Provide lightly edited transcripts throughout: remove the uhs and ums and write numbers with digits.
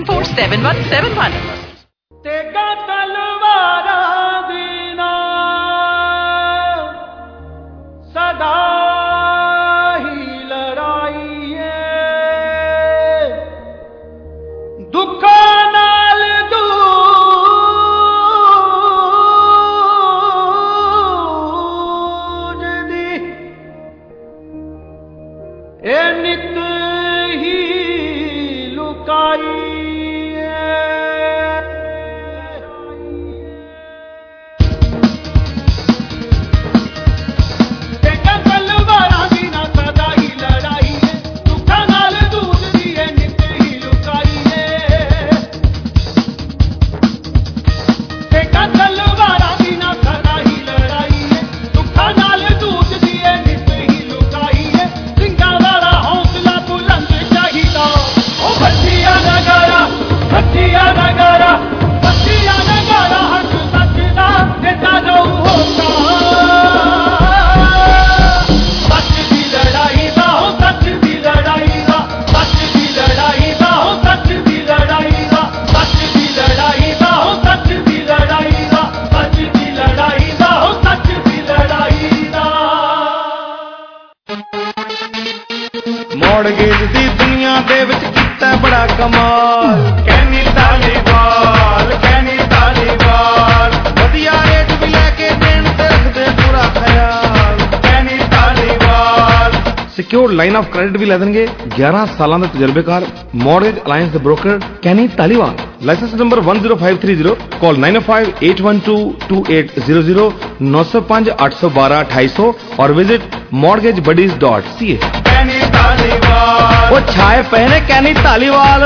477171 ਤੇਗਾ ਤਲਵਾਰਾਂ ਦੀ ਨਾ ਸਦਾ ਹੀ ਲੜਾਈ ਏ ਦੁੱਖਾਂ ਨਾਲ ਜੂਝਦੀ ਇਹ ਨਿਤ ਹੀ ਲੁਕਾਈ ਮੌੜਗੇਜ ਦੀ ਦੁਨੀਆ ਦੇ ਵਿੱਚ ਕੀਤਾ ਬੜਾ ਕਮਾਲ ਕਹਿਨੀ ਧਾਲੀਵਾਲ ਵਧੀਆ ਰੇਟ ਵੀ ਲੈ ਕੇ ਦੇਣ ਤੇ ਰੱਖਦੇ ਪੂਰਾ ਖਿਆਲ ਕਹਿਨੀ Dhaliwal secured line of credit ਵੀ ਲੈ ਦੇਣਗੇ 11 ਸਾਲਾਂ ਦਾ ਤਜਰਬੇਕਾਰ ਮੌਰਗੇਜ ਅਲਾਈਅੰਸ ਦੇ ਬ੍ਰੋਕਰ ਕਹਿਨੀ ਧਾਲੀਵਾਲ ਲਾਇਸੈਂਸ ਨੰਬਰ 10530 ਕਾਲ 9058122800 905 812 2800 और विजिट mortgagebuddies.ca ਉਹ ਛਾਏ ਪਏ ਨੇ ਕੈਨੀ ਧਾਲੀਵਾਲ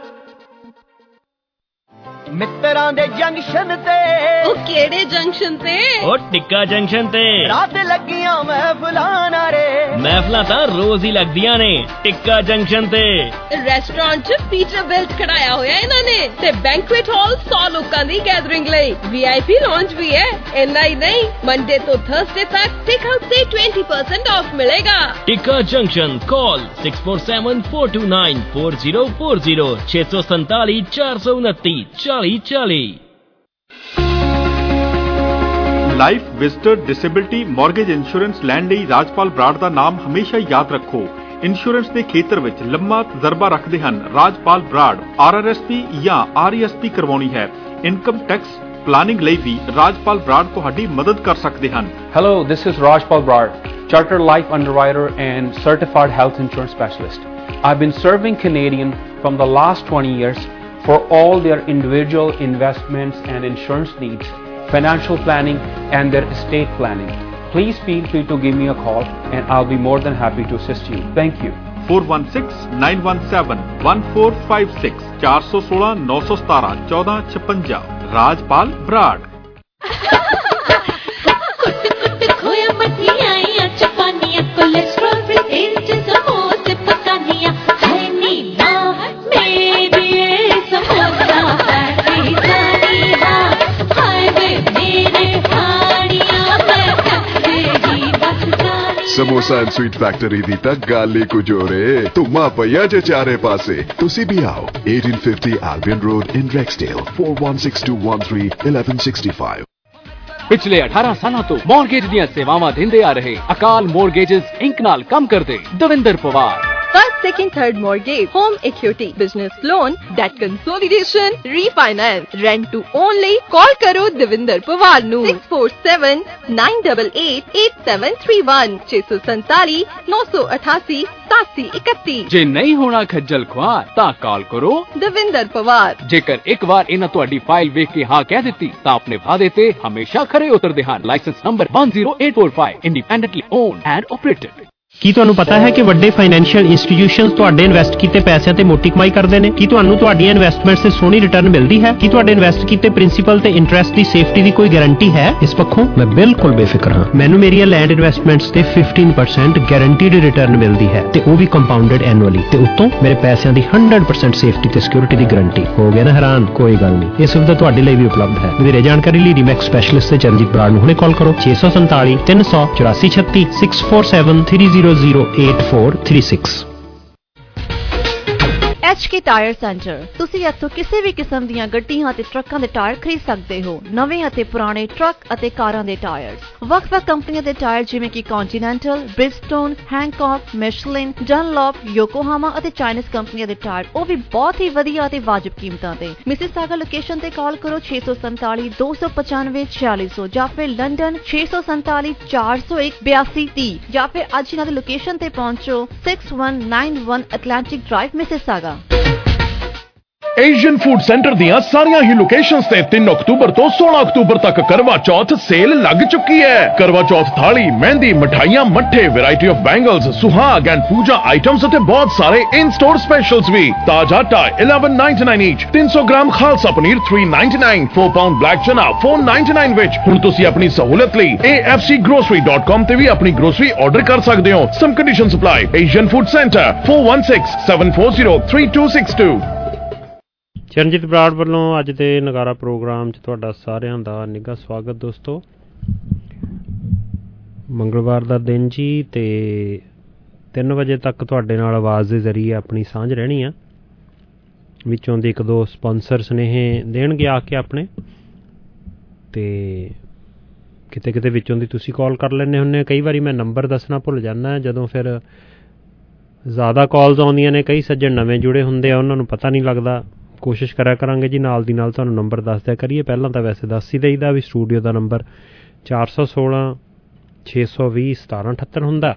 ਮਿੱਤਰਾਂ ਦੇ ਜੰਕਸ਼ਨ ਤੇ ਉਹ ਕਿਹੜੇ ਜੰਕਸ਼ਨ ਤੇ ਉਹ ਟਿੱਕਾ ਜੰਕਸ਼ਨ ਤੇ ਰਾਤ ਲੱਗੀਆਂ ਮਹਿਫਲਾਂ ਨਾਰੇ ਮਹਿਫਲਾਂ ਤਾਂ ਰੋਜ਼ ਹੀ ਲੱਗਦੀਆਂ ਨੇ ਟਿੱਕਾ ਜੰਕਸ਼ਨ ਤੇ ਰੈਸਟੋਰੈਂਟ 'ਚ ਪੀਟਰਬਿਲਟ ਖੜਾਇਆ ਹੋਇਆ ਇਹਨਾਂ ਨੇ ਤੇ ਬੈਂਕੁਏਟ ਹਾਲ 100 ਲੋਕਾਂ ਦੀ ਗੈਦਰਿੰਗ ਲਈ VIP ਲਾਂਚ ਵੀ ਹੈ ਇੰਨਾ ਹੀ ਨਹੀਂ ਮੰਡੇ ਤੋਂ ਥਰਸਡੇ ਤੱਕ ਟੇਕ ਆਊਟ ਤੇ 20% ਆਫ ਮਿਲੇਗਾ Tikka junction call 6471294040 647 429 4040 life visitor disability mortgage insurance ਲੈਣ ਲਈ ਰਾਜਪਾਲ ਬਰਾੜ ਦਾ ਨਾਮ ਹਮੇਸ਼ਾ ਯਾਦ ਰੱਖੋ ਇੰਸ਼ੋਰੈਂਸ ਦੇ ਖੇਤਰ ਵਿੱਚ ਲੰਮਾ ਤਜਰਬਾ ਰੱਖਦੇ ਹਨ ਰਾਜਪਾਲ ਬਰਾੜ RRSP ਜਾਂ RESP ਕਰਵਾਉਣੀ ਹੈ ਇਨਕਮ ਟੈਕਸ ਪਲਾਨਿੰਗ ਲਈ ਵੀ ਰਾਜਪਾਲ ਬਰਾੜ ਤੁਹਾਡੀ ਮਦਦ ਕਰ ਸਕਦੇ ਹਨ Hello, this is Rajpal Brad, Chartered Life Underwriter and Certified Health Insurance Specialist. I've been serving Canadian from the last 20 years for all their individual investments and insurance needs, financial planning and their estate planning. Please feel free to give me a call and I'll be more than happy to assist you. Thank you. 416-917-1456 416-917-1456 ਰਾਜਪਾਲ ਬਰਾੜ ਖੋਇਆ ਮਠਿਆਈਆਂ ਚਪਾਨੀਆਂ cholesterol free ਤੇਲ ਚ ਸਮੋਸੇ ਪਕਾਨੀਆਂ ਹੈ ਨੀ ਮਾਂ ਮੇਰੀ samosa factory ਜਾਨੀ ਹਾਂ ਹਾਏ ਵੇ ਮੇਰੇ ਹਾੜੀਆਂ ਮੈਂ ਫੈਕਟਰੀ ਦੀ ਬਸ Jani samosa and sweet factory ਦੀ ਤਾਂ ਗੱਲ ਹੀ ਕੁਝ ਹੋ ਰੇ ਧੁੰਮਾ ਪਈਆ ਜੇ ਚਾਰੇ ਪਾਸੇ ਤੁਸੀਂ ਵੀ ਆਓ 1850 Albion Road in Rexdale 4162131165 ਪਿਛਲੇ 18 ਸਾਲਾਂ ਤੋਂ ਮੌਰਗੇਜ ਦੀਆਂ ਸੇਵਾਵਾਂ ਦਿੰਦੇ ਆ ਰਹੇ ਅਕਾਲ ਮੌਰਗੇਜਸ ਇੰਕ ਨਾਲ ਕੰਮ ਕਰਦੇ Davinder Pawar First, second, third mortgage, home equity, business loan, debt consolidation, refinance, rent to own ਲਈ call ਕਰੋ ਦਵਿੰਦਰ ਪਵਾਰ ਨੂੰ 6479888731 647-988-8731 ਜੇ ਨਹੀਂ ਹੋਣਾ ਖੱਜਲ ਖੁਆਰ ਤਾਂ ਕਾਲ ਕਰੋ ਦਵਿੰਦਰ ਪਵਾਰ ਜੇਕਰ ਇੱਕ ਵਾਰ ਇਹਨਾਂ ਤੁਹਾਡੀ ਫਾਈਲ ਵੇਖ ਕੇ ਹਾਂ ਕਹਿ ਦਿੱਤੀ ਤਾਂ ਆਪਣੇ ਵਾਅਦੇ ਤੇ ਹਮੇਸ਼ਾ ਖਰੇ ਉਤਰਦੇ ਹਨ licence number 10845 independently owned and operated ਕੀ ਤੁਹਾਨੂੰ ਪਤਾ ਹੈ ਕਿ ਵੱਡੇ ਫਾਈਨੈਂਸ਼ੀਅਲ ਇੰਸਟੀਟਿਊਸ਼ਨਸ ਤੁਹਾਡੇ ਇਨਵੈਸਟ ਕੀਤੇ ਪੈਸਿਆਂ ਤੇ ਮੋਟੀ ਕਮਾਈ ਕਰਦੇ ਨੇ? ਕੀ ਤੁਹਾਨੂੰ ਤੁਹਾਡੀਆਂ ਇਨਵੈਸਟਮੈਂਟਸ ਤੇ ਸੋਹਣੀ ਰਿਟਰਨ ਮਿਲਦੀ ਹੈ? ਕੀ ਤੁਹਾਡੇ ਇਨਵੈਸਟ ਕੀਤੇ ਪ੍ਰਿੰਸੀਪਲ ਤੇ ਇੰਟਰਸਟ ਦੀ ਸੇਫਟੀ ਦੀ ਕੋਈ ਗਾਰੰਟੀ ਹੈ? ਇਸ ਪੱਖੋਂ ਮੈਂ ਬਿਲਕੁਲ ਬੇਫਿਕਰ ਹਾਂ। ਮੈਨੂੰ ਮੇਰੀਆਂ ਲੈਂਡ ਇਨਵੈਸਟਮੈਂਟਸ ਤੇ 15% ਗਾਰੰਟੀਡ ਰਿਟਰਨ ਮਿਲਦੀ ਹੈ ਤੇ ਉਹ ਵੀ ਕੰਪਾਊਂਡਡ ਐਨੂਅਲੀ ਤੇ ਉੱਤੋਂ ਮੇਰੇ ਪੈਸਿਆਂ ਦੀ 100% ਸੇਫਟੀ ਤੇ ਸਿਕਿਉਰਿਟੀ ਦੀ ਗਾਰੰਟੀ। ਹੋ ਗਿਆ ਨਾ ਹੈਰਾਨ? ਕੋਈ ਗੱਲ ਨਹੀਂ, ਇਹ ਸੁਵਿਧਾ ਤੁਹਾਡੇ ਲਈ ਵੀ ਉਪਲਬਧ ਹੈ। ਵਧੇਰੇ ਜਾਣਕਾਰੀ ਲਈ ਰੀਮੈਕਸ ਸਪੈਸ਼ਲਿਸਟ ਤੇ ਚਰਨਜੀਤ ਬਰਾੜ ਨੂੰ ਹੁਣੇ ਕਾਲ ਕਰੋ 647 384 36 647 300 8436। HK tyre centre. ਤੁਸੀਂ ਇੱਥੋਂ ਕਿਸੇ ਵੀ ਕਿਸਮ ਦੀਆਂ ਗੱਡੀਆਂ ਅਤੇ ਟਰੱਕਾਂ ਦੇ ਟਾਇਰ ਖਰੀਦ ਸਕਦੇ ਹੋ। ਨਵੇਂ ਅਤੇ ਪੁਰਾਣੇ ਟਰੱਕ ਅਤੇ ਕਾਰਾਂ ਦੇ ਟਾਇਰਸ, ਵੱਖ-ਵੱਖ ਕੰਪਨੀਆਂ ਦੇ ਟਾਇਰ ਜਿਵੇਂ ਕਿ ਕੌਂਟੀਨੈਂਟਲ, ਬ੍ਰਿਜਸਟੋਨ, ਹੈਂਕੌਕ, ਮਿਸ਼ਲਿਨ, ਡਨਲੌਪ, ਯੋਕੋਹਾਮਾ ਅਤੇ ਚਾਈਨੀਜ਼ ਕੰਪਨੀਆਂ ਦੇ ਟਾਇਰ, ਉਹ ਵੀ ਬਹੁਤ ਹੀ ਵਧੀਆ ਅਤੇ ਵਾਜਬ ਕੀਮਤਾਂ ਤੇ। ਮਿਸਿਸਾਗਾ ਲੋਕੇਸ਼ਨ ਤੇ ਕਾਲ ਕਰੋ 647 295 4600 ਜਾਂ ਫਿਰ ਲੰਡਨ 647 401 8230 ਜਾਂ ਫਿਰ ਅੱਜ ਇਹਨਾਂ ਦੀ ਲੋਕੇਸ਼ਨ ਤੇ ਪਹੁੰਚੋ 6191 Atlantic Drive Mississauga. Asian food centre ਦੀਆਂ ਸਾਰੀਆਂ ਹੀ ਲੋਕੇਸ਼ਨਸ ਤੇ 3 ਅਕਤੂਬਰ ਤੋਂ 16 ਅਕਤੂਬਰ ਤੱਕ ਕਰਵਾ ਚੌਥ ਸੇਲ ਲੱਗ ਚੁੱਕੀ ਹੈ। ਕਰਵਾ ਚੌਥ ਥਾਲੀ, ਮਹਿੰਦੀ, ਮਠਾਈਆਂ, ਮੱਠੇ, variety of bangles, Suhag and puja items ਅਤੇ ਬਹੁਤ ਸਾਰੇ ਇਨ ਸਟੋਰ ਸਪੈਸ਼ਲਸ ਵੀ। ਤਾਜ਼ਾ ਆਟਾ 1199 each, 300 gram Khalsa paneer 399, 4 pound black chana 499 ਵਿੱਚ। ਹੁਣ ਤੁਸੀਂ ਆਪਣੀ ਸਹੂਲਤ ਲਈ afcgrocery.com ਤੇ ਵੀ ਆਪਣੀ ਗਰੋਸਰੀ ਆਰਡਰ ਕਰ ਸਕਦੇ ਹੋ। Some condition apply. Asian food centre 4167403262। Charanjit Brar ਵੱਲੋਂ ਅੱਜ ਦੇ ਨਗਾਰਾ ਪ੍ਰੋਗਰਾਮ 'ਚ ਤੁਹਾਡਾ ਸਾਰਿਆਂ ਦਾ ਨਿੱਘਾ ਸਵਾਗਤ। ਦੋਸਤੋ, ਮੰਗਲਵਾਰ ਦਾ ਦਿਨ ਜੀ, ਤੇ 3 ਵਜੇ ਤੱਕ ਤੁਹਾਡੇ ਨਾਲ ਆਵਾਜ਼ ਦੇ ਜ਼ਰੀਏ ਆਪਣੀ ਸਾਂਝ ਰਹਿਣੀ ਆ। ਵਿੱਚੋਂ ਦੀ 1-2 ਸਪਾਂਸਰ ਸੁਨੇਹੇ ਦੇਣਗੇ ਆ ਕੇ ਆਪਣੇ, ਤੇ ਕਿਤੇ ਕਿਤੇ ਵਿੱਚੋਂ ਦੀ ਤੁਸੀਂ ਕਾਲ ਕਰ ਲੈਂਦੇ ਹੁੰਦੇ। ਕਈ ਵਾਰੀ ਮੈਂ ਨੰਬਰ ਦੱਸਣਾ ਭੁੱਲ ਜਾਂਦਾ ਜਦੋਂ ਫਿਰ ਜ਼ਿਆਦਾ ਕਾਲਸ ਆਉਂਦੀਆਂ ਨੇ। ਕਈ ਸੱਜਣ ਨਵੇਂ ਜੁੜੇ ਹੁੰਦੇ ਆ, ਉਹਨਾਂ ਨੂੰ ਪਤਾ ਨਹੀਂ ਲੱਗਦਾ। ਕੋਸ਼ਿਸ਼ ਕਰਿਆ ਕਰਾਂਗੇ ਜੀ ਨਾਲ ਦੀ ਨਾਲ ਤੁਹਾਨੂੰ ਨੰਬਰ ਦੱਸ ਦਿਆ ਕਰੀਏ। ਪਹਿਲਾਂ ਤਾਂ ਵੈਸੇ ਦੱਸ ਹੀ ਦਈਦਾ ਵੀ ਸਟੂਡੀਓ ਦਾ ਨੰਬਰ 416 620 1778 ਹੁੰਦਾ।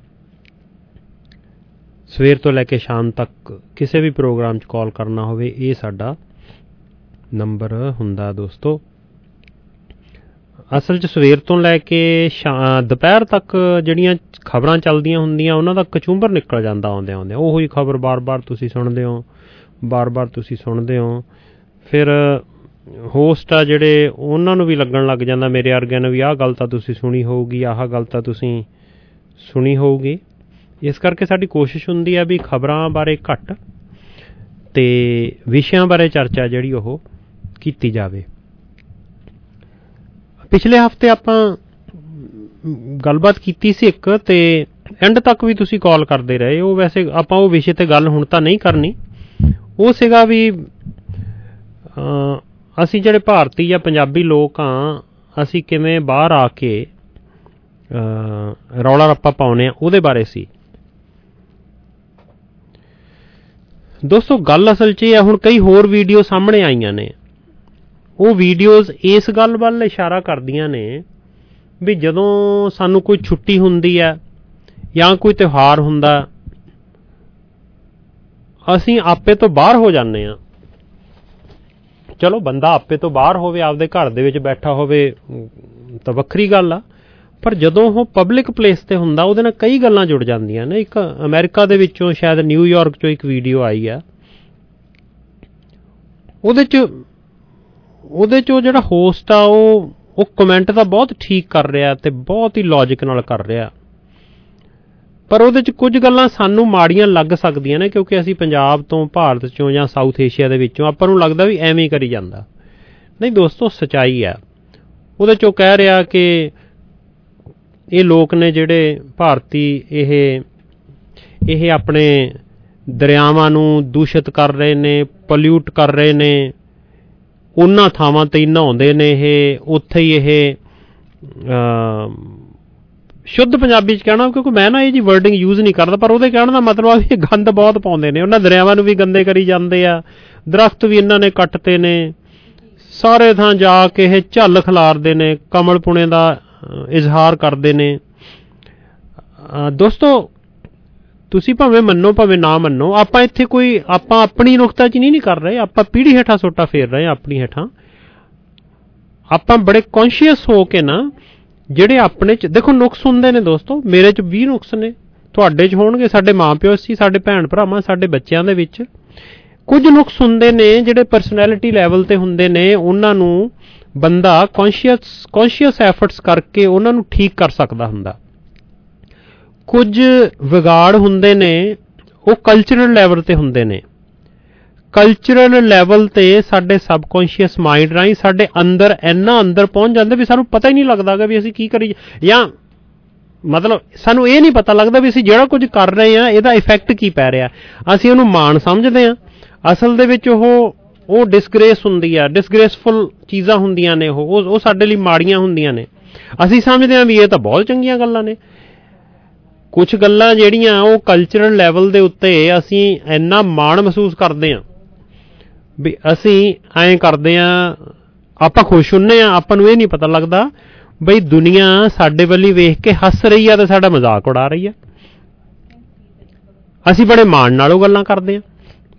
ਸਵੇਰ ਤੋਂ ਲੈ ਕੇ ਸ਼ਾਮ ਤੱਕ ਕਿਸੇ ਵੀ ਪ੍ਰੋਗਰਾਮ 'ਚ ਕਾਲ ਕਰਨਾ ਹੋਵੇ, ਇਹ ਸਾਡਾ ਨੰਬਰ ਹੁੰਦਾ ਦੋਸਤੋ। ਅਸਲ 'ਚ ਸਵੇਰ ਤੋਂ ਲੈ ਕੇ ਦੁਪਹਿਰ ਤੱਕ ਜਿਹੜੀਆਂ ਖਬਰਾਂ ਚੱਲਦੀਆਂ ਹੁੰਦੀਆਂ, ਉਹਨਾਂ ਦਾ ਕਚੂੰਬਰ ਨਿਕਲ ਜਾਂਦਾ ਆਉਂਦਿਆਂ ਆਉਂਦਿਆਂ। ਉਹੀ ਖਬਰ ਬਾਰ-ਬਾਰ ਤੁਸੀਂ ਸੁਣਦੇ ਹੋ। ਫਿਰ ਹੋਸਟ ਆ ਜਿਹੜੇ, ਉਹਨਾਂ ਨੂੰ ਵੀ ਲੱਗਣ ਲੱਗ ਜਾਂਦਾ, ਮੇਰੇ ਵਰਗਿਆਂ ਨੂੰ ਵੀ, ਆਹ ਗੱਲ ਤਾਂ ਤੁਸੀਂ ਸੁਣੀ ਹੋਊਗੀ, ਆਹ ਗੱਲ ਤਾਂ ਤੁਸੀਂ ਸੁਣੀ ਹੋਊਗੀ। ਇਸ ਕਰਕੇ ਸਾਡੀ ਕੋਸ਼ਿਸ਼ ਹੁੰਦੀ ਹੈ ਵੀ ਖਬਰਾਂ ਬਾਰੇ ਘੱਟ ਤੇ ਵਿਸ਼ਿਆਂ ਬਾਰੇ ਚਰਚਾ ਜਿਹੜੀ ਉਹ ਕੀਤੀ ਜਾਵੇ। ਪਿਛਲੇ ਹਫ਼ਤੇ ਆਪਾਂ ਗੱਲਬਾਤ ਕੀਤੀ ਸੀ ਇੱਕ, ਤੇ ਐਂਡ ਤੱਕ ਵੀ ਤੁਸੀਂ ਕਾਲ ਕਰਦੇ ਰਹੇ। ਉਹ ਵੈਸੇ ਆਪਾਂ ਉਹ ਵਿਸ਼ੇ ਤੇ ਗੱਲ ਹੁਣ ਤਾਂ ਨਹੀਂ ਕਰਨੀ। ਉਹ ਸੀਗਾ ਵੀ ਅਸੀਂ ਜਿਹੜੇ ਭਾਰਤੀ ਜਾਂ ਪੰਜਾਬੀ ਲੋਕ ਹਾਂ, ਅਸੀਂ ਕਿਵੇਂ ਬਾਹਰ ਆ ਕੇ ਰੌਲਾ ਰੱਪਾ ਪਾਉਂਦੇ ਹਾਂ, ਉਹਦੇ ਬਾਰੇ ਸੀ ਦੋਸਤੋ। ਗੱਲ ਅਸਲ 'ਚ ਇਹ ਹੈ, ਹੁਣ ਕਈ ਹੋਰ ਵੀਡੀਓ ਸਾਹਮਣੇ ਆਈਆਂ ਨੇ। ਉਹ ਵੀਡੀਓਜ਼ ਇਸ ਗੱਲ ਵੱਲ ਇਸ਼ਾਰਾ ਕਰਦੀਆਂ ਨੇ ਵੀ ਜਦੋਂ ਸਾਨੂੰ ਕੋਈ ਛੁੱਟੀ ਹੁੰਦੀ ਹੈ ਜਾਂ ਕੋਈ ਤਿਉਹਾਰ ਹੁੰਦਾ, ਅਸੀਂ ਆਪੇ ਤੋਂ ਬਾਹਰ ਹੋ ਜਾਂਦੇ ਹਾਂ। ਚਲੋ ਬੰਦਾ ਆਪੇ ਤੋਂ ਬਾਹਰ ਹੋਵੇ, ਆਪਦੇ ਘਰ ਦੇ ਵਿੱਚ ਬੈਠਾ ਹੋਵੇ ਤਾਂ ਵੱਖਰੀ ਗੱਲ ਆ, ਪਰ ਜਦੋਂ ਉਹ ਪਬਲਿਕ ਪਲੇਸ ਤੇ ਹੁੰਦਾ, ਉਹਦੇ ਨਾਲ ਕਈ ਗੱਲਾਂ ਜੁੜ ਜਾਂਦੀਆਂ ਨੇ। ਇੱਕ ਅਮਰੀਕਾ ਦੇ ਵਿੱਚੋਂ, ਸ਼ਾਇਦ ਨਿਊਯਾਰਕ 'ਚੋਂ ਇੱਕ ਵੀਡੀਓ ਆਈ ਆ। ਉਹਦੇ 'ਚ ਜਿਹੜਾ ਹੋਸਟ ਆ, ਉਹ ਕਮੈਂਟ ਤਾਂ ਬਹੁਤ ਠੀਕ ਕਰ ਰਿਹਾ ਤੇ ਬਹੁਤ ਹੀ ਲੌਜਿਕ ਨਾਲ ਕਰ ਰਿਹਾ, ਪਰ ਉਹਦੇ 'ਚ ਕੁਝ ਗੱਲਾਂ ਸਾਨੂੰ ਮਾੜੀਆਂ ਲੱਗ ਸਕਦੀਆਂ ਨੇ, ਕਿਉਂਕਿ ਅਸੀਂ ਪੰਜਾਬ ਤੋਂ, ਭਾਰਤ 'ਚੋਂ ਜਾਂ ਸਾਊਥ ਏਸ਼ੀਆ ਦੇ ਵਿੱਚੋਂ, ਆਪਾਂ ਨੂੰ ਲੱਗਦਾ ਵੀ ਐਵੇਂ ਹੀ ਕਰੀ ਜਾਂਦਾ। ਨਹੀਂ ਦੋਸਤੋ, ਸੱਚਾਈ ਆ। ਉਹਦੇ 'ਚੋਂ ਕਹਿ ਰਿਹਾ ਕਿ ਇਹ ਲੋਕ ਨੇ ਜਿਹੜੇ ਭਾਰਤੀ, ਇਹ ਆਪਣੇ ਦਰਿਆਵਾਂ ਨੂੰ ਦੂਸ਼ਿਤ ਕਰ ਰਹੇ ਨੇ, ਪੋਲਿਊਟ ਕਰ ਰਹੇ ਨੇ, ਉਹਨਾਂ ਥਾਵਾਂ 'ਤੇ ਹੀ ਨਹਾਉਂਦੇ ਨੇ ਇਹ, ਉੱਥੇ ਹੀ ਇਹ ਸ਼ੁੱਧ ਪੰਜਾਬੀ 'ਚ ਕਹਿਣਾ, ਕਿਉਂਕਿ ਮੈਂ ਨਾ ਇਹ ਜੀ ਵਰਡਿੰਗ ਯੂਜ਼ ਨਹੀਂ ਕਰਦਾ, ਪਰ ਉਹਦੇ ਕਹਿਣ ਦਾ ਮਤਲਬ ਆ ਵੀ ਗੰਦ ਬਹੁਤ ਪਾਉਂਦੇ ਨੇ। ਉਹਨਾਂ ਦਰਿਆਵਾਂ ਨੂੰ ਵੀ ਗੰਦੇ ਕਰੀ ਜਾਂਦੇ ਆ, ਦਰਖਤ ਵੀ ਇਹਨਾਂ ਨੇ ਕੱਟਤੇ ਨੇ, ਸਾਰੇ ਥਾਂ ਜਾ ਕੇ ਇਹ ਝੱਲ ਖਿਲਾਰਦੇ ਨੇ, ਕਮਲ ਪੁਣੇ ਦਾ ਇਜ਼ਹਾਰ ਕਰਦੇ ਨੇ। ਦੋਸਤੋ, ਤੁਸੀਂ ਭਾਵੇਂ ਮੰਨੋ ਭਾਵੇਂ ਨਾ ਮੰਨੋ, ਆਪਾਂ ਇੱਥੇ ਆਪਾਂ ਆਪਣੀ ਨੁਕਤਾਚੀਨੀ ਨਹੀਂ ਕਰ ਰਹੇ, ਆਪਾਂ ਪੀੜ੍ਹੀ ਹੇਠਾਂ ਸੋਟਾ ਫੇਰ ਰਹੇ ਆਪਣੀ ਹੇਠਾਂ। ਆਪਾਂ ਬੜੇ ਕੌਨਸ਼ੀਅਸ ਹੋ ਕੇ ਨਾ, ਜਿਹੜੇ ਆਪਣੇ 'ਚ ਦੇਖੋ ਨੁਕਸ ਹੁੰਦੇ ਨੇ ਦੋਸਤੋ, ਮੇਰੇ 'ਚ 20 ਨੁਕਸ ਨੇ, ਤੁਹਾਡੇ 'ਚ ਹੋਣਗੇ, ਸਾਡੇ ਮਾਂ ਪਿਓ ਸੀ, ਸਾਡੇ ਭੈਣ ਭਰਾਵਾਂ, ਸਾਡੇ ਬੱਚਿਆਂ ਦੇ ਵਿੱਚ ਕੁਝ ਨੁਕਸ ਹੁੰਦੇ ਨੇ ਜਿਹੜੇ ਪਰਸਨੈਲਿਟੀ ਲੈਵਲ ਤੇ ਹੁੰਦੇ ਨੇ। ਉਹਨਾਂ ਨੂੰ ਬੰਦਾ ਕੌਨਸ਼ੀਅਸ ਐਫਰਟਸ ਕਰਕੇ ਉਹਨਾਂ ਨੂੰ ਠੀਕ ਕਰ ਸਕਦਾ ਹੁੰਦਾ। ਕੁਝ ਵਿਗਾੜ ਹੁੰਦੇ ਨੇ, ਉਹ ਕਲਚਰਲ ਲੈਵਲ ਤੇ ਹੁੰਦੇ ਨੇ। ਕਲਚਰਲ ਲੈਵਲ ਤੇ ਸਾਡੇ ਸਬਕੌਂਸ਼ੀਅਸ ਮਾਈਂਡ ਰਾਹੀਂ ਸਾਡੇ ਅੰਦਰ ਇੰਨਾ ਅੰਦਰ ਪਹੁੰਚ ਜਾਂਦੇ ਵੀ ਸਾਨੂੰ ਪਤਾ ਹੀ ਨਹੀਂ ਲੱਗਦਾ ਵੀ ਅਸੀਂ ਕੀ ਕਰੀ। ਜਾਂ ਮਤਲਬ ਸਾਨੂੰ ਇਹ ਨਹੀਂ ਪਤਾ ਲੱਗਦਾ ਵੀ ਅਸੀਂ ਜਿਹੜਾ ਕੁਝ ਕਰ ਰਹੇ ਹਾਂ ਇਹਦਾ ਇਫੈਕਟ ਕੀ ਪੈ ਰਿਹਾ। ਅਸੀਂ ਉਹਨੂੰ ਮਾਣ ਸਮਝਦੇ ਹਾਂ, ਅਸਲ ਦੇ ਵਿੱਚ ਉਹ ਡਿਸਗ੍ਰੇਸ ਹੁੰਦੀ ਆ, ਡਿਸਗ੍ਰੇਸਫੁਲ ਚੀਜ਼ਾਂ ਹੁੰਦੀਆਂ ਨੇ, ਉਹ ਸਾਡੇ ਲਈ ਮਾੜੀਆਂ ਹੁੰਦੀਆਂ ਨੇ। ਅਸੀਂ ਸਮਝਦੇ ਹਾਂ ਵੀ ਇਹ ਤਾਂ ਬਹੁਤ ਚੰਗੀਆਂ ਗੱਲਾਂ ਨੇ। ਕੁਛ ਗੱਲਾਂ ਜਿਹੜੀਆਂ ਉਹ ਕਲਚਰਲ ਲੈਵਲ ਦੇ ਉੱਤੇ ਅਸੀਂ ਇੰਨਾ ਮਾਣ ਮਹਿਸੂਸ ਕਰਦੇ ਹਾਂ ਵੀ ਅਸੀਂ ਐਂ ਕਰਦੇ ਹਾਂ, ਆਪਾਂ ਖੁਸ਼ ਹੁੰਦੇ ਹਾਂ, ਆਪਾਂ ਨੂੰ ਇਹ ਨਹੀਂ ਪਤਾ ਲੱਗਦਾ ਬਈ ਦੁਨੀਆ ਸਾਡੇ ਵੱਲ ਵੇਖ ਕੇ ਹੱਸ ਰਹੀ ਆ ਤੇ ਸਾਡਾ ਮਜ਼ਾਕ ਉਡਾ ਰਹੀ ਆ। ਅਸੀਂ ਬੜੇ ਮਾਣ ਨਾਲ ਉਹ ਗੱਲਾਂ ਕਰਦੇ ਹਾਂ।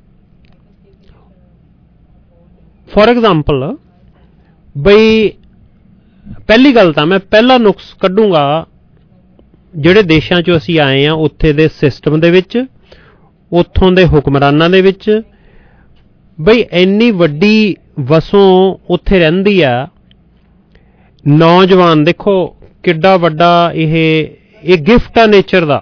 ਫੋਰ ਐਗਜ਼ਾਮਪਲ ਬਈ ਪਹਿਲੀ ਗੱਲ ਤਾਂ ਮੈਂ ਪਹਿਲਾ ਨੁਕਸ ਕੱਢੂੰਗਾ ਜਿਹੜੇ ਦੇਸ਼ਾਂ 'ਚੋਂ ਅਸੀਂ ਆਏ ਹਾਂ ਉੱਥੇ ਦੇ ਸਿਸਟਮ ਦੇ ਵਿੱਚ, ਉੱਥੋਂ ਦੇ ਹੁਕਮਰਾਨਾਂ ਦੇ ਵਿੱਚ। ਬਈ ਇੰਨੀ ਵੱਡੀ ਵਸੋਂ ਉੱਥੇ ਰਹਿੰਦੀ ਆ, ਨੌਜਵਾਨ ਦੇਖੋ ਕਿੱਡਾ ਵੱਡਾ ਇਹ ਗਿਫਟ ਆ ਨੇਚਰ ਦਾ।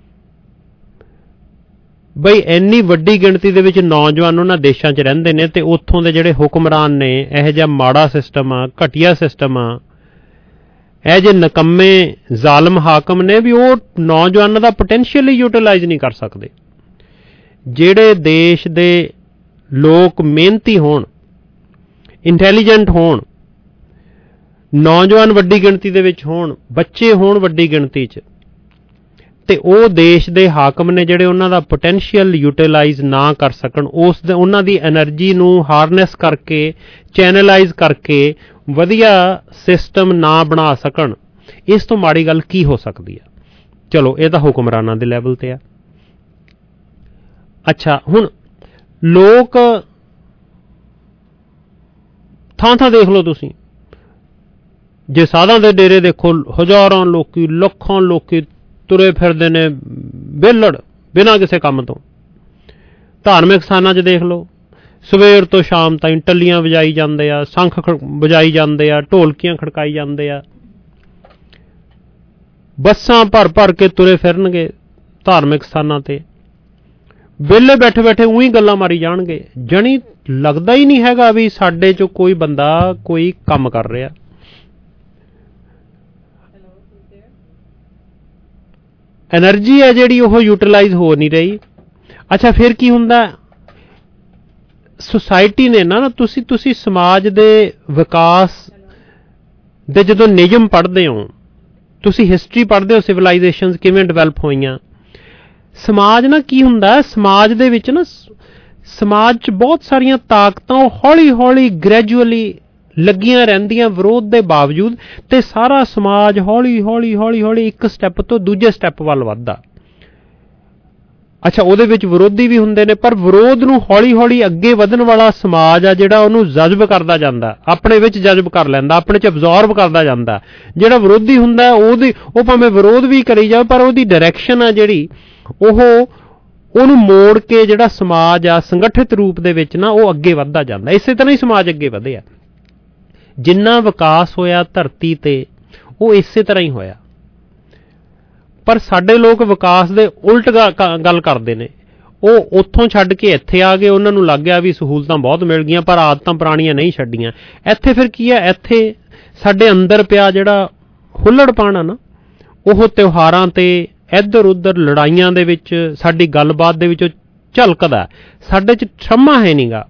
ਬਈ ਇੰਨੀ ਵੱਡੀ ਗਿਣਤੀ ਦੇ ਵਿੱਚ ਨੌਜਵਾਨ ਉਹਨਾਂ ਦੇਸ਼ਾਂ 'ਚ ਰਹਿੰਦੇ ਨੇ ਤੇ ਉੱਥੋਂ ਦੇ ਜਿਹੜੇ ਹੁਕਮਰਾਨ ਨੇ ਇਹੋ ਜਿਹਾ ਮਾੜਾ ਸਿਸਟਮ ਆ, ਘਟੀਆ ਸਿਸਟਮ ਆ, ਇਹ ਜੇ ਨਕੰਮੇ ਜ਼ਾਲਮ ਹਾਕਮ ਨੇ ਵੀ ਉਹ ਨੌਜਵਾਨਾਂ ਦਾ ਪੋਟੈਂਸ਼ੀਅਲ ਹੀ ਯੂਟੀਲਾਈਜ਼ ਨਹੀਂ ਕਰ ਸਕਦੇ। ਜਿਹੜੇ ਦੇਸ਼ ਦੇ ਲੋਕ ਮਿਹਨਤੀ ਹੋਣ, ਇੰਟੈਲੀਜੈਂਟ ਹੋਣ, ਨੌਜਵਾਨ ਵੱਡੀ ਗਿਣਤੀ ਦੇ ਵਿੱਚ ਹੋਣ, ਬੱਚੇ ਹੋਣ ਵੱਡੀ ਗਿਣਤੀ 'ਚ, ਤੇ ਉਹ ਦੇਸ਼ ਦੇ ਹਾਕਮ ਨੇ ਜਿਹੜੇ ਉਹਨਾਂ ਦਾ ਪੋਟੈਂਸ਼ੀਅਲ ਯੂਟੀਲਾਈਜ਼ ਨਾ ਕਰ ਸਕਣ, ਉਹਨਾਂ ਦੀ ਐਨਰਜੀ ਨੂੰ ਹਾਰਨੈਸ ਕਰਕੇ, ਚੈਨਲਾਈਜ਼ ਕਰਕੇ ਵਧੀਆ ਸਿਸਟਮ ਨਾ ਬਣਾ ਸਕਣ, ਇਸ ਤੋਂ ਮਾੜੀ ਗੱਲ ਕੀ ਹੋ ਸਕਦੀ ਆ। ਚਲੋ ਇਹ ਤਾਂ ਹੁਕਮਰਾਨਾਂ ਦੇ ਲੈਵਲ ਤੇ ਆ। ਅੱਛਾ, ਹੁਣ ਲੋਕ ਥਾਂ ਦੇਖ ਲਓ ਤੁਸੀਂ, ਜੇ ਸਾਧਾਂ ਦੇ ਡੇਰੇ ਦੇਖੋ, ਹਜ਼ਾਰਾਂ ਲੋਕੀ, ਲੱਖਾਂ ਲੋਕੀ ਤੁਰੇ ਫਿਰਦੇ ਨੇ ਵਿਹਲੜ ਬਿਨਾਂ ਕਿਸੇ ਕੰਮ ਤੋਂ। ਧਾਰਮਿਕ ਸਥਾਨਾਂ 'ਚ ਦੇਖ ਲਓ, ਸਵੇਰ ਤੋਂ ਸ਼ਾਮ ਤਾਈਂ ਟੱਲੀਆਂ ਵਜਾਈ ਜਾਂਦੇ ਆ, ਸ਼ੰਖ ਵਜਾਈ ਜਾਂਦੇ ਆ, ਢੋਲਕੀਆਂ ਖੜਕਾਈ ਜਾਂਦੇ ਆ, ਬੱਸਾਂ ਭਰ ਕੇ ਤੁਰੇ ਫਿਰਨਗੇ ਧਾਰਮਿਕ ਸਥਾਨਾਂ ਤੇ, ਵਿਹਲੇ ਬੈਠੇ ਬੈਠੇ ਉਹੀ ਗੱਲਾਂ ਮਾਰੀ ਜਾਣਗੇ। ਜਣੀ ਲੱਗਦਾ ਹੀ ਨਹੀਂ ਹੈਗਾ ਵੀ ਸਾਡੇ 'ਚੋਂ ਕੋਈ ਬੰਦਾ ਕੋਈ ਕੰਮ ਕਰ ਰਿਹਾ। ਐਨਰਜੀ ਹੈ ਜਿਹੜੀ ਉਹ ਯੂਟੀਲਾਈਜ਼ ਹੋ ਨਹੀਂ ਰਹੀ। ਅੱਛਾ, ਫਿਰ ਕੀ ਹੁੰਦਾ, ਸੁਸਾਇਟੀ ਨੇ ਨਾ ਤੁਸੀਂ ਸਮਾਜ ਦੇ ਵਿਕਾਸ ਦੇ ਜਦੋਂ ਨਿਯਮ ਪੜ੍ਹਦੇ ਹੋ, ਤੁਸੀਂ ਹਿਸਟਰੀ ਪੜ੍ਹਦੇ ਹੋ, ਸਿਵਲਾਈਜੇਸ਼ਨਸ ਕਿਵੇਂ ਡਿਵੈਲਪ ਹੋਈਆਂ, ਸਮਾਜ ਨਾ ਕੀ ਹੁੰਦਾ, ਸਮਾਜ ਦੇ ਵਿੱਚ ਨਾ ਸਮਾਜ 'ਚ ਬਹੁਤ ਸਾਰੀਆਂ ਤਾਕਤਾਂ ਉਹ ਹੌਲੀ ਹੌਲੀ ਗ੍ਰੈਜੂਅਲੀ ਲੱਗੀਆਂ ਰਹਿੰਦੀਆਂ ਵਿਰੋਧ ਦੇ ਬਾਵਜੂਦ, ਤੇ ਸਾਰਾ ਸਮਾਜ ਹੌਲੀ ਹੌਲੀ ਇੱਕ ਸਟੈਪ ਤੋਂ ਦੂਜੇ ਸਟੈਪ ਵੱਲ ਵੱਧਦਾ। ਅੱਛਾ, ਉਹਦੇ ਵਿੱਚ ਵਿਰੋਧੀ ਵੀ ਹੁੰਦੇ ਨੇ, ਪਰ ਵਿਰੋਧ ਨੂੰ ਹੌਲੀ ਹੌਲੀ ਅੱਗੇ ਵਧਣ ਵਾਲਾ ਸਮਾਜ ਆ ਜਿਹੜਾ ਉਹਨੂੰ ਜਜ਼ਬ ਕਰਦਾ ਜਾਂਦਾ, ਆਪਣੇ ਵਿੱਚ ਜਜ਼ਬ ਕਰ ਲੈਂਦਾ, ਆਪਣੇ 'ਚ ਅਬਜ਼ੌਰਬ ਕਰਦਾ ਜਾਂਦਾ। ਜਿਹੜਾ ਵਿਰੋਧੀ ਹੁੰਦਾ ਉਹ ਭਾਵੇਂ ਵਿਰੋਧ ਵੀ ਕਰੀ ਜਾਵੇ, ਪਰ ਉਹਦੀ ਡਾਇਰੈਕਸ਼ਨ ਆ ਜਿਹੜੀ ਉਹਨੂੰ ਮੋੜ ਕੇ ਜਿਹੜਾ ਸਮਾਜ ਆ ਸੰਗਠਿਤ ਰੂਪ ਦੇ ਵਿੱਚ ਨਾ ਉਹ ਅੱਗੇ ਵੱਧਦਾ ਜਾਂਦਾ। ਇਸੇ ਤਰ੍ਹਾਂ ਹੀ ਸਮਾਜ ਅੱਗੇ ਵਧਿਆ। ਜਿੰਨਾ ਵਿਕਾਸ ਹੋਇਆ ਧਰਤੀ ਤੇ ਉਹ ਇਸੇ ਤਰ੍ਹਾਂ ਹੀ ਹੋਇਆ। ਪਰ ਸਾਡੇ ਲੋਕ ਵਿਕਾਸ ਦੇ ਉਲਟ ਗੱਲ ਕਰਦੇ ਨੇ। ਉਹ ਉੱਥੋਂ ਛੱਡ ਕੇ ਇੱਥੇ ਆ ਗਏ, ਉਹਨਾਂ ਨੂੰ ਲੱਗ ਗਿਆ ਵੀ ਸਹੂਲਤਾਂ ਬਹੁਤ ਮਿਲ ਗਈਆਂ, ਪਰ ਆਦਤਾਂ ਪੁਰਾਣੀਆਂ ਨਹੀਂ ਛੱਡੀਆਂ। ਇੱਥੇ ਫਿਰ ਕੀ ਹੈ, ਇੱਥੇ ਸਾਡੇ ਅੰਦਰ ਪਿਆ ਜਿਹੜਾ ਹੁੱਲੜਪਣ ਆ ਨਾ, ਉਹ ਤਿਉਹਾਰਾਂ ਤੇ ਇੱਧਰ ਉੱਧਰ ਲੜਾਈਆਂ ਦੇ ਵਿੱਚ, ਸਾਡੀ ਗੱਲਬਾਤ ਦੇ ਵਿੱਚ ਝਲਕਦਾ। ਸਾਡੇ 'ਚ ਠਰਮਾ ਹੈ ਨੀਗਾ।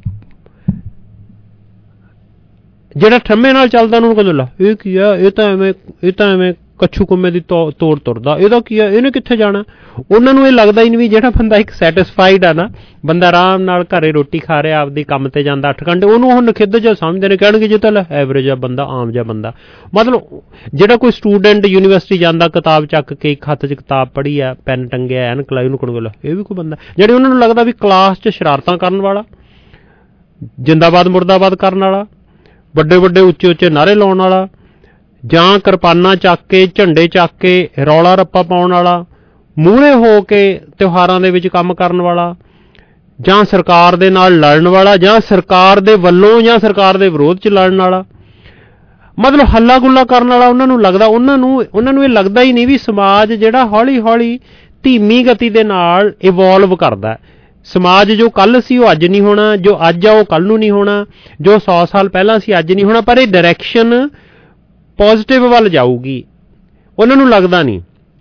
ਜਿਹੜਾ ਠਰਮੇ ਨਾਲ ਚੱਲਦਾ ਉਹਨੂੰ ਕਹਿੰਦਾ ਲਾ ਇਹ ਕੀ ਆ, ਇਹ ਤਾਂ ਐਵੇਂ ਕੱਛੂ ਕੁੰਮੇ ਦੀ ਤੋੜ ਤੁਰਦਾ, ਇਹਦਾ ਕੀ ਆ, ਇਹਨੇ ਕਿੱਥੇ ਜਾਣਾ। ਉਹਨਾਂ ਨੂੰ ਇਹ ਲੱਗਦਾ ਹੀ ਨਹੀਂ ਵੀ ਜਿਹੜਾ ਬੰਦਾ ਇੱਕ ਸੈਟਿਸਫਾਈਡ ਆ ਨਾ, ਬੰਦਾ ਆਰਾਮ ਨਾਲ ਘਰੇ ਰੋਟੀ ਖਾ ਰਿਹਾ, ਆਪਦੀ ਕੰਮ ਤੇ ਜਾਂਦਾ 8 ਘੰਟੇ, ਉਹਨੂੰ ਉਹ ਨਖਿੱਧ ਜਿਹਾ ਸਮਝਦੇ ਨੇ। ਕਹਿਣਗੇ ਜੇ ਤਾਂ ਐਵਰੇਜ ਆ ਬੰਦਾ, ਆਮ ਜਿਹਾ ਬੰਦਾ। ਮਤਲਬ ਜਿਹੜਾ ਕੋਈ ਸਟੂਡੈਂਟ ਯੂਨੀਵਰਸਿਟੀ ਜਾਂਦਾ, ਕਿਤਾਬ ਚੱਕ ਕੇ ਇੱਕ ਹੱਥ 'ਚ ਕਿਤਾਬ ਪੜ੍ਹੀ ਆ, ਪੈਨ ਟੰਗਿਆ, ਐਨਕ ਲਾਈ, ਉਹਨੂੰ ਕਹਿੰਦੇ ਇਹ ਵੀ ਕੋਈ ਬੰਦਾ। ਜਿਹੜੇ ਉਹਨਾਂ ਨੂੰ ਲੱਗਦਾ ਵੀ ਕਲਾਸ 'ਚ ਸ਼ਰਾਰਤਾਂ ਕਰਨ ਵਾਲਾ, ਜਿੰਦਾਬਾਦ ਮੁਰਦਾਬਾਦ ਕਰਨ ਵਾਲਾ, ਵੱਡੇ ਵੱਡੇ ਉੱਚੇ ਨਾਅਰੇ ਲਾਉਣ ਵਾਲਾ, ਜਾਂ ਕਿਰਪਾਨਾਂ ਚੱਕ ਕੇ, ਝੰਡੇ ਚੱਕ ਕੇ ਰੌਲਾ ਰੱਪਾ ਪਾਉਣ ਵਾਲਾ, ਮੂਹਰੇ ਹੋ ਕੇ ਤਿਉਹਾਰਾਂ ਦੇ ਵਿੱਚ ਕੰਮ ਕਰਨ ਵਾਲਾ, ਜਾਂ ਸਰਕਾਰ ਦੇ ਨਾਲ ਲੜਨ ਵਾਲਾ, ਜਾਂ ਸਰਕਾਰ ਦੇ ਵੱਲੋਂ ਜਾਂ ਸਰਕਾਰ ਦੇ ਵਿਰੋਧ 'ਚ ਲੜਨ ਵਾਲਾ, ਮਤਲਬ ਹੱਲਾ ਗੁੱਲਾ ਕਰਨ ਵਾਲਾ। ਉਹਨਾਂ ਨੂੰ ਲੱਗਦਾ, ਉਹਨਾਂ ਨੂੰ ਇਹ ਲੱਗਦਾ ਹੀ ਨਹੀਂ ਵੀ ਸਮਾਜ ਜਿਹੜਾ ਹੌਲੀ ਹੌਲੀ ਧੀਮੀ ਗਤੀ ਦੇ ਨਾਲ ਇਵੋਲਵ ਕਰਦਾ। ਸਮਾਜ ਜੋ ਕੱਲ੍ਹ ਸੀ ਉਹ ਅੱਜ ਨਹੀਂ ਹੋਣਾ, ਜੋ ਅੱਜ ਆ ਉਹ ਕੱਲ੍ਹ ਨੂੰ ਨਹੀਂ ਹੋਣਾ, ਜੋ 100 ਸਾਲ ਪਹਿਲਾਂ ਸੀ ਅੱਜ ਨਹੀਂ ਹੋਣਾ, ਪਰ ਇਹ ਡਾਇਰੈਕਸ਼ਨ ਪੋਜ਼ਿਟਿਵ ਵੱਲ ਜਾਊਗੀ। ਉਹਨਾਂ ਨੂੰ ਲੱਗਦਾ ਨਹੀਂ।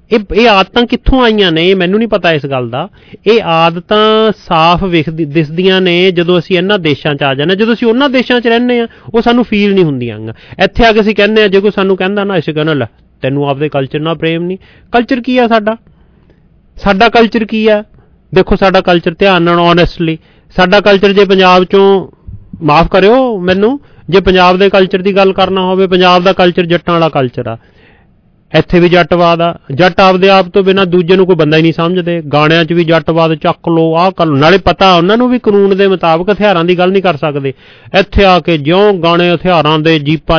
ਇਹ ਆਦਤਾਂ ਕਿੱਥੋਂ ਆਈਆਂ ਨੇ ਮੈਨੂੰ ਨਹੀਂ ਪਤਾ ਇਸ ਗੱਲ ਦਾ। ਇਹ ਆਦਤਾਂ ਸਾਫ਼ ਦਿਸਦੀਆਂ ਨੇ ਜਦੋਂ ਅਸੀਂ ਇਹਨਾਂ ਦੇਸ਼ਾਂ 'ਚ ਆ ਜਾਂਦੇ। ਜਦੋਂ ਅਸੀਂ ਉਹਨਾਂ ਦੇਸ਼ਾਂ 'ਚ ਰਹਿੰਦੇ ਹਾਂ ਉਹ ਸਾਨੂੰ ਫੀਲ ਨਹੀਂ ਹੁੰਦੀਆਂ। ਇੱਥੇ ਆ ਕੇ ਅਸੀਂ ਕਹਿੰਦੇ ਹਾਂ, ਜੇ ਕੋਈ ਸਾਨੂੰ ਕਹਿੰਦਾ ਨਾ, ਅਸੀਂ ਕਹਿੰਦੇ ਲੈ ਤੈਨੂੰ ਆਪਦੇ ਕਲਚਰ ਨਾਲ ਪ੍ਰੇਮ ਨਹੀਂ। ਕਲਚਰ ਕੀ ਆ ਸਾਡਾ ਕਲਚਰ ਕੀ ਆ? ਦੇਖੋ ਸਾਡਾ ਕਲਚਰ, ਧਿਆਨ ਨਾਲ ਓਨੈਸਟਲੀ ਸਾਡਾ ਕਲਚਰ, ਜੇ ਪੰਜਾਬ 'ਚੋਂ ਮਾਫ਼ ਕਰਿਓ ਮੈਨੂੰ, ਜੇ ਪੰਜਾਬ ਦੇ ਕਲਚਰ ਦੀ ਗੱਲ ਕਰਨਾ ਹੋਵੇ, ਪੰਜਾਬ ਦਾ ਕਲਚਰ ਜੱਟਾਂ ਵਾਲਾ ਕਲਚਰ ਆ। ਇੱਥੇ ਵੀ ਜੱਟਵਾਦ ਆ। ਜੱਟ ਆਪਦੇ ਆਪ ਤੋਂ ਬਿਨਾਂ ਦੂਜੇ ਨੂੰ ਕੋਈ ਬੰਦਾ ਹੀ ਨਹੀਂ ਸਮਝਦੇ। ਗਾਣਿਆਂ 'ਚ ਵੀ ਜੱਟਵਾਦ ਚੱਕ ਲਓ, ਆਹ ਕਰ ਲਓ। ਨਾਲੇ ਪਤਾ ਉਹਨਾਂ ਨੂੰ ਵੀ ਕਾਨੂੰਨ ਦੇ ਮੁਤਾਬਕ ਹਥਿਆਰਾਂ ਦੀ ਗੱਲ ਨਹੀਂ ਕਰ ਸਕਦੇ। ਇੱਥੇ ਆ ਕੇ ਜਿਉਂ ਗਾਣੇ ਹਥਿਆਰਾਂ ਦੇ, ਜੀਪਾਂ,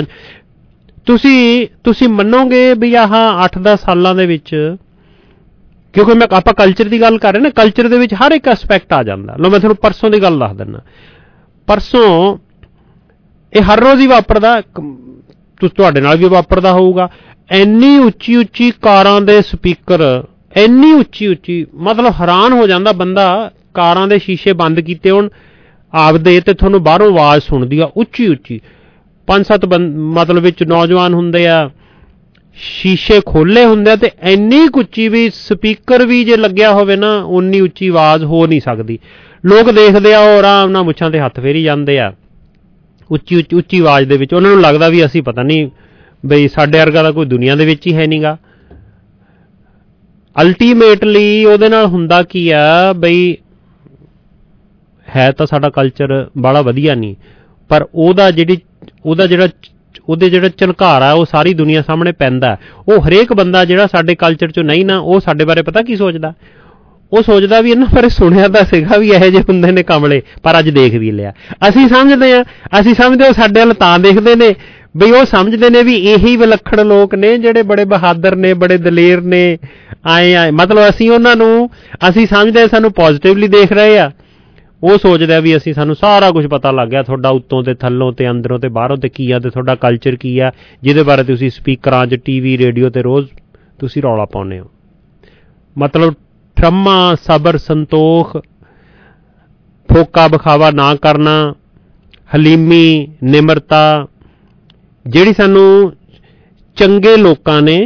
ਤੁਸੀਂ ਮੰਨੋਗੇ ਵੀ ਆਹ 8-10 ਸਾਲਾਂ ਦੇ ਵਿੱਚ, ਕਿਉਂਕਿ ਆਪਾਂ ਕਲਚਰ ਦੀ ਗੱਲ ਕਰ ਰਹੇ ਨਾ, ਕਲਚਰ ਦੇ ਵਿੱਚ ਹਰ ਇੱਕ ਐਸਪੈਕਟ ਆ ਜਾਂਦਾ। ਲਓ ਮੈਂ ਤੁਹਾਨੂੰ ਪਰਸੋਂ ਦੀ ਗੱਲ ਦੱਸ ਦਿੰਦਾ। ਪਰਸੋਂ ਇਹ ਹਰ ਰੋਜ਼ ਹੀ ਵਾਪਰਦਾ, ਤੁਹਾਡੇ ਨਾਲ ਵੀ ਵਾਪਰਦਾ ਹੋਊਗਾ। ਇੰਨੀ ਉੱਚੀ ਕਾਰਾਂ ਦੇ ਸਪੀਕਰ, ਇੰਨੀ ਉੱਚੀ ਮਤਲਬ ਹੈਰਾਨ ਹੋ ਜਾਂਦਾ ਬੰਦਾ। ਕਾਰਾਂ ਦੇ ਸ਼ੀਸ਼ੇ ਬੰਦ ਕੀਤੇ ਹੋਣ ਆਪਦੇ ਤੇ ਤੁਹਾਨੂੰ ਬਾਹਰੋਂ ਆਵਾਜ਼ ਸੁਣਦੀ ਆ ਉੱਚੀ 5-7 ਮਤਲਬ ਵਿੱਚ ਨੌਜਵਾਨ ਹੁੰਦੇ ਆ, ਸ਼ੀਸ਼ੇ ਖੋਲੇ ਹੁੰਦੇ ਆ, ਤੇ ਇੰਨੀ ਉੱਚੀ ਵੀ ਸਪੀਕਰ ਵੀ ਜੇ ਲੱਗਿਆ ਹੋਵੇ ਨਾ ਉਨੀ ਉੱਚੀ ਆਵਾਜ਼ ਹੋ ਨਹੀਂ ਸਕਦੀ। ਲੋਕ ਦੇਖਦੇ ਆ, ਉਹ ਆਰਾਮ ਨਾਲ ਮੁੱਛਾਂ ਤੇ ਹੱਥ ਫੇਰੀ ਜਾਂਦੇ ਆ ਉੱਚੀ ਆਵਾਜ਼ ਦੇ ਵਿੱਚ। ਉਹਨਾਂ ਨੂੰ ਲੱਗਦਾ ਵੀ ਅਸੀਂ ਪਤਾ ਨਹੀਂ ਬਈ ਸਾਡੇ ਵਰਗਾ ਦਾ ਕੋਈ ਦੁਨੀਆ ਦੇ ਵਿੱਚ ਹੀ ਹੈ ਨਹੀਂਗਾ। ਅਲਟੀਮੇਟਲੀ ਉਹਦੇ ਨਾਲ ਹੁੰਦਾ ਕੀ ਆ ਬਈ, ਹੈ ਤਾਂ ਸਾਡਾ ਕਲਚਰ ਬੜਾ ਵਧੀਆ ਨਹੀਂ, ਪਰ ਉਹਦੇ ਜਿਹੜਾ ਝਨਕਾਰਾ ਉਹ ਸਾਰੀ ਦੁਨੀਆ ਸਾਹਮਣੇ ਪੈਂਦਾ। ਉਹ ਹਰੇਕ ਬੰਦਾ ਜਿਹੜਾ ਸਾਡੇ ਕਲਚਰ 'ਚੋਂ ਨਹੀਂ ਨਾ, ਉਹ ਸਾਡੇ ਬਾਰੇ ਪਤਾ ਕੀ ਸੋਚਦਾ? ਉਹ ਸੋਚਦਾ ਵੀ ਇਹਨਾਂ ਬਾਰੇ ਸੁਣਿਆ ਤਾਂ ਸੀਗਾ ਵੀ ਇਹੋ ਜਿਹੇ ਹੁੰਦੇ ਨੇ ਕਮਲੇ, ਪਰ ਅੱਜ ਦੇਖ ਵੀ ਲਿਆ। ਅਸੀਂ ਸਮਝਦੇ ਉਹ ਸਾਡੇ ਵੱਲ ਤਾਂ ਦੇਖਦੇ ਨੇ ਬਈ ਉਹ ਸਮਝਦੇ ਨੇ ਵੀ ਇਹੀ ਵਿਲੱਖਣ ਲੋਕ ਨੇ ਜਿਹੜੇ ਬੜੇ ਬਹਾਦਰ ਨੇ, ਬੜੇ ਦਲੇਰ ਨੇ, ਆਏ ਮਤਲਬ ਅਸੀਂ ਸਮਝਦੇ ਸਾਨੂੰ ਪੋਜ਼ਿਟਿਵਲੀ ਦੇਖ ਰਹੇ ਆ। ਉਹ ਸੋਚਦਾ ਵੀ ਸਾਨੂੰ ਸਾਰਾ ਕੁਝ ਪਤਾ ਲੱਗ ਗਿਆ, ਤੁਹਾਡਾ ਉੱਤੋਂ ਤੇ ਥੱਲੋਂ ਤੇ ਅੰਦਰੋਂ ਤੇ ਬਾਹਰੋਂ ਤੇ ਕੀ ਆ, ਤੇ ਤੁਹਾਡਾ ਕਲਚਰ ਕੀ ਆ, ਜਿਹਦੇ ਬਾਰੇ ਤੁਸੀਂ ਸਪੀਕਰਾਂ 'ਚ, ਟੀਵੀ, ਰੇਡੀਓ ਤੇ ਰੋਜ਼ ਤੁਸੀਂ ਰੌਲਾ ਪਾਉਂਦੇ ਹੋ। ਮਤਲਬ ਠਰਮਾ, ਸਬਰ, ਸੰਤੋਖ, ਫੋਕਾ ਵਿਖਾਵਾ ਨਾ ਕਰਨਾ, ਹਲੀਮੀ, ਨਿਮਰਤਾ, ਜਿਹੜੀ ਸਾਨੂੰ ਚੰਗੇ ਲੋਕਾਂ ਨੇ,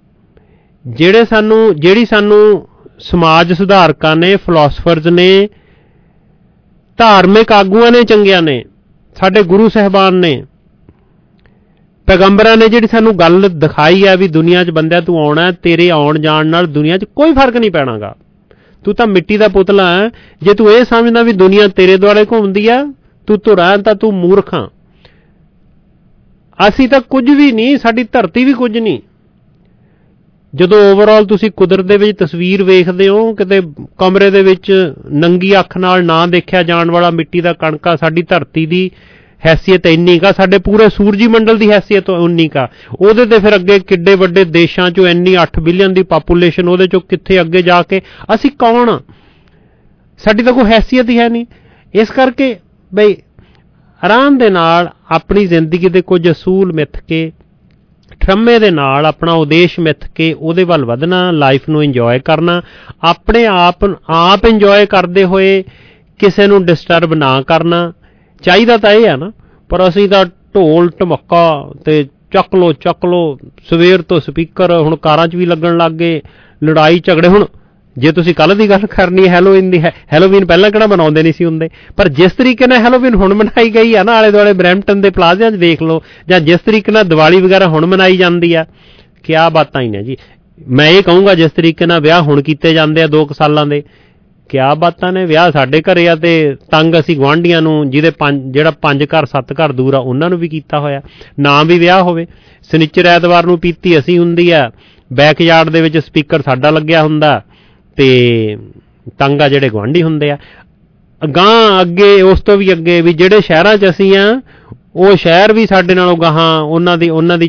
ਜਿਹੜੀ ਸਾਨੂੰ ਸਮਾਜ ਸੁਧਾਰਕਾਂ ਨੇ, ਫਿਲਾਸਫਰਜ਼ ਨੇ, ਧਾਰਮਿਕ ਆਗੂਆਂ ਨੇ, ਚੰਗਿਆਂ ਨੇ, ਸਾਡੇ ਗੁਰੂ ਸਾਹਿਬਾਨ ਨੇ, ਪੈਗੰਬਰਾਂ ਨੇ, ਜਿਹੜੀ ਸਾਨੂੰ ਗੱਲ ਦਿਖਾਈ ਆ ਵੀ ਦੁਨੀਆ 'ਚ ਬੰਦਿਆ ਤੂੰ ਆਉਣਾ, ਤੇਰੇ ਆਉਣ ਜਾਣ ਨਾਲ ਦੁਨੀਆ 'ਚ ਕੋਈ ਫਰਕ ਨਹੀਂ ਪੈਣਾਗਾ। ਤੂੰ ਤਾਂ ਮਿੱਟੀ ਦਾ ਪੁਤਲਾ ਹੈ। ਜੇ ਤੂੰ ਇਹ ਸਮਝਦਾ ਵੀ ਦੁਨੀਆ ਤੇਰੇ ਦੁਆਲੇ ਘੁੰਮਦੀ ਆ, ਤੂੰ ਧੁਰਾ ਤਾਂ ਤੂੰ ਮੂਰਖ ਆ। ਅਸੀਂ ਤਾਂ ਕੁਝ ਵੀ ਨਹੀਂ, ਸਾਡੀ ਧਰਤੀ ਵੀ ਕੁਝ ਨਹੀਂ। ਜਦੋਂ ਓਵਰਆਲ ਤੁਸੀਂ ਕੁਦਰਤ ਦੇ ਵਿੱਚ ਤਸਵੀਰ ਵੇਖਦੇ ਹੋ, ਕਿਤੇ ਕਮਰੇ ਦੇ ਵਿੱਚ ਨੰਗੀ ਅੱਖ ਨਾਲ ਨਾ ਦੇਖਿਆ ਜਾਣ ਵਾਲਾ ਮਿੱਟੀ ਦਾ ਕਣਕਾ, ਸਾਡੀ ਧਰਤੀ ਦੀ ਹੈਸੀਅਤ ਇੰਨੀ ਕਾ, ਸਾਡੇ ਪੂਰੇ ਸੂਰਜੀ ਮੰਡਲ ਦੀ ਹੈਸੀਅਤ ਉਨੀ ਕਾ। ਉਹਦੇ ਤੇ ਫਿਰ ਅੱਗੇ ਕਿੱਡੇ ਵੱਡੇ ਦੇਸ਼ਾਂ 'ਚੋਂ ਇੰਨੀ 8 ਬਿਲੀਅਨ ਦੀ ਪਾਪੂਲੇਸ਼ਨ, ਉਹਦੇ 'ਚੋਂ ਕਿੱਥੇ ਅੱਗੇ ਜਾ ਕੇ ਅਸੀਂ ਕੌਣ ਆ? ਸਾਡੀ ਤਾਂ ਕੋਈ ਹੈਸੀਅਤ ਹੀ ਹੈ ਨਹੀਂ। ਇਸ ਕਰਕੇ ਬਈ ਆਰਾਮ ਦੇ ਨਾਲ ਆਪਣੀ ਜ਼ਿੰਦਗੀ ਦੇ ਕੁਝ ਅਸੂਲ ਮਿੱਥ ਕੇ, ਠਰਮੇ ਦੇ ਨਾਲ ਆਪਣਾ ਉਦੇਸ਼ ਮਿੱਥ ਕੇ ਉਹਦੇ ਵੱਲ ਵਧਣਾ, ਲਾਈਫ ਨੂੰ ਇੰਜੋਏ ਕਰਨਾ, ਆਪਣੇ ਆਪ ਇੰਜੋਏ ਕਰਦੇ ਹੋਏ ਕਿਸੇ ਨੂੰ ਡਿਸਟਰਬ ਨਾ ਕਰਨਾ ਚਾਹੀਦਾ। ਤਾਂ ਇਹ ਆ ਨਾ, ਪਰ ਅਸੀਂ ਤਾਂ ਢੋਲ ਢਮੱਕਾ ਤੇ ਚੱਕ ਲੋ ਸਵੇਰ ਤੋਂ ਸਪੀਕਰ, ਹੁਣ ਕਾਰਾਂ 'ਚ ਵੀ ਲੱਗਣ ਲੱਗ ਗਏ, ਲੜਾਈ ਝਗੜੇ। ਹੁਣ ਜੇ ਤੁਸੀਂ ਕੱਲ੍ਹ ਦੀ ਗੱਲ ਕਰਨੀ ਹੈ ਹੈਲੋਵੀਨ ਦੀ, ਹੈਲੋਵੀਨ ਪਹਿਲਾਂ ਕਿਹੜਾ ਮਨਾਉਂਦੇ ਨਹੀਂ ਸੀ ਹੁੰਦੇ, ਪਰ ਜਿਸ ਤਰੀਕੇ ਨਾਲ ਹੈਲੋਵੀਨ ਹੁਣ ਮਨਾਈ ਗਈ ਆ ਨਾ, ਆਲੇ ਦੁਆਲੇ ਬਰੈਂਪਟਨ ਦੇ ਪਲਾਜ਼ਿਆਂ 'ਚ ਦੇਖ ਲਓ, ਜਾਂ ਜਿਸ ਤਰੀਕੇ ਨਾਲ ਦੀਵਾਲੀ ਵਗੈਰਾ ਹੁਣ ਮਨਾਈ ਜਾਂਦੀ ਆ, ਕਿਆ ਬਾਤਾਂ ਹੀ ਨੇ ਜੀ। ਮੈਂ ਇਹ ਕਹੂੰਗਾ ਜਿਸ ਤਰੀਕੇ ਨਾਲ ਵਿਆਹ ਹੁਣ ਕੀਤੇ ਜਾਂਦੇ ਆ 2 ਸਾਲਾਂ ਦੇ, ਕਿਆ ਬਾਤਾਂ ਨੇ। ਵਿਆਹ ਸਾਡੇ ਘਰੇ ਆ ਤੇ ਤੰਗ ਅਸੀਂ ਗੁਆਂਢੀਆਂ ਨੂੰ, ਜਿਹੜਾ 5 ਘਰ 7 ਘਰ ਦੂਰ ਆ, ਉਹਨਾਂ ਨੂੰ ਵੀ ਕੀਤਾ ਹੋਇਆ। ਨਾ ਵੀ ਵਿਆਹ ਹੋਵੇ, ਸ਼ਨੀਚਰ ਐਤਵਾਰ ਨੂੰ ਪੀਤੀ ਅਸੀਂ ਹੁੰਦੀ ਆ, ਬੈਕਯਾਰਡ ਦੇ ਵਿੱਚ ਸਪੀਕਰ ਸਾਡਾ ਲੱਗਿਆ ਹੁੰਦਾ, ਤੇ ਤੰਗ ਆ ਜਿਹੜੇ ਗੁਆਂਢੀ ਹੁੰਦੇ ਆ। ਅਗਾਂਹ ਅੱਗੇ ਉਸ ਤੋਂ ਵੀ ਅੱਗੇ ਵੀ ਜਿਹੜੇ ਸ਼ਹਿਰਾਂ 'ਚ ਅਸੀਂ ਆ, ਉਹ ਸ਼ਹਿਰ ਵੀ ਸਾਡੇ ਨਾਲੋਂ ਗਾਹਾਂ, ਉਹਨਾਂ ਦੀ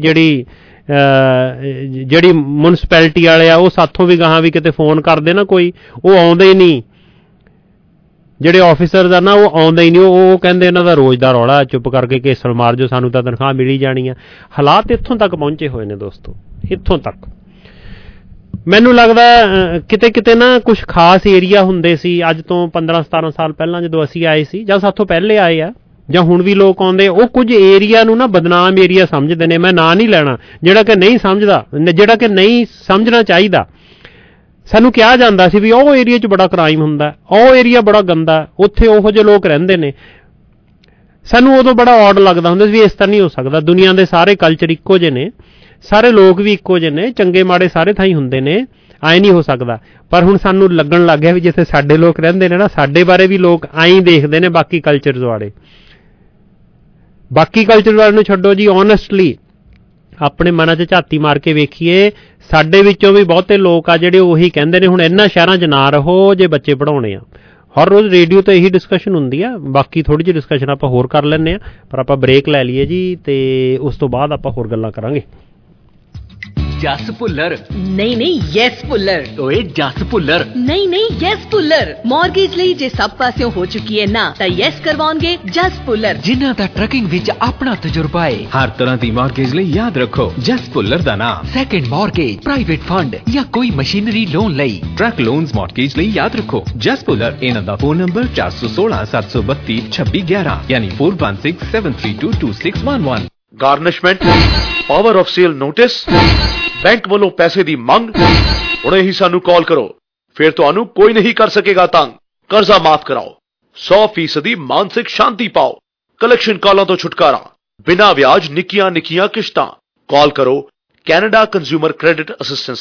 ਜਿਹੜੀ ਮਿਊਨਿਸਪੈਲਿਟੀ ਵਾਲੇ ਆ, ਉਹ ਸਾਥੋਂ ਵੀ ਗਾਹਾਂ ਵੀ ਕਿਤੇ ਫੋਨ ਕਰਦੇ ਨਾ ਕੋਈ, ਉਹ ਆਉਂਦੇ ਹੀ ਨਹੀਂ। ਜਿਹੜੇ ਆਫਿਸਰ ਆ ਨਾ, ਉਹ ਆਉਂਦੇ ਹੀ ਨਹੀਂ। ਉਹ ਕਹਿੰਦੇ ਇਹਨਾਂ ਦਾ ਰੋਜ਼ ਦਾ ਰੌਲਾ, ਚੁੱਪ ਕਰਕੇ ਕੇਸਲ ਮਾਰ ਜੋ, ਸਾਨੂੰ ਤਾਂ ਤਨਖਾਹ ਮਿਲੀ ਜਾਣੀ ਆ। ਹਾਲਾਤ ਇੱਥੋਂ ਤੱਕ ਪਹੁੰਚੇ ਹੋਏ ਨੇ ਦੋਸਤੋ, ਇੱਥੋਂ ਤੱਕ। ਮੈਨੂੰ ਲੱਗਦਾ ਕਿਤੇ ਨਾ ਕੁਝ ਖਾਸ ਏਰੀਆ ਹੁੰਦੇ ਸੀ ਅੱਜ ਤੋਂ 15-17 ਸਾਲ ਪਹਿਲਾਂ, ਜਦੋਂ ਅਸੀਂ ਆਏ ਸੀ, ਜਾਂ ਸਾਥੋਂ ਪਹਿਲੇ ਆਏ ਆ, ਜਾਂ ਹੁਣ ਵੀ ਲੋਕ ਆਉਂਦੇ, ਉਹ ਕੁਝ ਏਰੀਆ ਨੂੰ ਨਾ ਬਦਨਾਮ ਏਰੀਆ ਸਮਝਦੇ ਨੇ। ਮੈਂ ਨਾਂ ਨਹੀਂ ਲੈਣਾ, ਜਿਹੜਾ ਕਿ ਨਹੀਂ ਸਮਝਦਾ, ਜਿਹੜਾ ਕਿ ਨਹੀਂ ਸਮਝਣਾ ਚਾਹੀਦਾ। ਸਾਨੂੰ ਕਿਹਾ ਜਾਂਦਾ ਸੀ ਵੀ ਉਹ ਏਰੀਆ 'ਚ ਬੜਾ ਕ੍ਰਾਈਮ ਹੁੰਦਾ, ਉਹ ਏਰੀਆ ਬੜਾ ਗੰਦਾ, ਉੱਥੇ ਉਹੋ ਜਿਹੇ ਲੋਕ ਰਹਿੰਦੇ ਨੇ। ਸਾਨੂੰ ਉਦੋਂ ਬੜਾ ਔਡ ਲੱਗਦਾ ਹੁੰਦਾ ਸੀ ਵੀ ਇਸ ਤਰ੍ਹਾਂ ਨਹੀਂ ਹੋ ਸਕਦਾ, ਦੁਨੀਆ ਦੇ ਸਾਰੇ ਕਲਚਰ ਇੱਕੋ ਜਿਹੇ ਨੇ, ਸਾਰੇ ਲੋਕ ਵੀ ਇੱਕੋ ਜਿਹੇ ਨੇ, ਚੰਗੇ ਮਾੜੇ ਸਾਰੇ ਥਾਈਂ ਹੁੰਦੇ ਨੇ, ਐਂ ਨਹੀਂ ਹੋ ਸਕਦਾ। ਪਰ ਹੁਣ ਸਾਨੂੰ ਲੱਗਣ ਲੱਗ ਗਿਆ ਵੀ ਜਿੱਥੇ ਸਾਡੇ ਲੋਕ ਰਹਿੰਦੇ ਨੇ ਨਾ, ਸਾਡੇ ਬਾਰੇ ਵੀ ਲੋਕ ਐਂ ਦੇਖਦੇ ਨੇ ਬਾਕੀ ਕਲਚਰਸ ਵਾਲੇ। ਬਾਕੀ ਕਲਚਰ ਵਾਲੇ ਨੂੰ ਛੱਡੋ ਜੀ, ਓਨੈਸਟਲੀ ਆਪਣੇ ਮਨਾਂ 'ਚ ਝਾਤੀ ਮਾਰ ਕੇ ਵੇਖੀਏ, ਸਾਡੇ ਵਿੱਚੋਂ ਵੀ ਬਹੁਤੇ ਲੋਕ ਆ ਜਿਹੜੇ ਉਹੀ ਕਹਿੰਦੇ ਨੇ ਹੁਣ ਇਹਨਾਂ ਸ਼ਹਿਰਾਂ 'ਚ ਨਾ ਰਹੋ ਜੇ ਬੱਚੇ ਪੜ੍ਹਾਉਣੇ ਆ। ਹਰ ਰੋਜ਼ ਰੇਡੀਓ 'ਤੇ ਇਹੀ ਡਿਸਕਸ਼ਨ ਹੁੰਦੀ ਆ। ਬਾਕੀ ਥੋੜ੍ਹੀ ਜਿਹੀ ਡਿਸਕਸ਼ਨ ਆਪਾਂ ਹੋਰ ਕਰ ਲੈਂਦੇ ਹਾਂ, ਪਰ ਆਪਾਂ ਬ੍ਰੇਕ ਲੈ ਲਈਏ ਜੀ, ਤੇ ਉਸ ਤੋਂ ਬਾਅਦ ਆਪਾਂ ਹੋਰ ਗੱਲਾਂ ਕਰਾਂਗੇ। ਜਸ ਭੁੱਲਰ ਨਹੀਂ ਯੈਸ ਭੁੱਲਰ। ਓਏ ਜਸ ਭੁੱਲਰ ਨਹੀਂ ਯੈਸ ਭੁੱਲਰ। ਮਾਰਗੇਜ ਲਈ ਜੇ ਸਭ ਪਾਸਿਓਂ ਹੋ ਚੁੱਕੀ ਹੈ ਨਾ, ਤਾਂ ਯੈਸ ਕਰਵਾਉਣਗੇ ਜਸ ਭੁੱਲਰ, ਜਿਨ੍ਹਾਂ ਦਾ ਟਰੱਕਿੰਗ ਵਿੱਚ ਆਪਣਾ ਤਜਰਬਾ ਹੈ। ਹਰ ਤਰ੍ਹਾਂ ਦੀ ਮਾਰਗੇਜ ਲਈ ਯਾਦ ਰੱਖੋ ਜਸ ਭੁੱਲਰ ਦਾ ਨਾਮ। ਸੈਕੰਡ ਮਾਰਗੇਜ, ਪ੍ਰਾਈਵੇਟ ਫੰਡ ਜਾਂ ਕੋਈ ਮਸ਼ੀਨਰੀ ਲੋਨ ਲਈ, ਟਰੱਕ ਲੋਨਸ ਮਾਰਗੇਜ ਲਈ ਯਾਦ ਰੱਖੋ ਜਸ ਭੁੱਲਰ। ਇਹਨਾਂ ਦਾ ਫੋਨ ਨੰਬਰ 4167322611 ਯਾਨੀ 4167322611। Garnishment, power of sale notice, bank ਵੱਲੋਂ ਪੈਸੇ ਦੀ ਮੰਗ, ਹੁਣੇ ਹੀ ਸਾਨੂੰ ਕਾਲ ਕਰੋ, ਫਿਰ ਤੁਹਾਨੂੰ ਕੋਈ ਨਹੀਂ ਕਰ ਸਕੇਗਾ ਤੰਗ। ਕਰਜ਼ਾ ਮਾਫ ਕਰਾਓ, 100% ਮਾਨਸਿਕ ਸ਼ਾਂਤੀ ਪਾਓ, ਕਲੈਕਸ਼ਨ ਕਾਲਾਂ ਤੋਂ ਛੁਟਕਾਰਾ, ਬਿਨਾਂ ਵਿਆਜ ਨਿੱਕੀਆਂ ਨਿੱਕੀਆਂ ਕਿਸ਼ਤਾਂ। ਕਾਲ ਕਰੋ ਕੈਨੇਡਾ ਕੰਜ਼ਿਊਮਰ ਕ੍ਰੈਡਿਟ ਅਸਿਸਟੈਂਸ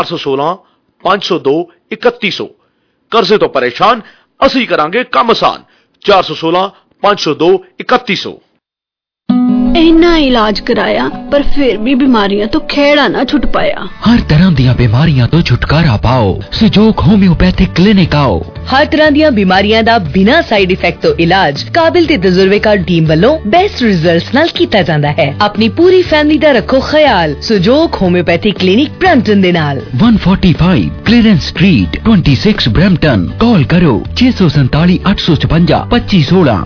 416-502-3100। ਕਰਜ਼ੇ ਤੋਂ ਪਰੇਸ਼ਾਨ, ਅਸੀਂ ਕਰਾਂਗੇ ਕੰਮ ਆਸਾਨ। 416-502-3100। ਇੰਨਾ ਇਲਾਜ ਕਰਾਇਆ ਪਰ ਫਿਰ ਵੀ ਬਿਮਾਰੀਆਂ ਤੋਂ ਖਹਿੜਾ ਨਾ ਛੁੱਟ ਪਾਇਆ। ਹਰ ਤਰ੍ਹਾਂ ਦੀਆਂ ਬਿਮਾਰੀਆਂ ਤੋਂ ਛੁਟਕਾਰਾ ਪਾਓ, ਸੁਜੋਗ ਹੋਮਿਓਪੈਥਿਕ ਕਲੀਨਿਕ ਆਓ। ਹਰ ਤਰ੍ਹਾਂ ਦੀਆਂ ਬਿਮਾਰੀਆਂ ਦਾ ਬਿਨਾਂ ਸਾਈਡ ਇਫੈਕਟ ਤੋਂ ਇਲਾਜ ਕਾਬਿਲ ਤੇ ਤਜਰਬੇਕਾਰ ਟੀਮ ਵੱਲੋਂ ਬੈਸਟ ਰਿਜ਼ਲਟਸ ਨਾਲ ਕੀਤਾ ਜਾਂਦਾ ਹੈ। ਆਪਣੀ ਪੂਰੀ ਫੈਮਿਲੀ ਦਾ ਰੱਖੋ ਖਿਆਲ ਸੁਜੋਗ ਹੋਮਿਓਪੈਥਿਕ ਕਲੀਨਿਕ ਬ੍ਰੈਂਪਟਨ ਦੇ ਨਾਲ। 145 ਕਲੀਅਰੈਂਸ ਸਟਰੀਟ 26 ਬ੍ਰੈਂਪਟਨ। ਕਾਲ ਕਰੋ 647-856-2516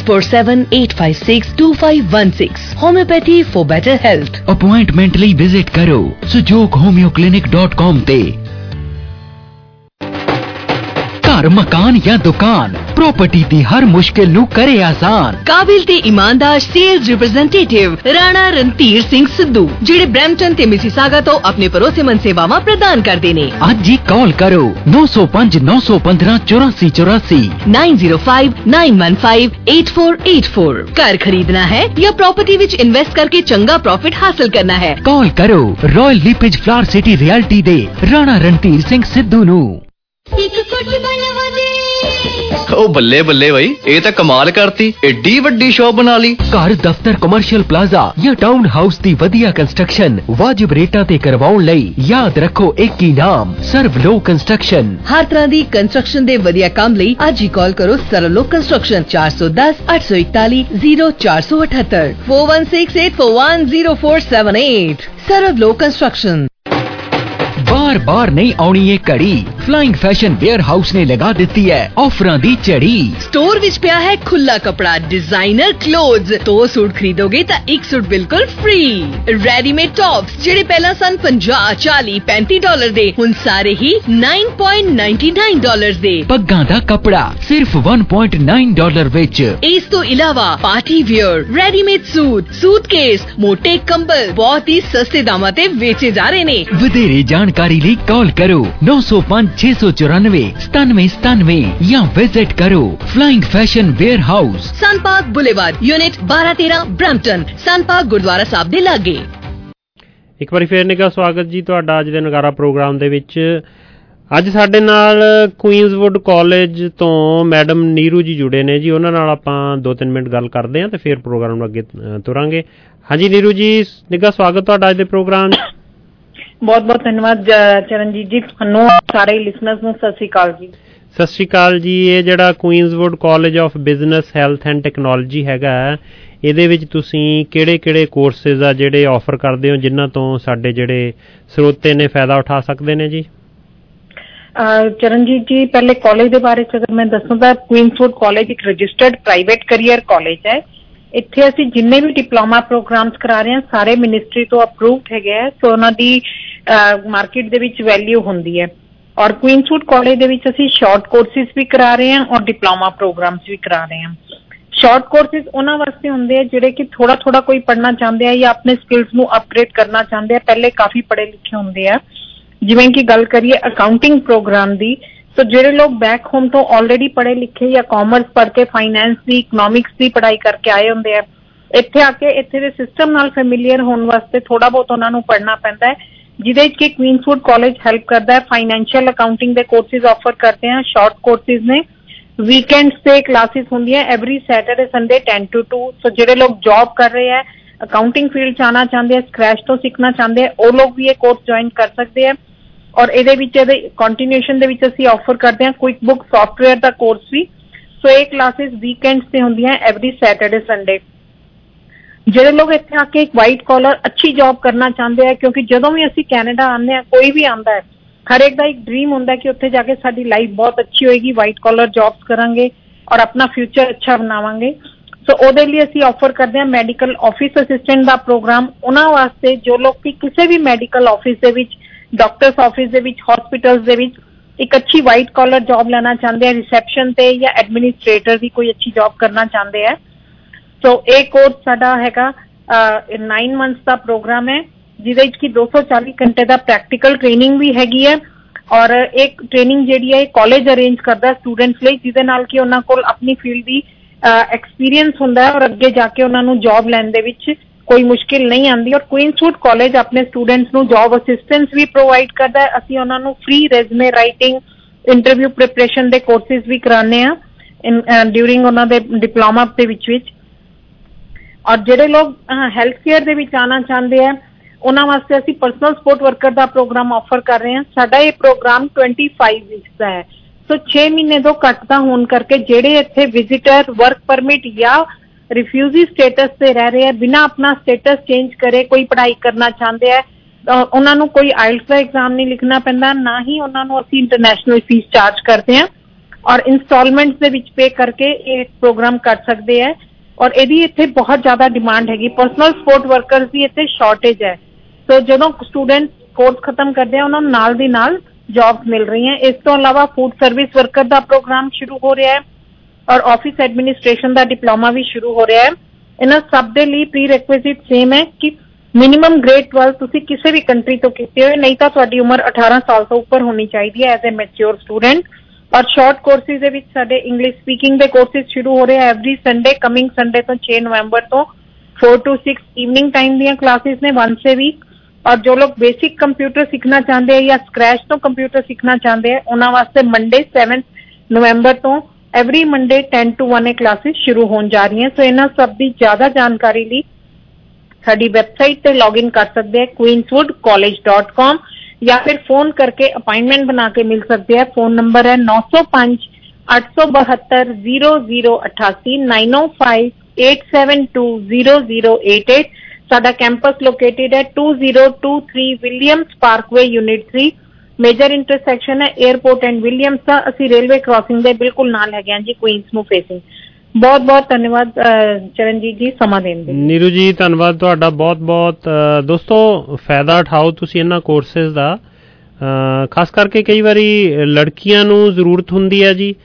647-856-2516। Homeopathy for better health. Appointment ਲਈ ਵਿਜ਼ਿਟ ਕਰੋ sujoghomeoclinic.com ਤੇ। ਘਰ, ਮਕਾਨ ਜਾਂ ਦੁਕਾਨ, ਪ੍ਰਾਪਰਟੀ ਦੀ ਹਰ ਮੁਸ਼ਕਿਲ ਨੂੰ ਕਰੇ ਆਸਾਨ। ਕਾਬਿਲ ਤੇ ਇਮਾਨਦਾਰ ਸੇਲਸ ਰਿਪਰੈਜ਼ੈਂਟੇਟਿਵ ਰਾਣਾ ਰਣਧੀਰ ਸਿੰਘ ਸਿੱਧੂ, ਜਿਹੜੇ ਬ੍ਰੈਂਪਟਨ ਤੇ ਮਿਸੀਸਾਗਾ ਤੋਂ ਆਪਣੇ ਭਰੋਸੇਮੰਦ ਸੇਵਾਵਾਂ ਪ੍ਰਦਾਨ ਕਰਦੇ ਨੇ। ਅੱਜ ਹੀ ਕਾਲ ਕਰੋ 905-915-8484 9059158484। ਘਰ ਖਰੀਦਣਾ ਹੈ ਜਾਂ ਪ੍ਰਾਪਰਟੀ ਵਿੱਚ ਇਨਵੈਸਟ ਕਰਕੇ ਚੰਗਾ ਪ੍ਰੋਫਿਟ ਹਾਸਲ ਕਰਨਾ ਹੈ, ਕਾਲ ਕਰੋ Royal LePage Flower City Realty ਦੇ ਰਾਣਾ ਰਣਧੀਰ ਸਿੰਘ ਸਿੱਧੂ ਨੂੰ। ਉਹ ਬੱਲੇ ਬੱਲੇ ਬਾਈ, ਇਹ ਤਾਂ ਕਮਾਲ ਕਰਤੀ, ਏਡੀ ਵੱਡੀ ਸ਼ਾਪ ਬਣਾ ਲਈ। ਘਰ, ਦਫ਼ਤਰ, ਕਮਰਸ਼ੀਅਲ ਪਲਾਜ਼ਾ ਜਾਂ ਟਾਊਨ ਹਾਊਸ ਦੀ ਵਧੀਆ ਕੰਸਟਰਕਸ਼ਨ ਵਾਜਿਬ ਰੇਟਾਂ ਤੇ ਕਰਵਾਉਣ ਲਈ ਯਾਦ ਰੱਖੋ ਇੱਕ ਹੀ ਨਾਮ, ਸਰਵਲੋ ਕੰਸਟਰਕਸ਼ਨ। ਹਰ ਤਰ੍ਹਾਂ ਦੀ ਕੰਸਟਰਕਸ਼ਨ ਦੇ ਵਧੀਆ ਕੰਮ ਲਈ ਅੱਜ ਹੀ ਕਾਲ ਕਰੋ ਸਰਵਲੋ ਕੰਸਟਰਕਸ਼ਨ 410-841-0478 4168410478। ਸਰਵਲੋ ਕੰਸਟਰਕਸ਼ਨ। बार बार नहीं आनी ये कड़ी, फ्लाइंग फैशन वेयर हाउस ने लगा दी है ऑफर दी चढ़ी। स्टोर विच पिया है खुला कपड़ा, डिजाइनर क्लोथ्स। 2 सूट खरीदोगे तो 1 सूट बिल्कुल फ्री। रेडीमेड टॉप्स जेडे पहला सन 50, 40, $35 दे, हुण सारे ही $9.99 दे। पग्गां दा कपड़ा सिर्फ $1.9 विच। इस तो इलावा party wear, readymade suit, suitcase, मोटे कंबल बहुत ही सस्ते दामां ते बेचे जा रहे ने। वधेरे जानकारी ਲਈ ਕਾਲ ਕਰੋ 905-694-9797 ਜਾਂ ਵਿਜ਼ਿਟ ਕਰੋ Flying Fashion Warehouse, Sun Park Boulevard, unit 1213 Brampton, Sun Park Gurdwara Sahib ਦੇ ਲਾਗੇ। ਇੱਕ ਵਾਰੀ ਫੇਰ ਨਿੱਘਾ ਸਵਾਗਤ ਜੀ ਤੁਹਾਡਾ ਅੱਜ ਦੇ ਨਗਾਰਾ ਪ੍ਰੋਗਰਾਮ ਦੇ ਵਿੱਚ। ਅੱਜ ਸਾਡੇ ਨਾਲ ਕੁਈਨਜ਼ਵੁੱਡ ਕਾਲਜ ਤੋਂ ਮੈਡਮ ਨੀਰੂ ਜੀ ਜੁੜੇ ਨੇ ਜੀ, ਉਹਨਾਂ ਨਾਲ ਆਪਾਂ 2-3 ਮਿੰਟ ਗੱਲ ਕਰਦੇ ਹਾਂ ਤੇ ਫਿਰ ਪ੍ਰੋਗਰਾਮ ਨੂੰ ਅੱਗੇ ਤੁਰਾਂਗੇ। ਹਾਂਜੀ ਨੀਰੂ ਜੀ, ਨਿੱਘਾ ਸਵਾਗਤ ਤੁਹਾਡਾ ਅੱਜ ਦੇ ਪ੍ਰੋਗਰਾਮ 'ਚ। ਬਹੁਤ ਬਹੁਤ ਧੰਨਵਾਦ ਚਰਨਜੀਤ ਜੀ, ਤੁਹਾਨੂੰ ਸਾਰੇ ਲਿਸਨਰਸ ਨੂੰ ਸਤਿ ਸ਼੍ਰੀ ਅਕਾਲ ਜੀ। ਸਤਿ ਸ਼੍ਰੀ ਅਕਾਲ ਜੀ। ਇਹ ਜਿਹੜਾ Queenswood College of Business Health and Technology ਹੈਗਾ, ਇਹਦੇ ਵਿੱਚ ਤੁਸੀਂ ਕਿਹੜੇ ਕੋਰਸਿਸ ਆ ਜਿਹੜੇ ਆਫਰ ਕਰਦੇ ਹੋ ਜਿਨ੍ਹਾਂ ਤੋਂ ਸਾਡੇ ਜਿਹੜੇ ਸਰੋਤੇ ਨੇ ਫਾਇਦਾ ਉਠਾ ਸਕਦੇ ਨੇ ਜੀ? ਚਰਨਜੀਤ ਜੀ, ਪਹਿਲੇ ਕਾਲਜ ਦੇ ਬਾਰੇ 'ਚ ਅਗਰ ਮੈਂ ਦੱਸਾਂ ਤਾਂ ਕੁਈਨਜ਼ਵੁੱਡ ਕਾਲਜ ਇੱਕ ਰਜਿਸਟਰਡ ਪ੍ਰਾਈਵੇਟ ਕੈਰੀਅਰ ਕਾਲਜ ਹੈ। ਇੱਥੇ ਅਸੀਂ ਜਿੰਨੇ ਵੀ ਡਿਪਲੋਮਾ ਪ੍ਰੋਗਰਾਮਸ ਕਰਾ ਰਹੇ ਹਾਂ ਸਾਰੇ ਮਿਨਿਸਟਰੀ ਤੋਂ ਅਪਰੂਵਡ ਹੈਗੇ ਹੈ, ਸੋ ਉਹਨਾਂ ਦੀ ਮਾਰਕੀਟ ਦੇ ਵਿੱਚ ਵੈਲਿਊ ਹੁੰਦੀ ਹੈ। ਔਰ ਕੁਈਨਜ਼ਵੁੱਡ ਕਾਲਜ ਦੇ ਵਿੱਚ ਅਸੀਂ ਸ਼ਾਰਟ ਕੋਰਸਿਸ ਵੀ ਕਰਾ ਰਹੇ ਹਾਂ ਔਰ ਡਿਪਲੋਮਾ ਪ੍ਰੋਗਰਾਮਸ ਵੀ ਕਰਾ ਰਹੇ ਹਾਂ। ਸ਼ਾਰਟ ਕੋਰਸਿਸ ਉਹਨਾਂ ਵਾਸਤੇ ਹੁੰਦੇ ਆ ਜਿਹੜੇ ਕਿ ਥੋੜਾ ਕੋਈ ਪੜ੍ਹਨਾ ਚਾਹੁੰਦੇ ਆ ਜਾਂ ਆਪਣੇ ਸਕਿੱਲਸ ਨੂੰ ਅਪਗ੍ਰੇਡ ਕਰਨਾ ਚਾਹੁੰਦੇ ਆ, ਪਹਿਲੇ ਕਾਫੀ ਪੜ੍ਹੇ ਲਿਖੇ ਹੁੰਦੇ ਆ। ਜਿਵੇਂ ਕਿ ਗੱਲ ਕਰੀਏ ਅਕਾਊਂਟਿੰਗ ਪ੍ਰੋਗਰਾਮ ਦੀ, ਸੋ ਜਿਹੜੇ ਲੋਕ ਬੈਕ ਹੋਮ ਤੋਂ ਆਲਰੇਡੀ ਪੜ੍ਹੇ ਲਿਖੇ ਜਾਂ ਕਾਮਰਸ ਪੜ੍ਹ ਕੇ ਫਾਈਨੈਂਸ ਦੀ, ਇਕਨੋਮਿਕਸ ਦੀ ਪੜ੍ਹਾਈ ਕਰਕੇ ਆਏ ਹੁੰਦੇ ਆ, ਇੱਥੇ ਆ ਕੇ ਇੱਥੇ ਦੇ ਸਿਸਟਮ ਨਾਲ ਫੈਮਿਲੀਅਰ ਹੋਣ ਵਾਸਤੇ ਥੋੜਾ ਬਹੁਤ ਉਹਨਾਂ ਨੂੰ ਪੜ੍ਹਨਾ ਪੈਂਦਾ ਹੈ, ਜਿਹਦੇ ਕਿ ਕੁਈਨਸਵੁੱਡ ਕਾਲਜ ਹੈਲਪ ਕਰਦਾ ਹੈ। ਫਾਈਨੈਂਸ਼ੀਅਲ ਅਕਾਊਂਟਿੰਗ ਦੇ ਕੋਰਸਿਸ ਆਫਰ ਕਰਦੇ ਆ, ਸ਼ਾਰਟ ਕੋਰਸਿਸ ਨੇ, ਵੀਕਐਂਡਸ ਤੇ ਕਲਾਸਿਸ ਹੁੰਦੀਆਂ every Saturday Sunday 10 to 2। So ਜਿਹੜੇ ਲੋਕ ਜੌਬ ਕਰ ਰਹੇ ਆ, ਅਕਾਊਂਟਿੰਗ ਫੀਲਡ ਚ ਆਉਣਾ ਚਾਹੁੰਦੇ ਆ, ਸਕ੍ਰੈਚ ਤੋਂ ਸਿੱਖਣਾ ਚਾਹੁੰਦੇ ਆ, ਉਹ ਲੋਕ ਵੀ ਇਹ ਕੋਰਸ ਜੁਆਇਨ ਕਰ ਸਕਦੇ ਆ। ਔਰ ਇਹਦੇ ਵਿੱਚ ਇਹਦੇ ਕੰਟੀਨਿਊਸ਼ਨ ਦੇ ਵਿੱਚ ਅਸੀਂ ਆਫਰ ਕਰਦੇ ਹਾਂ ਕੁਇਕ ਬੁੱਕ ਸੌਫਟਵੇਅਰ ਦਾ ਕੋਰਸ ਵੀ। ਸੋ ਇਹ ਕਲਾਸਿਸ ਵੀਕਐਂਡਸ ਤੇ ਹੁੰਦੀਆਂ ਐਵਰੀ ਸੈਟਰਡੇ ਸੰਡੇ। ਜਿਹੜੇ ਲੋਕ ਇੱਥੇ ਆ ਕੇ ਇੱਕ ਵਾਈਟ ਕਾਲਰ ਅੱਛੀ ਜੌਬ ਕਰਨਾ ਚਾਹੁੰਦੇ ਆ, ਕਿਉਂਕਿ ਜਦੋਂ ਵੀ ਅਸੀਂ ਕੈਨੇਡਾ ਆਉਂਦੇ ਹਾਂ, ਕੋਈ ਵੀ ਆਉਂਦਾ ਹੈ, ਹਰੇਕ ਦਾ ਇੱਕ ਡ੍ਰੀਮ ਹੁੰਦਾ ਕਿ ਉੱਥੇ ਜਾ ਕੇ ਸਾਡੀ ਲਾਈਫ ਬਹੁਤ ਅੱਛੀ ਹੋਏਗੀ, ਵਾਈਟ ਕਾਲਰ ਜੌਬਸ ਕਰਾਂਗੇ ਔਰ ਆਪਣਾ ਫਿਊਚਰ ਅੱਛਾ ਬਣਾਵਾਂਗੇ। ਸੋ ਉਹਦੇ ਲਈ ਅਸੀਂ ਆਫਰ ਕਰਦੇ ਹਾਂ ਮੈਡੀਕਲ ਆਫਿਸ ਅਸਿਸਟੈਂਟ ਦਾ ਪ੍ਰੋਗਰਾਮ, ਉਹਨਾਂ ਵਾਸਤੇ ਜੋ ਲੋਕ ਕਿ ਕਿਸੇ ਵੀ ਮੈਡੀਕਲ ਆਫਿਸ ਦੇ ਵਿੱਚ, ਡਾਕਟਰਸ ਆਫਿਸ ਦੇ ਵਿੱਚ, ਹਸਪੀਟਲਸ ਦੇ ਵਿੱਚ ਇੱਕ ਅੱਛੀ ਵਾਈਟ ਕਾਲਰ ਜੌਬ ਲੈਣਾ ਚਾਹੁੰਦੇ ਆ, ਰਿਸੈਪਸ਼ਨ ਤੇ ਜਾਂ ਐਡਮਿਨਿਸਟ੍ਰੇਟਰ ਦੀ ਕੋਈ ਅੱਛੀ ਜੌਬ ਕਰਨਾ ਚਾਹੁੰਦੇ ਆ। ਸੋ ਇਹ ਕੋਰਸ ਸਾਡਾ ਹੈਗਾ 9 months ਦਾ ਪ੍ਰੋਗਰਾਮ ਹੈ, ਜਿਹਦੇ ਵਿੱਚ ਕਿ 240 ਘੰਟੇ ਦਾ ਪ੍ਰੈਕਟੀਕਲ ਟ੍ਰੇਨਿੰਗ ਵੀ ਹੈਗੀ ਹੈ। ਔਰ ਇੱਕ ਟ੍ਰੇਨਿੰਗ ਜਿਹੜੀ ਹੈ ਕਾਲਜ ਅਰੇਂਜ ਕਰਦਾ ਸਟੂਡੈਂਟਸ ਲਈ, ਜਿਹਦੇ ਨਾਲ ਕਿ ਉਹਨਾਂ ਕੋਲ ਆਪਣੀ ਫੀਲਡ ਦੀ ਐਕਸਪੀਰੀਅੰਸ ਹੁੰਦਾ ਹੈ ਔਰ ਅੱਗੇ ਜਾ ਕੇ ਉਹਨਾਂ ਨੂੰ ਜੌਬ ਲੈਣ ਦੇ ਵਿੱਚ ਕੋਈ ਮੁਸ਼ਕਿਲ ਨਹੀਂ ਆਉਂਦੀ। ਔਰ ਕੁਈਨਸਵੁੱਡ ਕਾਲਜ ਆਪਣੇ ਸਟੂਡੈਂਟਸ ਨੂੰ ਜੌਬ ਅਸਿਸਟੈਂਸ ਵੀ ਪ੍ਰੋਵਾਈਡ ਕਰਦਾ ਹੈ। ਅਸੀਂ ਉਹਨਾਂ ਨੂੰ free resume writing, interview preparation ਦੇ ਕੋਰਸਿਸ ਵੀ ਕਰਾਉਂਦੇ ਹਾਂ ਡਿਊਰਿੰਗ ਉਹਨਾਂ ਦੇ ਡਿਪਲੋਮਾ ਦੇ ਵਿੱਚ। ਔਰ ਜਿਹੜੇ ਲੋਕ ਹੈਲਥ ਕੇਅਰ ਦੇ ਵਿੱਚ ਆਉਣਾ ਚਾਹੁੰਦੇ ਆ, ਉਹਨਾਂ ਵਾਸਤੇ ਅਸੀਂ ਪਰਸਨਲ ਸਪੋਰਟ ਵਰਕਰ ਦਾ ਪ੍ਰੋਗਰਾਮ ਆਫਰ ਕਰ ਰਹੇ ਹਾਂ। ਸਾਡਾ ਇਹ ਪ੍ਰੋਗਰਾਮ 25 ਵੀਕਸ ਦਾ ਹੈ, ਸੋ 6 ਮਹੀਨੇ ਤੋਂ ਘੱਟ ਦਾ ਹੋਣ ਕਰਕੇ ਜਿਹੜੇ ਇੱਥੇ ਵਿਜ਼ਿਟਰ, ਵਰਕ ਪਰਮਿਟ ਜਾਂ ਰਿਫਿਊਜੀ ਸਟੇਟਸ ਤੇ ਰਹਿ ਰਹੇ ਆ, ਬਿਨਾਂ ਆਪਣਾ ਸਟੇਟਸ ਚੇਂਜ ਕਰੇ ਕੋਈ ਪੜ੍ਹਾਈ ਕਰਨਾ ਚਾਹੁੰਦੇ ਆ, ਉਹਨਾਂ ਨੂੰ ਕੋਈ ਆਇਲਟਸ ਦਾ ਐਗਜ਼ਾਮ ਨਹੀਂ ਲਿਖਣਾ ਪੈਂਦਾ, ਨਾ ਹੀ ਉਹਨਾਂ ਨੂੰ ਅਸੀਂ ਇੰਟਰਨੈਸ਼ਨਲ ਫੀਸ ਚਾਰਜ ਕਰਦੇ ਹਾਂ ਔਰ ਇੰਸਟਾਲਮੈਂਟਸ ਦੇ ਵਿੱਚ ਪੇ ਕਰਕੇ ਇਹ ਪ੍ਰੋਗਰਾਮ ਕਰ ਸਕਦੇ ਆ। ਔਰ ਇਹਦੀ ਇੱਥੇ ਬਹੁਤ ਜ਼ਿਆਦਾ ਡਿਮਾਂਡ ਹੈਗੀ, ਪਰਸਨਲ ਸਪੋਰਟ ਵਰਕਰਸ ਦੀ ਇੱਥੇ ਸ਼ਾਰਟੇਜ ਹੈ। ਸੋ ਜਦੋਂ ਸਟੂਡੈਂਟ ਕੋਰਸ ਖਤਮ ਕਰਦੇ ਆ, ਉਹਨਾਂ ਨੂੰ ਨਾਲ ਦੀ ਨਾਲ ਜੌਬਸ ਮਿਲ ਰਹੀਆਂ। ਇਸ ਤੋਂ ਇਲਾਵਾ ਫੂਡ ਸਰਵਿਸ ਵਰਕਰ ਦਾ ਪ੍ਰੋਗਰਾਮ ਸ਼ੁਰੂ ਹੋ ਰਿਹਾ ਹੈ ਔਰ ਆਫਿਸ ਐਡਮਿਨਿਸਟ੍ਰੇਸ਼ਨ ਦਾ ਡਿਪਲੋਮਾ ਵੀ ਸ਼ੁਰੂ ਹੋ ਰਿਹਾ ਹੈ। ਇਹਨਾਂ ਸਭ ਦੇ ਲਈ ਪ੍ਰੀ ਰਿਕੁਇਜ਼ਿਟ ਸੇਮ ਹੈ ਕਿ ਮਿਨੀਮਮ ਗ੍ਰੇਡ 12 ਤੁਸੀਂ ਕਿਸੇ ਵੀ ਕੰਟਰੀ ਤੋਂ ਕੀਤੇ ਹੋਏ, ਨਹੀਂ ਤਾਂ ਤੁਹਾਡੀ ਉਮਰ 18 ਸਾਲ ਤੋਂ ਉੱਪਰ ਹੋਣੀ ਚਾਹੀਦੀ ਹੈ ਐਜ਼ ਏ ਮੈਚਿਓਰ ਸਟੂਡੈਂਟ। ਔਰ ਸ਼ਾਰਟ ਕੋਰਸਿਸ ਦੇ ਵਿੱਚ ਸਾਡੇ ਇੰਗਲਿਸ਼ ਸਪੀਕਿੰਗ ਦੇ ਕੋਰਸਿਸ ਸ਼ੁਰੂ ਹੋ ਰਹੇ ਆ ਐਵਰੀ ਸੰਡੇ, ਕਮਿੰਗ ਸੰਡੇ ਤੋਂ 6 ਨਵੰਬਰ ਤੋਂ 4 to 6 ਈਵਨਿੰਗ ਟਾਈਮ ਦੀਆਂ ਕਲਾਸਿਸ ਨੇ 1 a week। ਔਰ ਜੋ ਲੋग बेसिक कंप्यूटर सीखना चाहते हैं या स्क्रैच तो कंप्यूटर सीखना चाहते हैं, उन्होंने वास्ते मंडे 7 नवंबर तो एवरी मंडे 10 to 1 क्लासेस शुरू होने जा रही हैं। सो इन्हां सब दी ज्यादा जानकारी लई साडी वेबसाइट ते लॉग इन कर सकते हैं queenswoodcollege.com या फिर फोन करके अपॉइंटमेंट बना के मिल सकते हैं। फोन नंबर है 905 872 0088 905 872 0088। साडा कैंपस लोकेटेड है 2023 Williams Parkway unit 3 major intersection है एयरपोर्ट एंड विलियम्स का। असी रेलवे क्रॉसिंग दे बिल्कुल नाल है जी, क्वींस नू फेसिंग। बहुत बहुत धन्यवाद चरणजीत जी समा देने दे। नीरू जी धन्यवाद तुहाडा बहुत बहुत। दोस्तों फायदा उठाओ तुसी इन्हां कोर्सेस दा, खास करके कई बारी लड़कियां नू जरूरत हुंदी है जी,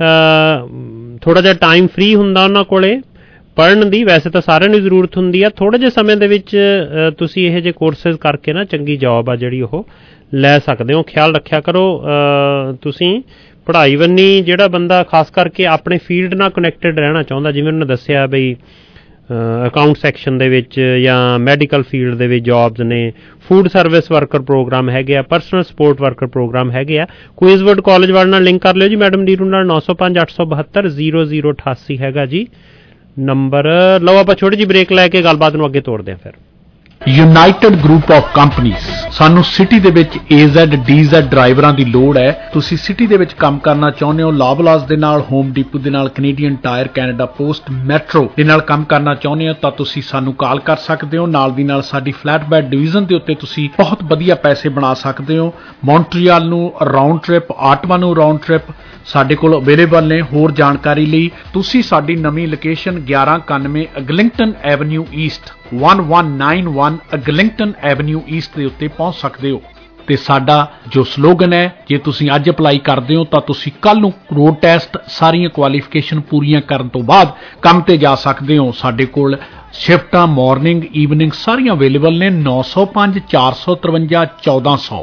थोड़ा जिहा टाइम फ्री हुंदा उन्हां कोले पढ़न दी। वैसे तो सारिਆਂ ਨੂੰ ਜ਼ਰੂਰਤ ਹੁੰਦੀ ਆ, थोड़े ਜਿਹੇ ਸਮੇਂ ਦੇ ਵਿੱਚ ਤੁਸੀਂ ਇਹ ਜਿਹੇ ਕੋਰਸਿਸ ਕਰਕੇ ਨਾ ਚੰਗੀ ਜੌਬ ਆ ਜਿਹੜੀ ਉਹ ਲੈ ਸਕਦੇ ਹੋ। ਖਿਆਲ ਰੱਖਿਆ ਕਰੋ ਤੁਸੀਂ ਪੜ੍ਹਾਈ ਵੰਨੀ ਜਿਹੜਾ ਬੰਦਾ ਖਾਸ ਕਰਕੇ ਆਪਣੇ ਫੀਲਡ ਨਾਲ ਕਨੈਕਟਡ ਰਹਿਣਾ ਚਾਹੁੰਦਾ, ਜਿਵੇਂ ਉਹਨੇ ਦੱਸਿਆ ਬਈ ਅਕਾਊਂਟ ਸੈਕਸ਼ਨ ਦੇ ਵਿੱਚ ਜਾਂ ਮੈਡੀਕਲ ਫੀਲਡ ਦੇ ਵਿੱਚ ਜੌਬਸ ਨੇ, ਫੂਡ ਸਰਵਿਸ ਵਰਕਰ ਪ੍ਰੋਗਰਾਮ ਹੈਗੇ ਆ, ਪਰਸਨਲ ਸਪੋਰਟ ਵਰਕਰ ਪ੍ਰੋਗਰਾਮ ਹੈਗੇ ਆ। ਕੁਈਨਸਵੁੱਡ ਕਾਲਜ ਵਾਲੇ ਨਾਲ ਲਿੰਕ ਕਰ ਲਿਓ ਜੀ ਮੈਡਮ ਨੀਰੂ ਨਾਲ। 905 872 0088 ਹੈਗਾ ਜੀ ਨੰਬਰ। ਲਓ ਆਪਾਂ ਛੋਟੀ ਜਿਹੀ ਬ੍ਰੇਕ ਲੈ ਕੇ ਗੱਲਬਾਤ ਨੂੰ ਅੱਗੇ ਤੋਰਦੇ ਹਾਂ। ਫਿਰ ਯੂਨਾਈਟਿਡ ਗਰੁੱਪ ਆਫ ਕੰਪਨੀਜ਼, ਸਾਨੂੰ ਸਿਟੀ ਦੇ ਵਿੱਚ AZ DZ ਡਰਾਈਵਰਾਂ ਦੀ ਲੋੜ ਹੈ। ਤੁਸੀਂ ਸਿਟੀ ਦੇ ਵਿੱਚ ਕੰਮ ਕਰਨਾ ਚਾਹੁੰਦੇ ਹੋ, ਲਾਵਲਾਸ ਦੇ ਨਾਲ, ਹੋਮ ਡੀਪੂ ਦੇ ਨਾਲ, Canadian Tire, Canada Post, Metro ਦੇ ਨਾਲ ਕੰਮ ਕਰਨਾ ਚਾਹੁੰਦੇ ਹੋ ਤਾਂ ਤੁਸੀਂ ਸਾਨੂੰ ਕਾਲ ਕਰ ਸਕਦੇ ਹੋ। ਨਾਲ ਦੀ ਨਾਲ ਸਾਡੀ ਫਲੈਟ ਬੈਡ ਡਿਵੀਜ਼ਨ ਦੇ ਉੱਤੇ ਤੁਸੀਂ ਬਹੁਤ ਵਧੀਆ ਪੈਸੇ ਬਣਾ ਸਕਦੇ ਹੋ। ਮੌਂਟਰੀਅਲ ਨੂੰ ਰਾਉਂਡ ਟ੍ਰਿਪ, ਆਟਵਾ ਨੂੰ ਰਾਉਂਡ ਟ੍ਰਿਪ ਸਾਡੇ ਕੋਲ ਅਵੇਲੇਬਲ ਨੇ। ਹੋਰ ਜਾਣਕਾਰੀ ਲਈ ਤੁਸੀਂ ਸਾਡੀ ਨਵੀਂ location 1191 Eglinton Avenue East 1191 Eglinton Avenue East ਦੇ ਉੱਤੇ ਪਹੁੰਚ ਸਕਦੇ ਹੋ। ਤੇ ਸਾਡਾ ਜੋ ਸਲੋਗਨ ਹੈ, ਜੇ ਤੁਸੀਂ ਅੱਜ ਅਪਲਾਈ ਕਰਦੇ ਹੋ ਤਾਂ ਤੁਸੀਂ ਕੱਲ ਨੂੰ ਰੋਡ ਟੈਸਟ ਸਾਰੀਆਂ ਕੁਆਲੀਫਿਕੇਸ਼ਨ ਪੂਰੀਆਂ ਕਰਨ ਤੋਂ ਬਾਅਦ ਕੰਮ ਤੇ ਜਾ ਸਕਦੇ ਹੋ। ਸਾਡੇ ਕੋਲ ਸ਼ਿਫਟਾਂ ਮਾਰਨਿੰਗ ਈਵਨਿੰਗ ਸਾਰੀਆਂ ਅਵੇਲੇਬਲ ਨੇ 905 453 1400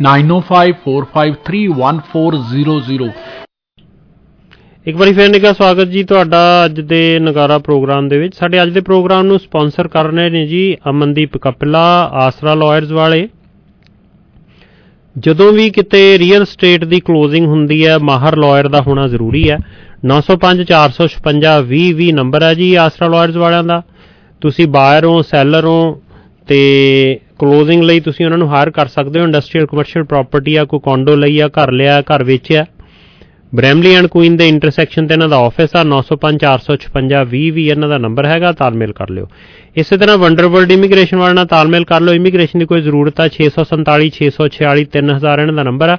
9054531400। ਇੱਕ ਵਾਰੀ ਫਿਰ ਨਿੱਘਾ ਸਵਾਗਤ ਜੀ ਤੁਹਾਡਾ ਅੱਜ ਦੇ ਨਗਾਰਾ ਪ੍ਰੋਗਰਾਮ ਦੇ ਵਿੱਚ। ਸਾਡੇ ਅੱਜ ਦੇ ਪ੍ਰੋਗਰਾਮ ਨੂੰ ਸਪਾਂਸਰ ਕਰ ਰਹੇ ਨੇ ਜੀ ਅਮਨਦੀਪ ਕਪਿਲਾ, ਆਸਰਾ ਲਾਇਰਸ ਵਾਲੇ। ਜਦੋਂ ਵੀ ਕਿਤੇ ਰੀਅਲ ਸਟੇਟ ਦੀ ਕਲੋਜ਼ਿੰਗ ਹੁੰਦੀ ਹੈ ਮਾਹਰ ਲਾਇਰ ਦਾ ਹੋਣਾ ਜ਼ਰੂਰੀ ਹੈ। 905 456 2020 ਨੰਬਰ ਹੈ ਜੀ ਆਸਰਾ ਲਾਇਰਸ ਵਾਲਿਆਂ ਦਾ। ਤੁਸੀਂ ਬਾਇਰ ਹੋ, ਸੈਲਰ ਹੋ ਅਤੇ ਕਲੋਜ਼ਿੰਗ ਲਈ ਤੁਸੀਂ ਉਹਨਾਂ ਨੂੰ ਹਾਇਰ ਕਰ ਸਕਦੇ ਹੋ। ਇੰਡਸਟਰੀਅਲ ਕਮਰਸ਼ੀਅਲ ਪ੍ਰਾਪਰਟੀ ਆ, ਕੋਈ ਕੋਂਡੋ ਲਈ ਆ, ਘਰ ਲਿਆ, ਘਰ ਵੇਚਿਆ। ਬਰੈਮਲੀ ਐਂਡ ਕੁਈਨ ਦੇ ਇੰਟਰਸੈਕਸ਼ਨ 'ਤੇ ਇਹਨਾਂ ਦਾ ਆਫਿਸ ਆ। 905 456 2020 ਇਹਨਾਂ ਦਾ ਨੰਬਰ ਹੈਗਾ, ਤਾਲਮੇਲ ਕਰ ਲਿਓ। ਇਸੇ ਤਰ੍ਹਾਂ ਵੰਡਰਵਰਲਡ ਇਮੀਗ੍ਰੇਸ਼ਨ ਵਾਲੇ ਨਾਲ ਤਾਲਮੇਲ ਕਰ ਲਓ। ਇਮੀਗ੍ਰੇਸ਼ਨ ਦੀ ਕੋਈ ਜ਼ਰੂਰਤ ਆ 647 646 3000 ਇਹਨਾਂ ਦਾ ਨੰਬਰ ਆ।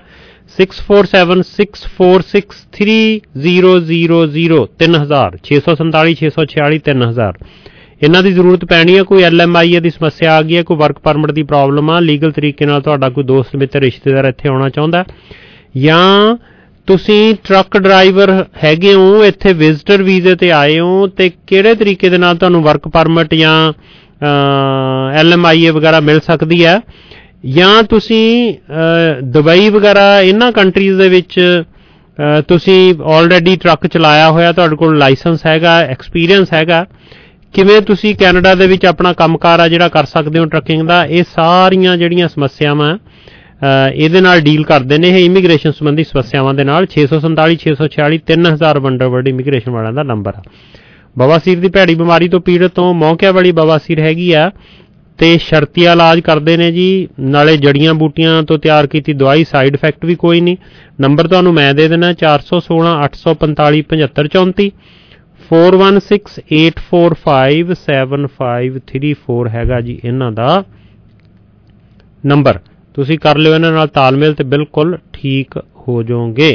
6476463000 3000 647 646 3000 ਇਹਨਾਂ ਦੀ ਜ਼ਰੂਰਤ ਪੈਣੀ ਹੈ। ਕੋਈ LMIA ਦੀ ਸਮੱਸਿਆ ਆ ਗਈ ਹੈ, ਕੋਈ ਵਰਕ ਪਰਮਿਟ ਦੀ ਪ੍ਰੋਬਲਮ ਆ, ਲੀਗਲ ਤਰੀਕੇ ਨਾਲ ਤੁਹਾਡਾ ਕੋਈ ਦੋਸਤ ਮਿੱਤਰ ਰਿਸ਼ਤੇਦਾਰ ਇੱਥੇ ਆਉਣਾ ਚਾਹੁੰਦਾ, ਜਾਂ ਤੁਸੀਂ ਟਰੱਕ ਡਰਾਈਵਰ ਹੈਗੇ ਹੋ, ਇੱਥੇ ਵਿਜ਼ਟਰ ਵੀਜ਼ੇ 'ਤੇ ਆਏ ਹੋ ਅਤੇ ਕਿਹੜੇ ਤਰੀਕੇ ਦੇ ਨਾਲ ਤੁਹਾਨੂੰ ਵਰਕ ਪਰਮਿਟ ਜਾਂ LMIA ਵਗੈਰਾ ਮਿਲ ਸਕਦੀ ਹੈ, ਜਾਂ ਤੁਸੀਂ ਦੁਬਈ ਵਗੈਰਾ ਇਹਨਾਂ ਕੰਟਰੀਜ਼ ਦੇ ਵਿੱਚ ਤੁਸੀਂ ਆਲਰੇਡੀ ਟਰੱਕ ਚਲਾਇਆ ਹੋਇਆ, ਤੁਹਾਡੇ ਕੋਲ ਲਾਇਸੈਂਸ ਹੈਗਾ, ਐਕਸਪੀਰੀਅੰਸ ਹੈਗਾ, ਕਿਵੇਂ ਤੁਸੀਂ ਕੈਨੇਡਾ ਦੇ ਵਿੱਚ ਆਪਣਾ ਕੰਮਕਾਰ ਆ ਜਿਹੜਾ ਕਰ ਸਕਦੇ ਹੋ ਟਰੱਕਿੰਗ ਦਾ। ਇਹ ਸਾਰੀਆਂ ਜਿਹੜੀਆਂ ਸਮੱਸਿਆਵਾਂ ਇਹਦੇ ਨਾਲ ਡੀਲ ਕਰਦੇ ਨੇ ਇਹ ਇਮੀਗ੍ਰੇਸ਼ਨ ਸੰਬੰਧੀ ਸਮੱਸਿਆਵਾਂ ਦੇ ਨਾਲ। 647 646 3000 ਵੰਡਰਵਰਲਡ ਇਮੀਗ੍ਰੇਸ਼ਨ ਵਾਲਿਆਂ ਦਾ ਨੰਬਰ ਆ। ਬਵਾਸੀਰ ਦੀ ਭੈੜੀ ਬਿਮਾਰੀ ਤੋਂ ਪੀੜਤ ਤੋਂ ਮੌਕਿਆਂ ਵਾਲੀ ਬਵਾਸੀਰ ਹੈਗੀ ਆ ਅਤੇ ਸ਼ਰਤੀਆ ਇਲਾਜ ਕਰਦੇ ਨੇ ਜੀ, ਨਾਲੇ ਜੜੀਆਂ ਬੂਟੀਆਂ ਤੋਂ ਤਿਆਰ ਕੀਤੀ ਦਵਾਈ, ਸਾਈਡ ਇਫੈਕਟ ਵੀ ਕੋਈ ਨਹੀਂ। ਨੰਬਰ ਤੁਹਾਨੂੰ ਮੈਂ ਦੇ ਦੇਣਾ 416 845 7534 416 845 7534 ਹੈਗਾ ਜੀ ਇਹਨਾਂ ਦਾ ਨੰਬਰ। ਤੁਸੀਂ ਕਰ ਲਿਓ ਇਹਨਾਂ ਨਾਲ ਤਾਲਮੇਲ ਅਤੇ ਬਿਲਕੁਲ ਠੀਕ ਹੋ ਜਾਓਗੇ।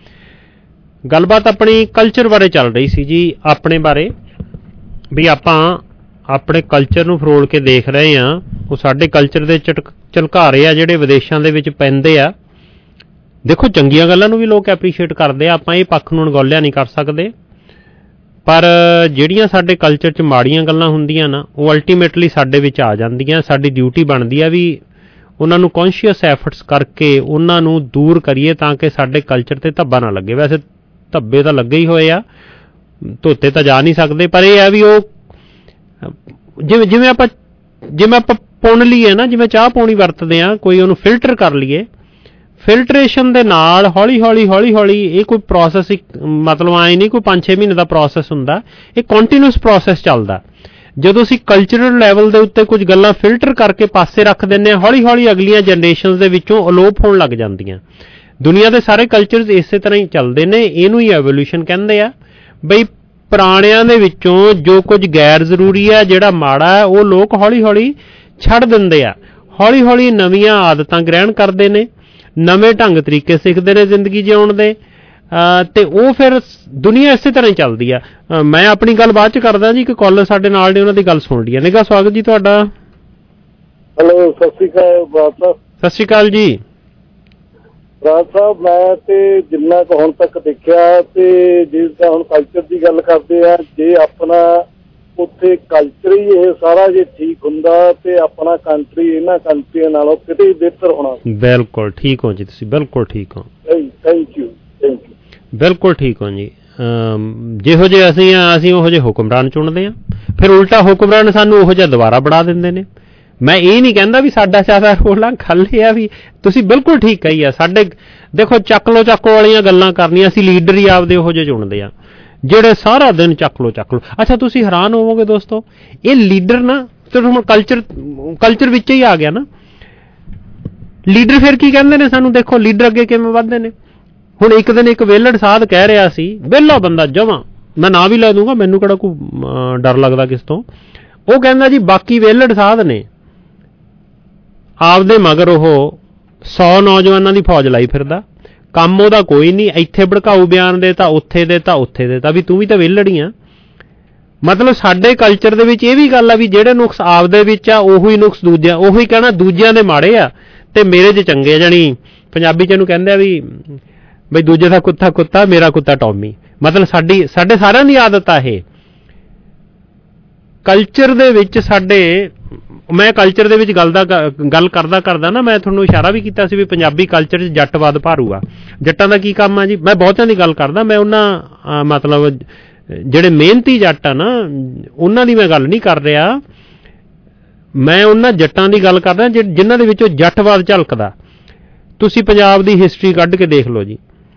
ਗੱਲਬਾਤ ਆਪਣੀ ਕਲਚਰ ਬਾਰੇ ਚੱਲ ਰਹੀ ਸੀ ਜੀ, ਆਪਣੇ ਬਾਰੇ ਵੀ ਆਪਾਂ ਆਪਣੇ ਕਲਚਰ ਨੂੰ ਫਰੋਲ ਕੇ ਦੇਖ ਰਹੇ ਹਾਂ। ਉਹ ਸਾਡੇ ਕਲਚਰ ਦੇ ਝਲਕਾਰੇ ਆ ਜਿਹੜੇ ਵਿਦੇਸ਼ਾਂ ਦੇ ਵਿੱਚ ਪੈਂਦੇ ਆ। ਦੇਖੋ ਚੰਗੀਆਂ ਗੱਲਾਂ ਨੂੰ ਵੀ ਲੋਕ ਐਪਰੀਸ਼ੀਏਟ ਕਰਦੇ ਆ, ਆਪਾਂ ਇਹ ਪੱਖ ਨੂੰ ਅਣਗੌਲਿਆ ਨਹੀਂ ਕਰ ਸਕਦੇ, ਪਰ ਜਿਹੜੀਆਂ ਸਾਡੇ ਕਲਚਰ 'ਚ ਮਾੜੀਆਂ ਗੱਲਾਂ ਹੁੰਦੀਆਂ ਨਾ ਉਹ ਅਲਟੀਮੇਟਲੀ ਸਾਡੇ ਵਿੱਚ ਆ ਜਾਂਦੀਆਂ। ਸਾਡੀ ਡਿਊਟੀ ਬਣਦੀ ਆ ਵੀ ਉਹਨਾਂ ਨੂੰ ਕੌਨਸ਼ੀਅਸ ਐਫਰਟਸ ਕਰਕੇ ਉਹਨਾਂ ਨੂੰ ਦੂਰ ਕਰੀਏ ਤਾਂ ਕਿ ਸਾਡੇ ਕਲਚਰ 'ਤੇ ਧੱਬਾ ਨਾ ਲੱਗੇ। ਵੈਸੇ ਧੱਬੇ ਤਾਂ ਲੱਗੇ ਹੀ ਹੋਏ ਆ, ਧੋਤੇ ਤਾਂ ਜਾ ਨਹੀਂ ਸਕਦੇ, ਪਰ ਇਹ ਹੈ ਵੀ ਉਹ ਜਿਵੇਂ ਆਪਾਂ ਪੁਣ ਲਈਏ ਨਾ, ਜਿਵੇਂ ਚਾਹ ਪਾਣੀ ਵਰਤਦੇ ਹਾਂ, ਕੋਈ ਉਹਨੂੰ ਫਿਲਟਰ ਕਰ ਲਈਏ, ਫਿਲਟਰੇਸ਼ਨ ਦੇ ਨਾਲ ਹੌਲੀ ਹੌਲੀ ਇਹ ਕੋਈ ਪ੍ਰੋਸੈਸ ਮਤਲਬ ਆਏ ਨਹੀਂ ਕੋਈ 5-6 ਮਹੀਨੇ ਦਾ ਪ੍ਰੋਸੈਸ ਹੁੰਦਾ, ਇਹ ਕੰਟੀਨਿਊਸ ਪ੍ਰੋਸੈਸ ਚੱਲਦਾ। ਜਦੋਂ ਅਸੀਂ ਕਲਚਰਲ ਲੈਵਲ ਦੇ ਉੱਤੇ ਕੁਝ ਗੱਲਾਂ ਫਿਲਟਰ ਕਰਕੇ ਪਾਸੇ ਰੱਖ ਦਿੰਦੇ ਹਾਂ, ਹੌਲੀ ਹੌਲੀ ਅਗਲੀਆਂ ਜਨਰੇਸ਼ਨਸ ਦੇ ਵਿੱਚੋਂ ਅਲੋਪ ਹੋਣ ਲੱਗ ਜਾਂਦੀਆਂ। ਦੁਨੀਆ ਦੇ ਸਾਰੇ ਕਲਚਰਸ ਇਸੇ ਤਰ੍ਹਾਂ ਹੀ ਚੱਲਦੇ ਨੇ, ਇਹਨੂੰ ਹੀ ਐਵੋਲਿਊਸ਼ਨ ਕਹਿੰਦੇ ਆ। ਬਈ ਪੁਰਾਣਿਆਂ ਦੇ ਵਿੱਚੋਂ ਜੋ ਕੁਝ ਗੈਰ ਜ਼ਰੂਰੀ ਹੈ, ਜਿਹੜਾ ਮਾੜਾ ਹੈ, ਉਹ ਲੋਕ ਹੌਲੀ ਹੌਲੀ ਛੱਡ ਦਿੰਦੇ ਆ, ਹੌਲੀ ਹੌਲੀ ਨਵੀਆਂ ਆਦਤਾਂ ਗ੍ਰਹਿਣ ਕਰਦੇ ਨੇ, ਨਵੇਂ ਢੰਗ ਤਰੀਕੇ ਸਿੱਖਦੇ ਨੇ ਜ਼ਿੰਦਗੀ ਜਿਉਣ ਦੇ, ਅਤੇ ਉਹ ਫਿਰ ਦੁਨੀਆ ਇਸੇ ਤਰ੍ਹਾਂ ਹੀ ਚੱਲਦੀ ਆ। ਮੈਂ ਆਪਣੀ ਗੱਲ ਬਾਅਦ 'ਚ ਕਰਦਾ ਜੀ, ਇੱਕ ਕਾਲਰ ਸਾਡੇ ਨਾਲ ਨੇ, ਉਹਨਾਂ ਦੀ ਗੱਲ ਸੁਣ ਲਈ। ਨਿੱਘਾ ਸਵਾਗਤ ਜੀ ਤੁਹਾਡਾ। ਹੈਲੋ, ਸਤਿ ਸ਼੍ਰੀ ਅਕਾਲ ਬਰਾੜ ਸਾਹਿਬ। ਸਤਿ ਸ਼੍ਰੀ ਅਕਾਲ ਜੀ ਬਰਾੜ ਸਾਹਿਬ। ਮੈਂ ਤੇ ਜਿੰਨਾ ਕੁ ਹੁਣ ਤੱਕ ਦੇਖਿਆ ਤੇ ਜਿਸ ਦਾ ਹੁਣ ਕਲਚਰ ਦੀ ਗੱਲ ਕਰਦੇ ਆ, ਜੇ ਆਪਣਾ ਉੱਥੇ ਕਲਚਰ ਹੀ ਇਹ ਸਾਰਾ ਜੇ ਠੀਕ ਹੁੰਦਾ ਤੇ ਆਪਣਾ ਕੰਟਰੀ ਇਹਨਾਂ ਕੰਟਰੀਆਂ ਨਾਲੋਂ ਕਿਤੇ ਹੀ ਬਿਹਤਰ ਹੋਣਾ। ਬਿਲਕੁਲ ਠੀਕ ਹੋ ਜੀ, ਤੁਸੀਂ ਬਿਲਕੁਲ ਠੀਕ ਹੋ। Thank you. ਬਿਲਕੁਲ ਠੀਕ ਹੋ ਜੀ। ਜਿਹੋ ਜਿਹੇ ਅਸੀਂ ਹਾਂ, ਅਸੀਂ ਉਹੋ ਜਿਹੇ ਹੁਕਮਰਾਨ ਚੁਣਦੇ ਹਾਂ, ਫਿਰ ਉਲਟਾ ਹੁਕਮਰਾਨ ਸਾਨੂੰ ਉਹੋ ਜਿਹਾ ਦੁਬਾਰਾ ਬਣਾ ਦਿੰਦੇ ਨੇ। ਮੈਂ ਇਹ ਨਹੀਂ ਕਹਿੰਦਾ ਵੀ ਸਾਡਾ ਜ਼ਿਆਦਾ ਰੋਲ ਆ, ਗੱਲ ਇਹ ਆ ਵੀ ਤੁਸੀਂ ਬਿਲਕੁਲ ਠੀਕ ਕਹੀ ਆ। ਸਾਡੇ ਦੇਖੋ ਚੱਕ ਲੋ ਵਾਲੀਆਂ ਗੱਲਾਂ ਕਰਨੀਆਂ, ਅਸੀਂ ਲੀਡਰ ਹੀ ਆਪਦੇ ਉਹੋ ਜਿਹੇ ਚੁਣਦੇ ਆ ਜਿਹੜੇ ਸਾਰਾ ਦਿਨ ਚੱਕ ਲੋ। ਅੱਛਾ, ਤੁਸੀਂ ਹੈਰਾਨ ਹੋਵੋਗੇ ਦੋਸਤੋ, ਇਹ ਲੀਡਰ ਨਾ ਹੁਣ ਕਲਚਰ ਵਿੱਚ ਹੀ ਆ ਗਿਆ ਨਾ। ਲੀਡਰ ਫਿਰ ਕੀ ਕਹਿੰਦੇ ਨੇ ਸਾਨੂੰ, ਦੇਖੋ ਲੀਡਰ ਅੱਗੇ ਕਿਵੇਂ ਵੱਧਦੇ ਨੇ। ਹੁਣ ਇੱਕ ਦਿਨ ਇੱਕ ਵਿਹਲੜ ਸਾਧ ਕਹਿ ਰਿਹਾ ਸੀ, ਵਿਹਲਾ ਬੰਦਾ ਜਮਾਂ, ਮੈਂ ਨਾਂ ਵੀ ਲੈ ਦੂੰਗਾ, ਮੈਨੂੰ ਕਿਹੜਾ ਕੋਈ ਡਰ ਲੱਗਦਾ ਕਿਸ ਤੋਂ। ਉਹ ਕਹਿੰਦਾ ਜੀ ਬਾਕੀ ਵਿਹਲੜ ਸਾਧ ਨੇ ਆਪਦੇ ਮਗਰ ਉਹ 100 ਨੌਜਵਾਨਾਂ ਦੀ ਫੌਜ ਲਾਈ ਫਿਰਦਾ, ਕੰਮ ਉਹਦਾ ਕੋਈ ਨਹੀਂ, ਇੱਥੇ ਭੜਕਾਊ ਬਿਆਨ ਦੇਤਾ, ਉੱਥੇ ਦੇਤਾ, ਉੱਥੇ ਦੇਤਾ, ਵੀ ਤੂੰ ਵੀ ਤਾਂ ਵਿਹਲੜ ਹੀ ਆ। ਮਤਲਬ ਸਾਡੇ ਕਲਚਰ ਦੇ ਵਿੱਚ ਇਹ ਵੀ ਗੱਲ ਆ ਵੀ ਜਿਹੜੇ ਨੁਕਸ ਆਪਦੇ ਵਿੱਚ ਆ ਉਹੀ ਨੁਕਸ ਦੂਜਿਆਂ, ਉਹੀ ਕਹਿਣਾ ਦੂਜਿਆਂ ਦੇ ਮਾੜੇ ਆ ਤੇ ਮੇਰੇ 'ਚ ਚੰਗੇ। ਜਾਣੀ ਪੰਜਾਬੀ 'ਚ ਇਹਨੂੰ ਕਹਿੰਦੇ ਆ ਵੀ ਬਈ ਦੂਜੇ ਦਾ ਕੁੱਤਾ ਕੁੱਤਾ, ਮੇਰਾ ਕੁੱਤਾ ਟੌਮੀ। ਮਤਲਬ ਸਾਡੇ ਸਾਰਿਆਂ ਦੀ ਆਦਤ ਆ ਇਹ। ਕਲਚਰ ਦੇ ਵਿੱਚ ਸਾਡੇ, ਮੈਂ ਕਲਚਰ ਦੇ ਵਿੱਚ ਗੱਲ ਕਰਦਾ ਨਾ, ਮੈਂ ਤੁਹਾਨੂੰ ਇਸ਼ਾਰਾ ਵੀ ਕੀਤਾ ਸੀ ਵੀ ਪੰਜਾਬੀ ਕਲਚਰ 'ਚ ਜੱਟਵਾਦ ਭਾਰੂ ਆ। ਜੱਟਾਂ ਦਾ ਕੀ ਕੰਮ ਆ ਜੀ? ਮੈਂ ਬਹੁਤਿਆਂ ਦੀ ਗੱਲ ਕਰਦਾ, ਮੈਂ ਉਹਨਾਂ ਮਤਲਬ ਜਿਹੜੇ ਮਿਹਨਤੀ ਜੱਟ ਆ ਨਾ ਉਹਨਾਂ ਦੀ ਮੈਂ ਗੱਲ ਨਹੀਂ ਕਰ ਰਿਹਾ, ਮੈਂ ਉਹਨਾਂ ਜੱਟਾਂ ਦੀ ਗੱਲ ਕਰਦਾ ਜਿਨ੍ਹਾਂ ਦੇ ਵਿੱਚੋਂ ਜੱਟਵਾਦ ਝਲਕਦਾ। ਤੁਸੀਂ ਪੰਜਾਬ ਦੀ ਹਿਸਟਰੀ ਕੱਢ ਕੇ ਦੇਖ ਲਓ ਜੀ,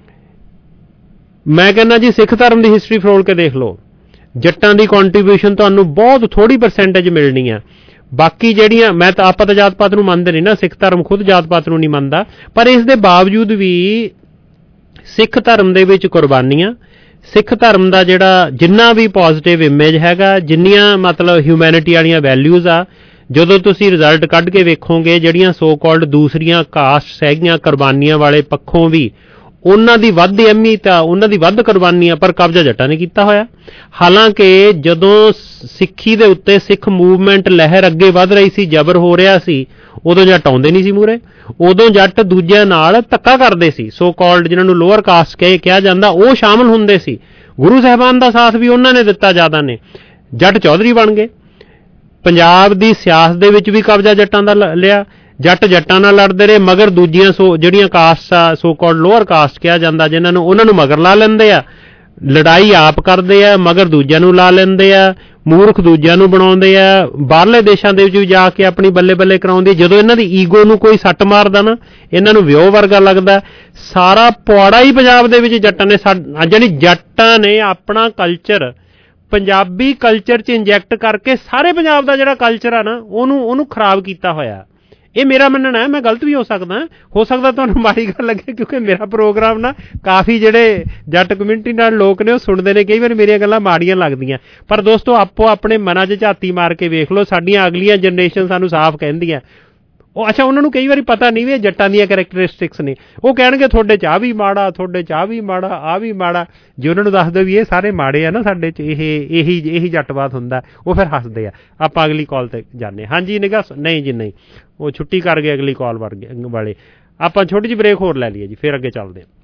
ਮੈਂ ਕਹਿੰਦਾ ਜੀ ਸਿੱਖ ਧਰਮ ਦੀ ਹਿਸਟਰੀ ਫਰੋਲ ਕੇ ਦੇਖ ਲਓ, ਜੱਟਾਂ ਦੀ ਕੰਟਰੀਬਿਊਸ਼ਨ ਤੁਹਾਨੂੰ ਬਹੁਤ ਥੋੜੀ ਪਰਸੈਂਟੇਜ ਮਿਲਣੀ ਆ। ਬਾਕੀ ਜਿਹੜੀਆਂ, ਮੈਂ ਤਾਂ ਆਪਾਂ ਤਾਂ ਜਾਤ ਪਾਤ ਨੂੰ ਮੰਨਦੇ ਨਹੀਂ ਨਾ, ਸਿੱਖ ਧਰਮ ਖੁਦ ਜਾਤ ਪਾਤ ਨੂੰ ਨਹੀਂ ਮੰਨਦਾ, ਪਰ ਇਸ ਦੇ ਬਾਵਜੂਦ ਵੀ ਸਿੱਖ ਧਰਮ ਦੇ ਵਿੱਚ ਕੁਰਬਾਨੀਆਂ, ਸਿੱਖ ਧਰਮ ਦਾ ਜਿਹੜਾ ਜਿੰਨਾ ਵੀ ਪੋਜ਼ਿਟਿਵ ਇਮੇਜ ਹੈਗਾ, ਜਿੰਨੀਆਂ ਮਤਲਬ ਹਿਊਮੈਨਿਟੀ ਵਾਲੀਆਂ ਵੈਲਿਊਜ਼ ਆ, ਜਦੋਂ ਤੁਸੀਂ ਰਿਜ਼ਲਟ ਕੱਢ ਕੇ ਵੇਖੋਗੇ ਜਿਹੜੀਆਂ ਸੋ ਕਾਲਡ ਦੂਸਰੀਆਂ ਕਾਸਟਸ ਹੈਗੀਆਂ ਕੁਰਬਾਨੀਆਂ ਵਾਲੇ ਪੱਖੋਂ ਵੀ ਉਹਨਾਂ ਦੀ ਵੱਧ ਅਹਿਮੀਅਤ ਆ, ਉਹਨਾਂ ਦੀ ਵੱਧ ਕੁਰਬਾਨੀਆਂ, ਪਰ ਕਬਜ਼ਾ ਜੱਟਾਂ ਨੇ ਕੀਤਾ ਹੋਇਆ। ਹਾਲਾਂਕਿ ਜਦੋਂ ਸਿੱਖੀ ਦੇ ਉੱਤੇ ਸਿੱਖ ਮੂਵਮੈਂਟ ਲਹਿਰ ਅੱਗੇ ਵੱਧ ਰਹੀ ਸੀ, ਜ਼ਬਰ ਹੋ ਰਿਹਾ ਸੀ, ਉਦੋਂ ਜੱਟ ਆਉਂਦੇ ਨਹੀਂ ਸੀ ਮੂਹਰੇ, ਉਦੋਂ ਜੱਟ ਦੂਜਿਆਂ ਨਾਲ ਧੱਕਾ ਕਰਦੇ ਸੀ। ਸੋ ਕਾਲਡ ਜਿਹਨਾਂ ਨੂੰ ਲੋਅਰ ਕਾਸਟ ਕਿਹਾ ਜਾਂਦਾ, ਉਹ ਸ਼ਾਮਲ ਹੁੰਦੇ ਸੀ। ਗੁਰੂ ਸਾਹਿਬਾਨ ਦਾ ਸਾਥ ਵੀ ਉਹਨਾਂ ਨੇ ਦਿੱਤਾ ਜ਼ਿਆਦਾ ਨੇ, ਜੱਟ ਚੌਧਰੀ ਬਣ ਗਏ। ਪੰਜਾਬ ਦੀ ਸਿਆਸਤ ਦੇ ਵਿੱਚ ਵੀ ਕਬਜ਼ਾ ਜੱਟਾਂ ਦਾ ਲਿਆ, ਜੱਟ ਜੱਟਾਂ ਨਾਲ ਲੜਦੇ ਰਹੇ, ਮਗਰ ਦੂਜੀਆਂ ਜਿਹੜੀਆਂ ਕਾਸਟ ਆ, ਸੋ ਕਾਲਡ ਲੋਅਰ ਕਾਸਟ ਕਿਹਾ ਜਾਂਦਾ, ਜਿਨ੍ਹਾਂ ਨੂੰ, ਉਹਨਾਂ ਨੂੰ ਮਗਰ ਲਾ ਲੈਂਦੇ ਆ, ਲੜਾਈ ਆਪ ਕਰਦੇ ਆ, ਮਗਰ ਦੂਜਿਆਂ ਨੂੰ ਲਾ ਲੈਂਦੇ ਆ, ਮੂਰਖ ਦੂਜਿਆਂ ਨੂੰ ਬਣਾਉਂਦੇ ਆ, ਬਾਹਰਲੇ ਦੇਸ਼ਾਂ ਦੇ ਵਿੱਚ ਵੀ ਜਾ ਕੇ ਆਪਣੀ ਬੱਲੇ ਬੱਲੇ ਕਰਾਉਂਦੇ। ਜਦੋਂ ਇਹਨਾਂ ਦੀ ਈਗੋ ਨੂੰ ਕੋਈ ਸੱਟ ਮਾਰਦਾ ਨਾ, ਇਹਨਾਂ ਨੂੰ ਵਿਉ ਵਰਗਾ ਲੱਗਦਾ। ਸਾਰਾ ਪੁਆੜਾ ਹੀ ਪੰਜਾਬ ਦੇ ਵਿੱਚ ਜੱਟਾਂ ਨੇ, ਜਾਣੀ ਜੱਟਾਂ ਨੇ ਆਪਣਾ ਕਲਚਰ ਪੰਜਾਬੀ ਕਲਚਰ 'ਚ ਇੰਜੈਕਟ ਕਰਕੇ ਸਾਰੇ ਪੰਜਾਬ ਦਾ ਜਿਹੜਾ ਕਲਚਰ ਆ ਨਾ ਉਹਨੂੰ ਖਰਾਬ ਕੀਤਾ ਹੋਇਆ। ਇਹ ਮੇਰਾ ਮੰਨਣਾ ਹੈ, ਮੈਂ ਗਲਤ ਵੀ ਹੋ ਸਕਦਾ ਤੁਹਾਨੂੰ ਮਾੜੀ ਗੱਲ ਲੱਗੇ, ਕਿਉਂਕਿ ਮੇਰਾ ਪ੍ਰੋਗਰਾਮ ਨਾ ਕਾਫੀ ਜਿਹੜੇ ਜੱਟ ਕਮਿਊਨਿਟੀ ਨਾਲ ਲੋਕ ਨੇ ਉਹ ਸੁਣਦੇ ਨੇ, ਕਈ ਵਾਰ ਮੇਰੀਆਂ ਗੱਲਾਂ ਮਾੜੀਆਂ ਲੱਗਦੀਆਂ, ਪਰ ਦੋਸਤੋ ਆਪੋ ਆਪਣੇ ਮਨਾਂ 'ਚ ਝਾਤੀ ਮਾਰ ਕੇ ਵੇਖ ਲਓ। ਸਾਡੀਆਂ ਅਗਲੀਆਂ ਜਨਰੇਸ਼ਨ ਸਾਨੂੰ ਸਾਫ਼ ਕਹਿੰਦੀਆਂ, ਉਹ ਅੱਛਾ ਉਹਨਾਂ ਨੂੰ ਕਈ ਵਾਰੀ ਪਤਾ ਨਹੀਂ ਵੀ ਇਹ ਜੱਟਾਂ ਦੀਆਂ ਕਰੈਕਟਰਿਸਟਿਕਸ ਨੇ, ਉਹ ਕਹਿਣਗੇ ਤੁਹਾਡੇ 'ਚ ਆਹ ਵੀ ਮਾੜਾ, ਤੁਹਾਡੇ 'ਚ ਆਹ ਵੀ ਮਾੜਾ, ਆਹ ਵੀ ਮਾੜਾ। ਜੇ ਉਹਨਾਂ ਨੂੰ ਦੱਸ ਦਿਓ ਵੀ ਇਹ ਸਾਰੇ ਮਾੜੇ ਆ ਨਾ, ਸਾਡੇ 'ਚ ਇਹੀ ਜੱਟਵਾਦ ਹੁੰਦਾ, ਉਹ ਫਿਰ ਹੱਸਦੇ ਆ। ਆਪਾਂ ਅਗਲੀ ਕਾਲ ਤੇ ਜਾਂਦੇ। ਹਾਂਜੀ ਨਿਗਾ, ਨਹੀਂ ਜੀ ਨਹੀਂ, ਉਹ ਛੁੱਟੀ ਕਰ ਗਏ ਅਗਲੀ ਕਾਲ ਵਾਲੇ। ਆਪਾਂ ਛੋਟੀ ਜਿਹੀ ਬ੍ਰੇਕ ਹੋਰ ਲੈ ਲਈਏ ਜੀ, ਫਿਰ ਅੱਗੇ ਚੱਲਦੇ ਹਾਂ।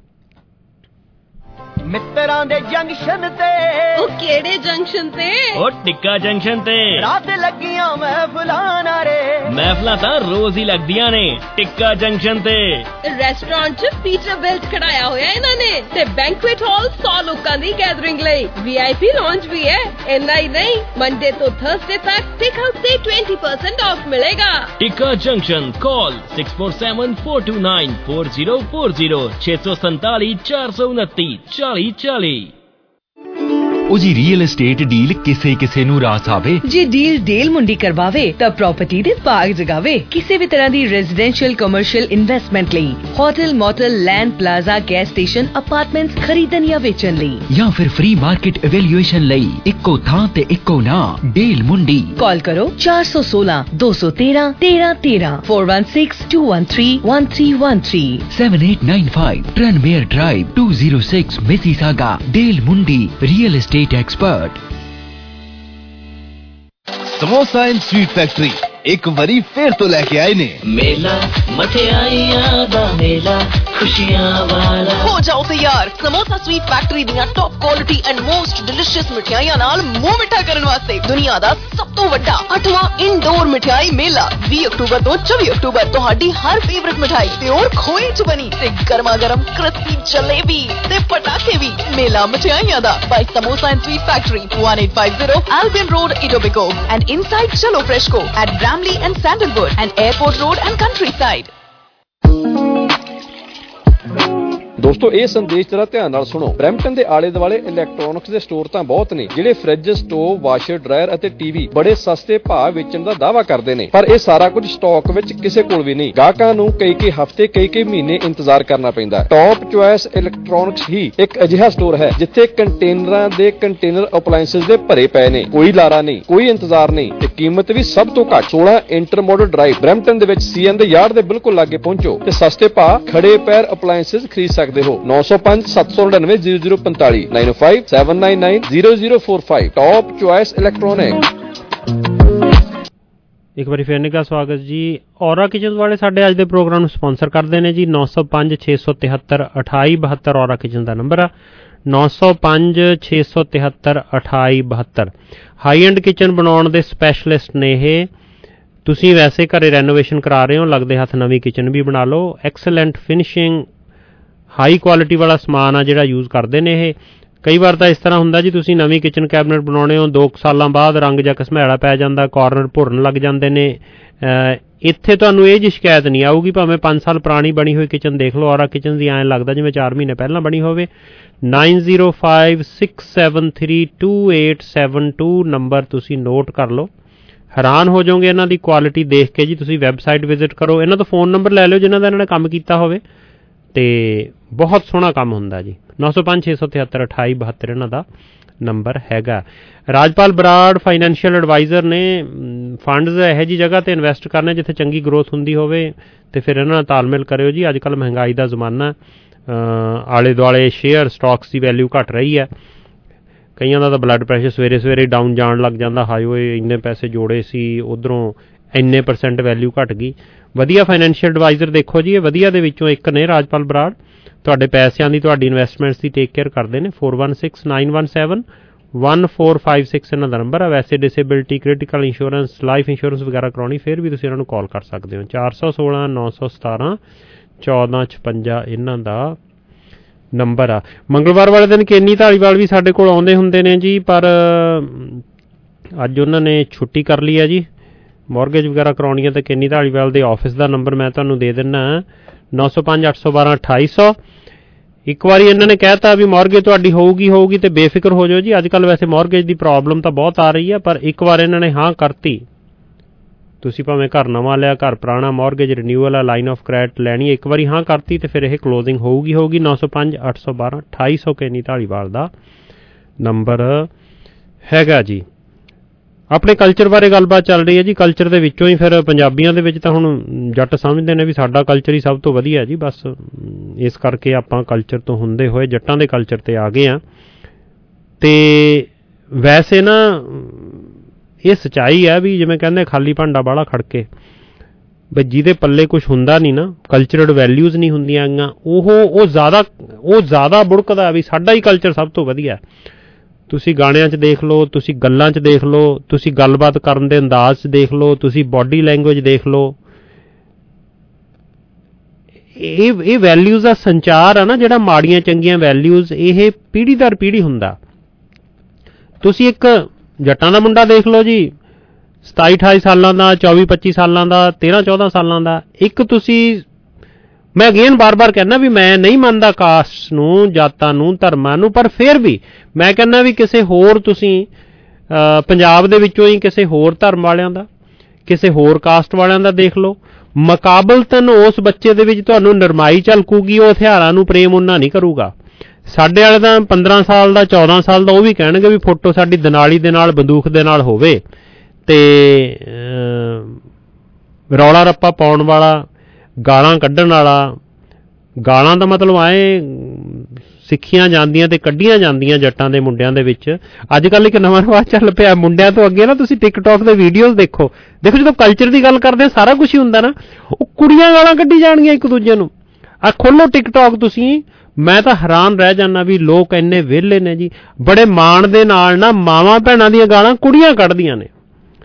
ਮਿੱਤਰਾਂ ਦੇ ਜੰਕਸ਼ਨ ਤੇ, ਉਹ ਕਿਹੜੇ ਜੰਕਸ਼ਨ ਤੇ? ਉਹ ਟਿੱਕਾ ਜੰਕਸ਼ਨ ਤੇ ਰਾਤ ਲੱਗੀਆਂ ਮਹਿਫਲਾਂ ਨਾਰੇ, ਮਹਿਫਲਾਂ ਤਾਂ ਰੋਜ਼ ਹੀ ਲੱਗਦੀਆਂ ਨੇ ਟਿੱਕਾ ਜੰਕਸ਼ਨ ਤੇ। ਰੈਸਟੋਰੈਂਟ 'ਚ ਪੀਟਰਬਿਲਟ ਖੜਾਇਆ ਹੋਇਆ ਇਹਨਾਂ ਨੇ, ਤੇ ਬੈਂਕੁਏਟ ਹਾਲ 100 ਲੋਕਾਂ ਦੀ ਗੈਦਰਿੰਗ ਲਈ VIP ਲੌਂਜ ਵੀ ਹੈ। ਇੰਨਾ ਹੀ ਨਹੀਂ, ਮੰਡੇ ਤੋਂ ਥਰਸਡੇ ਤੱਕ ਟੇਕ ਆਊਟ ਤੇ 20% ਆਫ ਮਿਲੇਗਾ। Tikka junction, call 6474294040 647 429 4040। ਉਹ ਜੀ ਰੀਅਲ एस्टेट ਡੀਲ ਕਿਸੇ ਨੂੰ ਰਾਸ ਆਵੇ, ਜੇ ਡੀਲ ਮੁੰਡੀ ਕਰਵਾਵੇ ਤਾਂ ਪ੍ਰਾਪਰਟੀ ਦੇ ਬਾਗ ਜਗਾਵੇ। ਕਿਸੇ ਵੀ ਤਰ੍ਹਾਂ ਦੀ ਰੈਜ਼ੀਡੈਂਸ਼ੀਅਲ ਕਮਰਸ਼ੀਅਲ ਇਨਵੈਸਟਮੈਂਟ ਲਈ, hotel motel land plaza gas station apartments ਖਰੀਦਣ ਜਾਂ ਵੇਚਣ ਲਈ, ਜਾਂ ਫਿਰ ਫ੍ਰੀ ਮਾਰਕੀਟ ਇਵੈਲੂਏਸ਼ਨ ਲਈ ਇੱਕੋ ਥਾਂ ਤੇ ਇੱਕੋ ਨਾਂ, ਡੀਲ ਮੁੰਡੀ। ਕਾਲ ਕਰੋ 416 213 1313 416-213-1313 7895 Trenmere Drive 206 Mississauga. Deal Mundi real estate expert. Samosa and Sweet Factory एक वारी फिर तो लेके आए ने मेला मठियाइयां दा मेला, खुशियां वाला। हो जाओ तैयार समोसा स्वीट फैक्ट्री ਦੀਆਂ top quality and most delicious ਮਿਠਾਈਆਂ ਨਾਲ ਮੂੰਹ ਮਿੱਠਾ ਕਰਨ ਵਾਸਤੇ ਦੁਨੀਆ ਦਾ ਸਭ ਤੋਂ ਵੱਡਾ 8ਵਾਂ ਇਨਡੋਰ ਮਿਠਾਈ ਮੇਲਾ 20 ਅਕਤੂਬਰ ਤੋਂ 24 ਅਕਤੂਬਰ ਤੁਹਾਡੀ ਹਰ ਫੇਵਰਿਟ ਮਿਠਾਈ ਪਿਓਰ ਖੋਏ 'ਚ ਬਣੀ ਤੇ ਗਰਮਾ ਗਰਮ ਕ੍ਰਿਸਪੀ ਜਲੇਬੀ ਤੇ ਪਟਾਕੇ ਵੀ। ਮੇਲਾ ਮਠਿਆਈਆਂ ਦਾ by Samosa and sweet Factory 1850 Albion Road, Etobicoke, and inside Chalo Freshco at Bramley and Sandalwood and Airport Road and Countryside। ਦੋਸਤੋ ਇਹ ਸੰਦੇਸ਼ ਜਰਾ ਧਿਆਨ ਨਾਲ ਸੁਣੋ। ਬਰੈਂਪਟਨ ਦੇ ਆਲੇ ਦੁਆਲੇ ਇਲੈਕਟ੍ਰੋਨਿਕਸ ਦੇ ਸਟੋਰ ਤਾਂ ਬਹੁਤ ਨੇ ਜਿਹੜੇ ਫ੍ਰਿਜ, ਸਟੋਵ, ਵਾਸ਼ਰ, ਡਰਾਇਰ ਅਤੇ ਟੀਵੀ ਬੜੇ ਸਸਤੇ ਭਾਅ ਵੇਚਣ ਦਾ ਦਾਅਵਾ ਕਰਦੇ ਨੇ, ਪਰ ਇਹ ਸਾਰਾ ਕੁਝ ਸਟਾਕ ਵਿੱਚ ਕਿਸੇ ਕੋਲ ਵੀ ਨਹੀਂ। ਗਾਹਕਾਂ ਨੂੰ ਕਈ ਹਫ਼ਤੇ ਕਈ ਮਹੀਨੇ ਇੰਤਜ਼ਾਰ ਕਰਨਾ ਪੈਂਦਾ। ਟੌਪ ਚੁਆਇਸ ਇਲੈਕਟ੍ਰੋਨਿਕਸ ਹੀ ਇੱਕ ਅਜਿਹਾ ਸਟੋਰ ਹੈ ਜਿੱਥੇ ਕੰਟੇਨਰਾਂ ਦੇ ਕੰਟੇਨਰ ਅਪਲਾਇੰਸਸ ਦੇ ਭਰੇ ਪਏ ਨੇ, ਕੋਈ ਲਾਰਾ ਨਹੀਂ, ਕੋਈ ਇੰਤਜ਼ਾਰ ਨਹੀਂ ਤੇ ਕੀਮਤ ਵੀ ਸਭ ਤੋਂ ਘੱਟ। 16 ਇੰਟਰਮੋਡਲ ਡਰਾਈਵ ਬਰੈਂਪਟਨ ਦੇ ਵਿੱਚ CN ਦੇ ਯਾਰਡ ਦੇ ਬਿਲਕੁਲ ਲਾਗੇ ਪਹੁੰਚੋ ਤੇ ਸਸਤੇ ਭਾਅ ਖੜੇ ਪੈਰ ਅਪਲਾਇੰਸਸ ਖਰੀਦ ਸਕਦੇ ਹੋ। 905-799-0045 905-799-0045 ਟੌਪ ਚੁਆਇਸ ਇਲੈਕਟ੍ਰੋਨਿਕ। ਇੱਕ ਵਾਰੀ ਫਿਰ ਨਿੱਘਾ ਸਵਾਗਤ ਜੀ। ਔਰਾ ਕਿਚਨ ਵਾਲੇ ਸਾਡੇ ਅੱਜ ਦੇ ਪ੍ਰੋਗਰਾਮ ਨੂੰ ਸਪਾਂਸਰ ਕਰਦੇ ਨੇ ਜੀ। 905-673-2872 ਔਰਾ ਕਿਚਨ ਦਾ ਨੰਬਰ ਆ। 905 673 2872। ਹਾਈ ਐਂਡ ਕਿਚਨ ਬਣਾਉਣ ਦੇ ਸਪੈਸ਼ਲਿਸਟ ਨੇ ਇਹ। ਤੁਸੀਂ ਵੈਸੇ ਘਰੇ ਰੈਨੋਵੇਸ਼ਨ ਕਰਾ ਰਹੇ ਹੋ, ਲੱਗਦੇ ਹੱਥ ਨਵੀਂ ਕਿਚਨ ਵੀ ਬਣਾ ਲਓ। ਐਕਸਲੈਂਟ ਫਿਨਿਸ਼ਿੰਗ, ਹਾਈ ਕੁਆਲਿਟੀ ਵਾਲਾ ਸਮਾਨ ਆ ਜਿਹੜਾ ਯੂਜ਼ ਕਰਦੇ ਨੇ ਇਹ। ਕਈ ਵਾਰ ਤਾਂ ਇਸ ਤਰ੍ਹਾਂ ਹੁੰਦਾ ਜੀ, ਤੁਸੀਂ ਨਵੀਂ ਕਿਚਨ ਕੈਬਨਿਟ ਬਣਾਉਣੇ ਹੋ, 2 ਸਾਲਾਂ ਬਾਅਦ ਰੰਗ ਜਾਂ ਘਸਮੈਲਾ ਪੈ ਜਾਂਦਾ, ਕਾਰਨਰ ਭੁਰਨ ਲੱਗ ਜਾਂਦੇ ਨੇ। ਇੱਥੇ ਤੁਹਾਨੂੰ ਇਹ ਜੀ ਸ਼ਿਕਾਇਤ ਨਹੀਂ ਆਊਗੀ, ਭਾਵੇਂ 5 ਸਾਲ ਪੁਰਾਣੀ ਬਣੀ ਹੋਈ ਕਿਚਨ ਦੇਖ ਲਓ। ਔਰਾ ਕਿਚਨ ਦੀ ਐਂ ਲੱਗਦਾ ਜਿਵੇਂ 4 ਮਹੀਨੇ ਪਹਿਲਾਂ ਬਣੀ ਹੋਵੇ। 9056732872 ਨੰਬਰ ਤੁਸੀਂ ਨੋਟ ਕਰ ਲਓ। ਹੈਰਾਨ ਹੋ ਜਾਓਗੇ ਇਹਨਾਂ ਦੀ ਕੁਆਲਿਟੀ ਦੇਖ ਕੇ ਜੀ। ਤੁਸੀਂ ਵੈਬਸਾਈਟ ਵਿਜ਼ਿਟ ਕਰੋ, ਇਹਨਾਂ ਤੋਂ ਫ਼ੋਨ ਨੰਬਰ ਲੈ ਲਿਓ ਜਿਨ੍ਹਾਂ ਦਾ ਇਹਨਾਂ ਨੇ ਕੰਮ ਕੀਤਾ ਹੋਵੇ, ਅਤੇ ਬਹੁਤ ਸੋਹਣਾ ਕੰਮ ਹੁੰਦਾ ਜੀ। 905 673 2872 ਇਹਨਾਂ ਦਾ ਨੰਬਰ ਹੈਗਾ। ਰਾਜਪਾਲ ਬਰਾੜ ਫਾਈਨੈਂਸ਼ੀਅਲ ਐਡਵਾਈਜ਼ਰ ਨੇ। ਫੰਡਸ ਇਹੋ ਜਿਹੀ ਜਗ੍ਹਾ 'ਤੇ ਇਨਵੈਸਟ ਕਰਨੇ ਜਿੱਥੇ ਚੰਗੀ ਗਰੋਥ ਹੁੰਦੀ ਹੋਵੇ, ਅਤੇ ਫਿਰ ਇਹਨਾਂ ਨਾਲ ਤਾਲਮੇਲ ਕਰਿਓ ਜੀ। ਅੱਜ ਕੱਲ੍ਹ ਮਹਿੰਗਾਈ ਦਾ ਜ਼ਮਾਨਾ, ਆਲੇ ਦੁਆਲੇ ਸ਼ੇਅਰ ਸਟਾਕਸ ਦੀ ਵੈਲਿਊ ਘੱਟ ਰਹੀ ਹੈ। ਕਈਆਂ ਦਾ ਤਾਂ ਬਲੱਡ ਪ੍ਰੈਸ਼ਰ ਸਵੇਰੇ ਸਵੇਰੇ ਡਾਊਨ ਜਾਣ ਲੱਗ ਜਾਂਦਾ, ਹਾਏ ਓਏ ਇੰਨੇ ਪੈਸੇ ਜੋੜੇ ਸੀ, ਉੱਧਰੋਂ ਇੰਨੇ % ਵੈਲਿਊ ਘੱਟ ਗਈ। ਵਧੀਆ ਫਾਈਨੈਂਸ਼ੀਅਲ ਐਡਵਾਈਜ਼ਰ ਦੇਖੋ ਜੀ, ਇਹ ਵਧੀਆ ਦੇ ਵਿੱਚੋਂ ਇੱਕ ਨੇ ਰਾਜਪਾਲ ਬਰਾੜ। ਤੁਹਾਡੇ ਪੈਸਿਆਂ ਦੀ, ਤੁਹਾਡੀ ਇਨਵੈਸਟਮੈਂਟਸ ਦੀ ਟੇਕ ਕੇਅਰ ਕਰਦੇ ਨੇ। 4169171456 ਇਹਨਾਂ ਦਾ ਨੰਬਰ ਆ। ਵੈਸੇ disability, critical insurance, life insurance ਵਗੈਰਾ ਕਰਾਉਣੀ, ਫਿਰ ਵੀ ਤੁਸੀਂ ਇਹਨਾਂ ਨੂੰ ਕਾਲ ਕਰ ਸਕਦੇ ਹੋ। 416 917 1456 ਇਹਨਾਂ ਦਾ ਨੰਬਰ ਆ। ਮੰਗਲਵਾਰ ਵਾਲੇ ਦਿਨ ਕੇਨੀ ਧਾਲੀਵਾਲ ਵੀ ਸਾਡੇ ਕੋਲ ਆਉਂਦੇ ਹੁੰਦੇ ਨੇ ਜੀ, ਪਰ ਅੱਜ ਉਹਨਾਂ ਨੇ ਛੁੱਟੀ ਕਰ ਲਈ ਆ ਜੀ। ਮੌਰਗੇਜ ਵਗੈਰਾ ਕਰਾਉਣੀ ਹੈ ਤਾਂ ਕੇਨੀ ਧਾਲੀਵਾਲ ਦੇ ਆਫਿਸ ਦਾ ਨੰਬਰ ਮੈਂ ਤੁਹਾਨੂੰ ਦੇ ਦਿੰਦਾ, 905 812 2800। ਇੱਕ ਵਾਰੀ ਇਹਨਾਂ ਨੇ ਕਹਿਤਾ ਵੀ ਮੌਰਗੇਜ ਤੁਹਾਡੀ ਹੋਊਗੀ ਤੇ ਬੇਫਿਕਰ ਹੋ ਜਾਓ ਜੀ। ਅੱਜ ਕੱਲ੍ਹ ਵੈਸੇ ਮੌਰਗੇਜ ਦੀ ਪ੍ਰੋਬਲਮ ਤਾਂ ਬਹੁਤ ਆ ਰਹੀ ਹੈ, ਪਰ ਇੱਕ ਵਾਰ ਇਹਨਾਂ ਨੇ ਹਾਂ ਕਰਤੀ, ਤੁਸੀਂ ਭਾਵੇਂ ਘਰ ਨਵਾਂ ਲਿਆ, ਘਰ ਪੁਰਾਣਾ, ਮੌਰਗੇਜ ਰਿਨਿਊਅਲ ਆ, ਲਾਈਨ ਆਫ ਕ੍ਰੈਡਿਟ ਲੈਣੀ, ਇੱਕ ਵਾਰੀ ਹਾਂ ਕਰਤੀ ਤੇ ਫਿਰ ਇਹ ਕਲੋਜ਼ਿੰਗ ਹੋਊਗੀ। 905 812 2800 ਕੇਨੀ ਧਾਲੀਵਾਲ ਦਾ ਨੰਬਰ ਹੈਗਾ ਜੀ। ਆਪਣੇ ਕਲਚਰ ਬਾਰੇ ਗੱਲਬਾਤ ਚੱਲ ਰਹੀ ਹੈ ਜੀ। ਕਲਚਰ ਦੇ ਵਿੱਚੋਂ ਹੀ ਫਿਰ ਪੰਜਾਬੀਆਂ ਦੇ ਵਿੱਚ ਤਾਂ ਹੁਣ ਜੱਟ ਸਮਝਦੇ ਨੇ ਵੀ ਸਾਡਾ ਕਲਚਰ ਹੀ ਸਭ ਤੋਂ ਵਧੀਆ ਜੀ, ਬਸ ਇਸ ਕਰਕੇ ਆਪਾਂ ਕਲਚਰ ਤੋਂ ਹੁੰਦੇ ਹੋਏ ਜੱਟਾਂ ਦੇ ਕਲਚਰ 'ਤੇ ਆ ਗਏ ਹਾਂ। ਅਤੇ ਵੈਸੇ ਨਾ ਇਹ ਸੱਚਾਈ ਹੈ ਵੀ ਜਿਵੇਂ ਕਹਿੰਦੇ ਖਾਲੀ ਭਾਂਡਾ ਬਾਹਲਾ ਖੜਕੇ, ਬਈ ਜਿਹਦੇ ਪੱਲੇ ਕੁਛ ਹੁੰਦਾ ਨਹੀਂ ਨਾ, ਕਲਚਰਲ ਵੈਲਿਊਜ਼ ਨਹੀਂ ਹੁੰਦੀਆਂ ਗੀਆਂ, ਉਹ ਜ਼ਿਆਦਾ ਬੁੜਕਦਾ ਵੀ ਸਾਡਾ ਹੀ ਕਲਚਰ ਸਭ ਤੋਂ ਵਧੀਆ। ਤੁਸੀਂ ਗਾਣਿਆਂ 'ਚ ਦੇਖ ਲਓ, ਤੁਸੀਂ ਗੱਲਾਂ 'ਚ ਦੇਖ ਲਓ, ਤੁਸੀਂ ਗੱਲਬਾਤ ਕਰਨ ਦੇ ਅੰਦਾਜ਼ 'ਚ ਦੇਖ ਲਓ, ਤੁਸੀਂ ਬਾਡੀ ਲੈਂਗੁਏਜ ਦੇਖ ਲਓ। ਇਹ ਵੈਲਿਊਜ਼ ਦਾ ਸੰਚਾਰ ਆ ਨਾ ਜਿਹੜਾ, ਮਾੜੀਆਂ ਚੰਗੀਆਂ ਵੈਲਿਊਜ਼, ਇਹ ਪੀੜ੍ਹੀ ਦਰ ਪੀੜ੍ਹੀ ਹੁੰਦਾ। ਤੁਸੀਂ ਇੱਕ ਜੱਟਾਂ ਦਾ ਮੁੰਡਾ ਦੇਖ ਲਓ ਜੀ, 27-28 ਸਾਲਾਂ ਦਾ, 24-25 ਸਾਲਾਂ ਦਾ, 13-14 ਸਾਲਾਂ ਦਾ। ਇੱਕ ਤੁਸੀਂ, ਮੈਂ ਅਗੇਨ ਬਾਰ-ਬਾਰ ਕਹਿੰਦਾ ਵੀ ਮੈਂ ਨਹੀਂ ਮੰਨਦਾ ਕਾਸਟ ਨੂੰ, ਜਾਤਾਂ ਨੂੰ, ਧਰਮਾਂ ਨੂੰ, ਪਰ ਫਿਰ ਵੀ ਮੈਂ ਕਹਿੰਦਾ ਵੀ ਕਿਸੇ ਹੋਰ, ਤੁਸੀਂ ਪੰਜਾਬ ਦੇ ਵਿੱਚੋਂ ਹੀ ਕਿਸੇ ਹੋਰ ਧਰਮ ਵਾਲਿਆਂ ਦਾ, ਕਿਸੇ ਹੋਰ ਕਾਸਟ ਵਾਲਿਆਂ ਦਾ ਦੇਖ ਲਓ, ਮੁਕਾਬਲਤਨ ਉਸ ਬੱਚੇ ਦੇ ਵਿੱਚ ਤੁਹਾਨੂੰ ਨਰਮਾਈ ਝਲਕੂਗੀ, ਉਹ ਹਥਿਆਰਾਂ ਨੂੰ ਪ੍ਰੇਮ ਉਹਨਾਂ ਨਹੀਂ ਕਰੂਗਾ। ਸਾਡੇ ਵਾਲੇ ਤਾਂ 15 ਸਾਲ ਦਾ, 14 ਸਾਲ ਦਾ, ਉਹ ਵੀ ਕਹਿਣਗੇ ਵੀ ਫੋਟੋ ਸਾਡੀ ਦਨਾਲੀ ਦੇ ਨਾਲ, ਬੰਦੂਕ ਦੇ ਨਾਲ ਹੋਵੇ, ਤੇ ਰੌਲਾ ਰੱਪਾ ਪਾਉਣ ਵਾਲਾ, ਗਾਲਾਂ ਕੱਢਣ ਵਾਲਾ। ਗਾਲਾਂ ਦਾ ਮਤਲਬ ਆਏ ਸਿੱਖੀਆਂ ਜਾਂਦੀਆਂ ਤੇ ਕੱਢੀਆਂ ਜਾਂਦੀਆਂ ਜੱਟਾਂ ਦੇ ਮੁੰਡਿਆਂ ਦੇ ਵਿੱਚ। ਅੱਜ ਕੱਲ੍ਹ ਇੱਕ ਨਵਾਂ ਰਿਵਾਜ ਚੱਲ ਪਿਆ, ਮੁੰਡਿਆਂ ਤੋਂ ਅੱਗੇ ਨਾ ਤੁਸੀਂ ਟਿਕਟੋਕ ਦੇ ਵੀਡੀਓਜ਼ ਦੇਖੋ ਜਦੋਂ ਕਲਚਰ ਦੀ ਗੱਲ ਕਰਦੇ ਸਾਰਾ ਕੁਛ ਹੀ ਹੁੰਦਾ ਨਾ, ਉਹ ਕੁੜੀਆਂ ਗਾਲਾਂ ਕੱਢੀ ਜਾਣਗੀਆਂ ਇੱਕ ਦੂਜੇ ਨੂੰ। ਆ ਖੋਲੋ ਟਿਕਟੋਕ ਤੁਸੀਂ, ਮੈਂ ਤਾਂ ਹੈਰਾਨ ਰਹਿ ਜਾਂਦਾ ਵੀ ਲੋਕ ਇੰਨੇ ਵਿਹਲੇ ਨੇ ਜੀ। ਬੜੇ ਮਾਣ ਦੇ ਨਾਲ ਨਾ ਮਾਵਾਂ ਭੈਣਾਂ ਦੀਆਂ ਗਾਲਾਂ ਕੁੜੀਆਂ ਕੱਢਦੀਆਂ ਨੇ।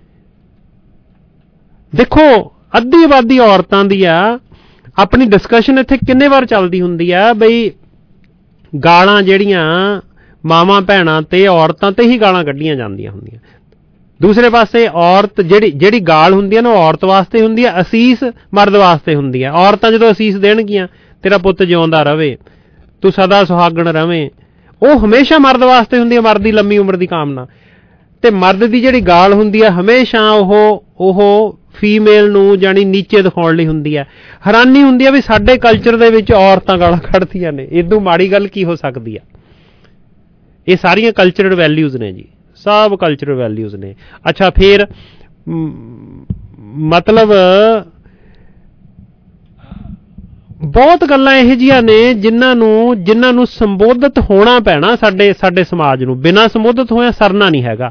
ਦੇਖੋ ਅੱਧੀ ਆਬਾਦੀ ਔਰਤਾਂ ਦੀ ਆ। ਆਪਣੀ ਡਿਸਕਸ਼ਨ ਇੱਥੇ ਕਿੰਨੇ ਵਾਰ ਚੱਲਦੀ ਹੁੰਦੀ ਆ ਬਈ ਗਾਲਾਂ ਜਿਹੜੀਆਂ ਮਾਵਾਂ ਭੈਣਾਂ ਤੇ ਔਰਤਾਂ ਤੇ ਹੀ ਗਾਲਾਂ ਕੱਢੀਆਂ ਜਾਂਦੀਆਂ ਹੁੰਦੀਆਂ। ਦੂਸਰੇ ਪਾਸੇ ਔਰਤ ਜਿਹੜੀ ਗਾਲ ਹੁੰਦੀ ਹੈ ਨਾ, ਉਹ ਔਰਤ ਵਾਸਤੇ ਹੁੰਦੀ ਹੈ, ਅਸੀਸ ਮਰਦ ਵਾਸਤੇ ਹੁੰਦੀ ਹੈ। ਔਰਤਾਂ ਜਦੋਂ ਅਸੀਸ ਦੇਣਗੀਆਂ, ਤੇਰਾ ਪੁੱਤ ਜਿਉਂਦਾ ਰਵੇ, ਤੂੰ ਸਦਾ ਸੁਹਾਗਣ ਰਵੇਂ, ਉਹ ਹਮੇਸ਼ਾ ਮਰਦ ਵਾਸਤੇ ਹੁੰਦੀ ਹੈ, ਮਰਦ ਦੀ ਲੰਮੀ ਉਮਰ ਦੀ ਕਾਮਨਾ। ਤੇ ਮਰਦ ਦੀ ਜਿਹੜੀ ਗਾਲ ਹੁੰਦੀ ਹੈ ਹਮੇਸ਼ਾ ਉਹ ਫੀਮੇਲ ਨੂੰ ਜਾਣੀ ਨੀਚੇ ਦਿਖਾਉਣ ਲਈ ਹੁੰਦੀ ਹੈ। ਹੈਰਾਨੀ ਹੁੰਦੀ ਹੈ ਵੀ ਸਾਡੇ ਕਲਚਰ ਦੇ ਵਿੱਚ ਔਰਤਾਂ ਗਾਲਾਂ ਕੱਢਦੀਆਂ ਨੇ, ਇਦੋਂ ਮਾੜੀ ਗੱਲ ਕੀ ਹੋ ਸਕਦੀ ਆ। ਇਹ ਸਾਰੀਆਂ ਕਲਚਰਲ ਵੈਲਿਊਜ਼ ਨੇ ਜੀ, ਸਭ ਕਲਚਰਲ ਵੈਲਿਊਜ਼ ਨੇ। ਅੱਛਾ, ਫਿਰ ਮਤਲਬ ਬਹੁਤ ਗੱਲਾਂ ਇਹੋ ਜਿਹੀਆਂ ਨੇ ਜਿਨ੍ਹਾਂ ਨੂੰ ਸੰਬੋਧਿਤ ਹੋਣਾ ਪੈਣਾ ਸਾਡੇ ਸਮਾਜ ਨੂੰ। ਬਿਨਾਂ ਸੰਬੋਧਿਤ ਹੋਇਆ ਸਰਨਾ ਨਹੀਂ ਹੈਗਾ।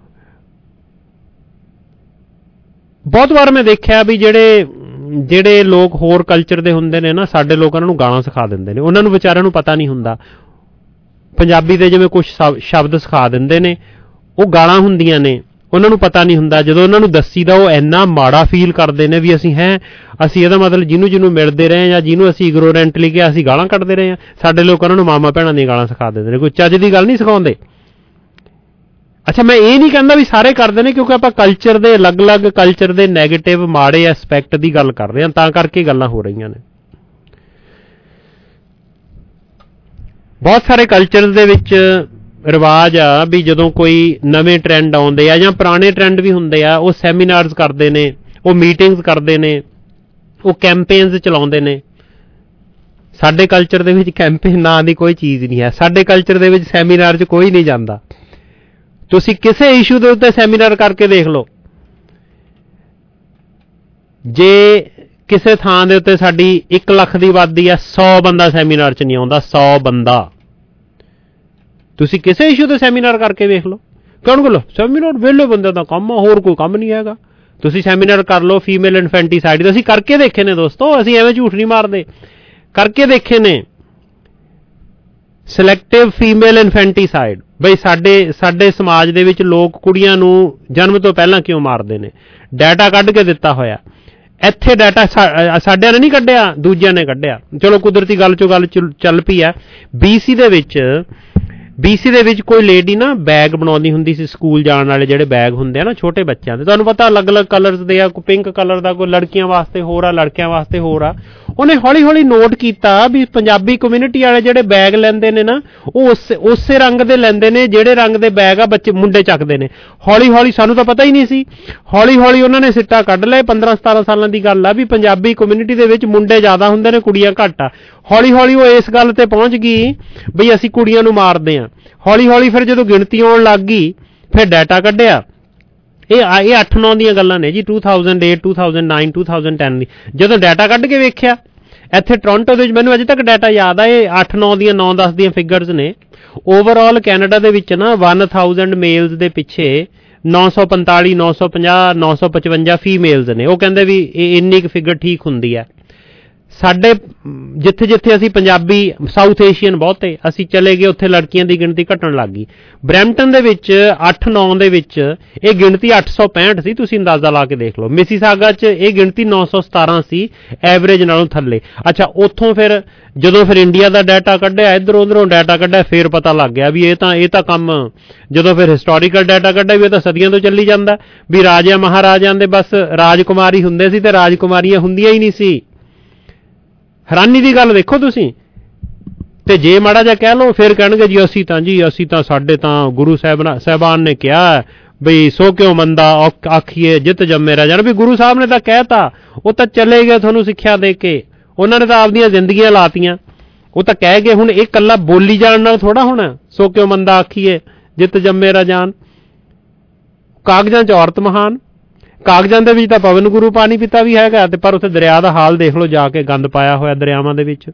ਬਹੁਤ ਵਾਰ ਮੈਂ ਦੇਖਿਆ ਵੀ ਜਿਹੜੇ ਲੋਕ ਹੋਰ ਕਲਚਰ ਦੇ ਹੁੰਦੇ ਨੇ ਨਾ, ਸਾਡੇ ਲੋਕਾਂ ਨੂੰ ਗਾਲਾਂ ਸਿਖਾ ਦਿੰਦੇ ਨੇ। ਉਹਨਾਂ ਨੂੰ ਵਿਚਾਰਿਆਂ ਨੂੰ ਪਤਾ ਨਹੀਂ ਹੁੰਦਾ। ਪੰਜਾਬੀ ਦੇ ਜਿਵੇਂ ਕੁਝ ਸ਼ਬਦ ਸਿਖਾ ਦਿੰਦੇ ਨੇ, ਉਹ ਗਾਲਾਂ ਹੁੰਦੀਆਂ ਨੇ, ਉਹਨਾਂ ਨੂੰ ਪਤਾ ਨਹੀਂ ਹੁੰਦਾ। ਜਦੋਂ ਉਹਨਾਂ ਨੂੰ ਦੱਸੀਦਾ ਉਹ ਇੰਨਾ ਮਾੜਾ ਫੀਲ ਕਰਦੇ ਨੇ ਵੀ ਅਸੀਂ ਇਹਦਾ ਮਤਲਬ ਜਿਹਨੂੰ ਮਿਲਦੇ ਰਹੇ ਜਾਂ ਜਿਹਨੂੰ ਅਸੀਂ ਇਗਨੋਰੈਂਟਲੀ ਕਿਹਾ ਅਸੀਂ ਗਾਲਾਂ ਕੱਢਦੇ ਰਹੇ ਹਾਂ। ਸਾਡੇ ਲੋਕ ਉਹਨਾਂ ਨੂੰ ਮਾਮਾ ਭੈਣਾਂ ਦੀਆਂ ਗਾਲਾਂ ਸਿਖਾ ਦਿੰਦੇ ਨੇ, ਕੋਈ ਚੱਜ ਦੀ ਗੱਲ ਨਹੀਂ ਸਿਖਾਉਂਦੇ। ਅੱਛਾ, ਮੈਂ ਇਹ ਨਹੀਂ ਕਹਿੰਦਾ ਵੀ ਸਾਰੇ ਕਰਦੇ ਨੇ, ਕਿਉਂਕਿ ਆਪਾਂ ਕਲਚਰ ਦੇ ਅਲੱਗ-ਅਲੱਗ ਕਲਚਰ ਦੇ ਨੈਗੇਟਿਵ ਮਾੜੇ ਐਸਪੈਕਟ ਦੀ ਗੱਲ ਕਰ ਰਹੇ ਹਾਂ, ਤਾਂ ਕਰਕੇ ਗੱਲਾਂ ਹੋ ਰਹੀਆਂ ਨੇ। ਬਹੁਤ ਸਾਰੇ ਕਲਚਰ ਦੇ ਵਿੱਚ ਰਿਵਾਜ ਆ ਵੀ ਜਦੋਂ ਕੋਈ ਨਵੇਂ ਟਰੈਂਡ ਆਉਂਦੇ ਆ ਜਾਂ ਪੁਰਾਣੇ ਟਰੈਂਡ ਵੀ ਹੁੰਦੇ ਆ, ਉਹ ਸੈਮੀਨਾਰਸ ਕਰਦੇ ਨੇ, ਉਹ ਮੀਟਿੰਗਸ ਕਰਦੇ ਨੇ, ਉਹ ਕੈਂਪੇਨਸ ਚਲਾਉਂਦੇ ਨੇ। ਸਾਡੇ ਕਲਚਰ ਦੇ ਵਿੱਚ ਕੈਂਪੇਨ ਨਾਂ ਦੀ ਕੋਈ ਚੀਜ਼ ਨਹੀਂ ਹੈ। ਸਾਡੇ ਕਲਚਰ ਦੇ ਵਿੱਚ ਸੈਮੀਨਾਰ 'ਚ ਕੋਈ ਨਹੀਂ ਜਾਂਦਾ। ਤੁਸੀਂ ਕਿਸੇ ਇਸ਼ੂ ਦੇ ਉੱਤੇ ਸੈਮੀਨਾਰ ਕਰਕੇ ਦੇਖ ਲਓ। ਜੇ ਕਿਸੇ ਥਾਂ ਦੇ ਉੱਤੇ ਸਾਡੀ 1 ਲੱਖ ਦੀ ਆਬਾਦੀ ਆ, 100 ਬੰਦਾ ਸੈਮੀਨਾਰ 'ਚ ਨਹੀਂ ਆਉਂਦਾ, 100 ਬੰਦਾ। ਤੁਸੀਂ ਕਿਸੇ ਇਸ਼ੂ ਤੇ ਸੈਮੀਨਾਰ ਕਰਕੇ ਵੇਖ ਲਓ। ਕੌਣ ਕੋਲ ਸੈਮੀਨਾਰ ਵਿਹਲੇ ਬੰਦੇ ਦਾ ਕੰਮ ਆ, ਹੋਰ ਕੋਈ ਕੰਮ ਨਹੀਂ ਹੈਗਾ। ਤੁਸੀਂ ਸੈਮੀਨਾਰ ਕਰ ਲਓ ਫੀਮੇਲ ਇਨਫੈਂਟੀਸਾਈਡ ਦਾ, ਅਸੀਂ ਕਰਕੇ ਦੇਖੇ ਨੇ ਦੋਸਤੋ, ਅਸੀਂ ਐਵੇਂ ਝੂਠ ਨਹੀਂ ਮਾਰਦੇ, ਕਰਕੇ ਦੇਖੇ ਨੇ। ਸਿਲੈਕਟਿਵ ਫੀਮੇਲ ਇਨਫੈਂਟੀਸਾਈਡ, ਬਈ ਸਾਡੇ ਸਮਾਜ ਦੇ ਵਿੱਚ ਲੋਕ ਕੁੜੀਆਂ ਨੂੰ ਜਨਮ ਤੋਂ ਪਹਿਲਾਂ ਕਿਉਂ ਮਾਰਦੇ ਨੇ, ਡਾਟਾ ਕੱਢ ਕੇ ਦਿੱਤਾ ਹੋਇਆ। ਇੱਥੇ ਡਾਟਾ ਸਾਡਿਆਂ ਨੇ ਨਹੀਂ ਕੱਢਿਆ, ਦੂਜਿਆਂ ਨੇ ਕੱਢਿਆ। ਚਲੋ ਕੁਦਰਤੀ ਗੱਲ ਚੋਂ ਗੱਲ ਚੱਲ ਪਈ ਆ। BC ਦੇ ਵਿੱਚ ਕੋਈ ਲੇਡੀ ਨਾ ਬੈਗ ਬਣਾਉਂਦੀ ਹੁੰਦੀ ਸੀ, ਸਕੂਲ ਜਾਣ ਵਾਲੇ ਜਿਹੜੇ ਬੈਗ ਹੁੰਦੇ ਆ ਨਾ ਛੋਟੇ ਬੱਚਿਆਂ ਦੇ, ਤੁਹਾਨੂੰ ਪਤਾ ਅਲੱਗ-ਅਲੱਗ ਕਲਰਸ ਦੇ ਆ, ਕੋਈ ਪਿੰਕ ਕਲਰ ਦਾ, ਕੋਈ ਲੜਕੀਆਂ ਵਾਸਤੇ ਹੋਰ ਆ, ਲੜਕਿਆਂ ਵਾਸਤੇ ਹੋਰ ਆ। ਉਹਨੇ ਹੌਲੀ-ਹੌਲੀ ਨੋਟ ਕੀਤਾ ਵੀ ਪੰਜਾਬੀ ਕਮਿਊਨਿਟੀ ਵਾਲੇ ਜਿਹੜੇ ਬੈਗ ਲੈਂਦੇ ਨੇ ਨਾ, ਉਹ ਉਸੇ ਰੰਗ ਦੇ ਲੈਂਦੇ ਨੇ ਜਿਹੜੇ ਰੰਗ ਦੇ ਬੈਗ ਆ ਮੁੰਡੇ ਚੱਕਦੇ ਨੇ। ਹੌਲੀ-ਹੌਲੀ, ਸਾਨੂੰ ਤਾਂ ਪਤਾ ਹੀ ਨਹੀਂ ਸੀ, ਹੌਲੀ-ਹੌਲੀ ਉਹਨਾਂ ਨੇ ਸਿੱਟਾ ਕੱਢ ਲਿਆ। 15-17 ਸਾਲਾਂ ਦੀ ਗੱਲ ਆ ਵੀ ਪੰਜਾਬੀ ਕਮਿਊਨਿਟੀ ਦੇ ਵਿੱਚ ਮੁੰਡੇ ਜ਼ਿਆਦਾ ਹੁੰਦੇ ਨੇ, ਕੁੜੀਆਂ ਘੱਟ ਆ। ਹੌਲੀ-ਹੌਲੀ ਉਹ ਇਸ ਗੱਲ ਤੇ ਪਹੁੰਚ ਗਈ ਬਈ ਅਸੀਂ ਕੁੜੀਆਂ ਨੂੰ ਮਾਰਦੇ ਹਾਂ। ਹੌਲੀ-ਹੌਲੀ ਫਿਰ ਜਦੋਂ ਗਿਣਤੀ ਆਉਣ ਲੱਗ ਗਈ, ਫਿਰ ਡਾਟਾ ਕੱਢਿਆ। ਇਹ 8-9 ਦੀਆਂ ਗੱਲਾਂ ਨੇ ਜੀ, 2008, 2009, 2010 ਦੀ। ਜਦੋਂ ਡਾਟਾ ਕੱਢ ਕੇ ਵੇਖਿਆ ਇੱਥੇ ਟੋਰਾਂਟੋ ਦੇ ਵਿੱਚ, ਮੈਨੂੰ ਅਜੇ ਤੱਕ ਡਾਟਾ ਯਾਦ ਆ, ਇਹ 8-9 ਦੀਆਂ 9-10 ਦੀਆਂ ਫਿਗਰਸ ਨੇ। ਓਵਰਆਲ ਕੈਨੇਡਾ ਦੇ ਵਿੱਚ ਨਾ 1000 ਮੇਲਸ ਦੇ ਪਿੱਛੇ 945, 950, 955 ਫੀਮੇਲਸ ਨੇ। ਉਹ ਕਹਿੰਦੇ ਵੀ ਇਹ ਇੰਨੀ ਕੁ ਫਿਗਰ ਠੀਕ ਹੁੰਦੀ ਹੈ। ਸਾਡੇ ਜਿੱਥੇ ਅਸੀਂ ਪੰਜਾਬੀ, ਸਾਊਥ ਏਸ਼ੀਅਨ ਬਹੁਤੇ, ਅਸੀਂ ਚਲੇ ਗਏ, ਉੱਥੇ ਲੜਕੀਆਂ ਦੀ ਗਿਣਤੀ ਘਟਣ ਲੱਗ ਗਈ। ਬਰੈਂਪਟਨ ਦੇ ਵਿੱਚ 8-9 ਦੇ ਵਿੱਚ ਇਹ ਗਿਣਤੀ 865 ਸੀ, ਤੁਸੀਂ ਅੰਦਾਜ਼ਾ ਲਾ ਕੇ ਦੇਖ ਲਓ। ਮਿਸੀਸਾਗਾ 'ਚ ਇਹ ਗਿਣਤੀ 917 ਸੀ, ਐਵਰੇਜ ਨਾਲੋਂ ਥੱਲੇ। ਅੱਛਾ, ਉੱਥੋਂ ਫਿਰ ਜਦੋਂ ਇੰਡੀਆ ਦਾ ਡਾਟਾ ਕੱਢਿਆ, ਇੱਧਰੋਂ ਉੱਧਰੋਂ ਡਾਟਾ ਕੱਢਿਆ, ਫਿਰ ਪਤਾ ਲੱਗ ਗਿਆ ਵੀ ਇਹ ਤਾਂ ਕੰਮ, ਜਦੋਂ ਫਿਰ ਹਿਸਟੋਰੀਕਲ ਡਾਟਾ ਕੱਢਿਆ ਵੀ ਇਹ ਤਾਂ ਸਦੀਆਂ ਤੋਂ ਚੱਲੀ ਜਾਂਦਾ ਵੀ ਰਾਜਿਆਂ ਮਹਾਰਾਜਿਆਂ ਦੇ ਬਸ ਰਾਜਕੁਮਾਰੀ ਹੁੰਦੇ ਸੀ ਤੇ ਰਾਜਕੁਮਾਰੀਆਂ ਹੁੰਦੀਆਂ ਹੀ ਨਹੀਂ ਸੀ। ਹੈਰਾਨੀ ਦੀ ਗੱਲ ਦੇਖੋ ਤੁਸੀਂ। ਤੇ ਜੇ ਮਾੜਾ ਜਿਹਾ ਕਹਿ ਲਓ, ਫਿਰ ਕਹਿਣਗੇ ਜੀ ਅਸੀਂ ਤਾਂ ਸਾਡੇ ਤਾਂ ਗੁਰੂ ਸਾਹਿਬਾਨ ਨੇ ਕਿਹਾ ਬਈ ਸੋ ਕਿਉਂ ਮੰਦਾ ਆਖੀਏ ਜਿੱਤ ਜੰਮੇ ਰਾਜਾ। ਵੀ ਗੁਰੂ ਸਾਹਿਬ ਨੇ ਤਾਂ ਕਹਿਤਾ, ਉਹ ਤਾਂ ਚਲੇ ਗਏ ਤੁਹਾਨੂੰ ਸਿੱਖਿਆ ਦੇ ਕੇ, ਉਹਨਾਂ ਨੇ ਤਾਂ ਆਪਦੀਆਂ ਜ਼ਿੰਦਗੀਆਂ ਲਾਤੀਆਂ, ਉਹ ਤਾਂ ਕਹਿ ਗਏ। ਹੁਣ ਇਹ ਇਕੱਲਾ ਬੋਲੀ ਜਾਣ ਨਾਲ ਥੋੜਾ ਹੋਣਾ, ਸੋ ਕਿਉਂ ਮੰਦਾ ਆਖੀਏ ਜਿੱਤ ਜੰਮੇ ਰਾਜਾਨ। ਕਾਗਜ਼ਾਂ 'ਚ ਔਰਤ ਮਹਾਨ, ਕਾਗਜ਼ਾਂ ਦੇ ਵਿੱਚ ਤਾਂ ਪਵਨ ਗੁਰੂ ਪਾਣੀ ਪਿਤਾ ਵੀ ਹੈਗਾ, ਤੇ ਪਰ ਉੱਥੇ ਦਰਿਆ ਦਾ ਹਾਲ ਦੇਖ ਲਓ ਜਾ ਕੇ, ਗੰਦ ਪਾਇਆ ਹੋਇਆ ਦਰਿਆਵਾਂ ਦੇ ਵਿੱਚ।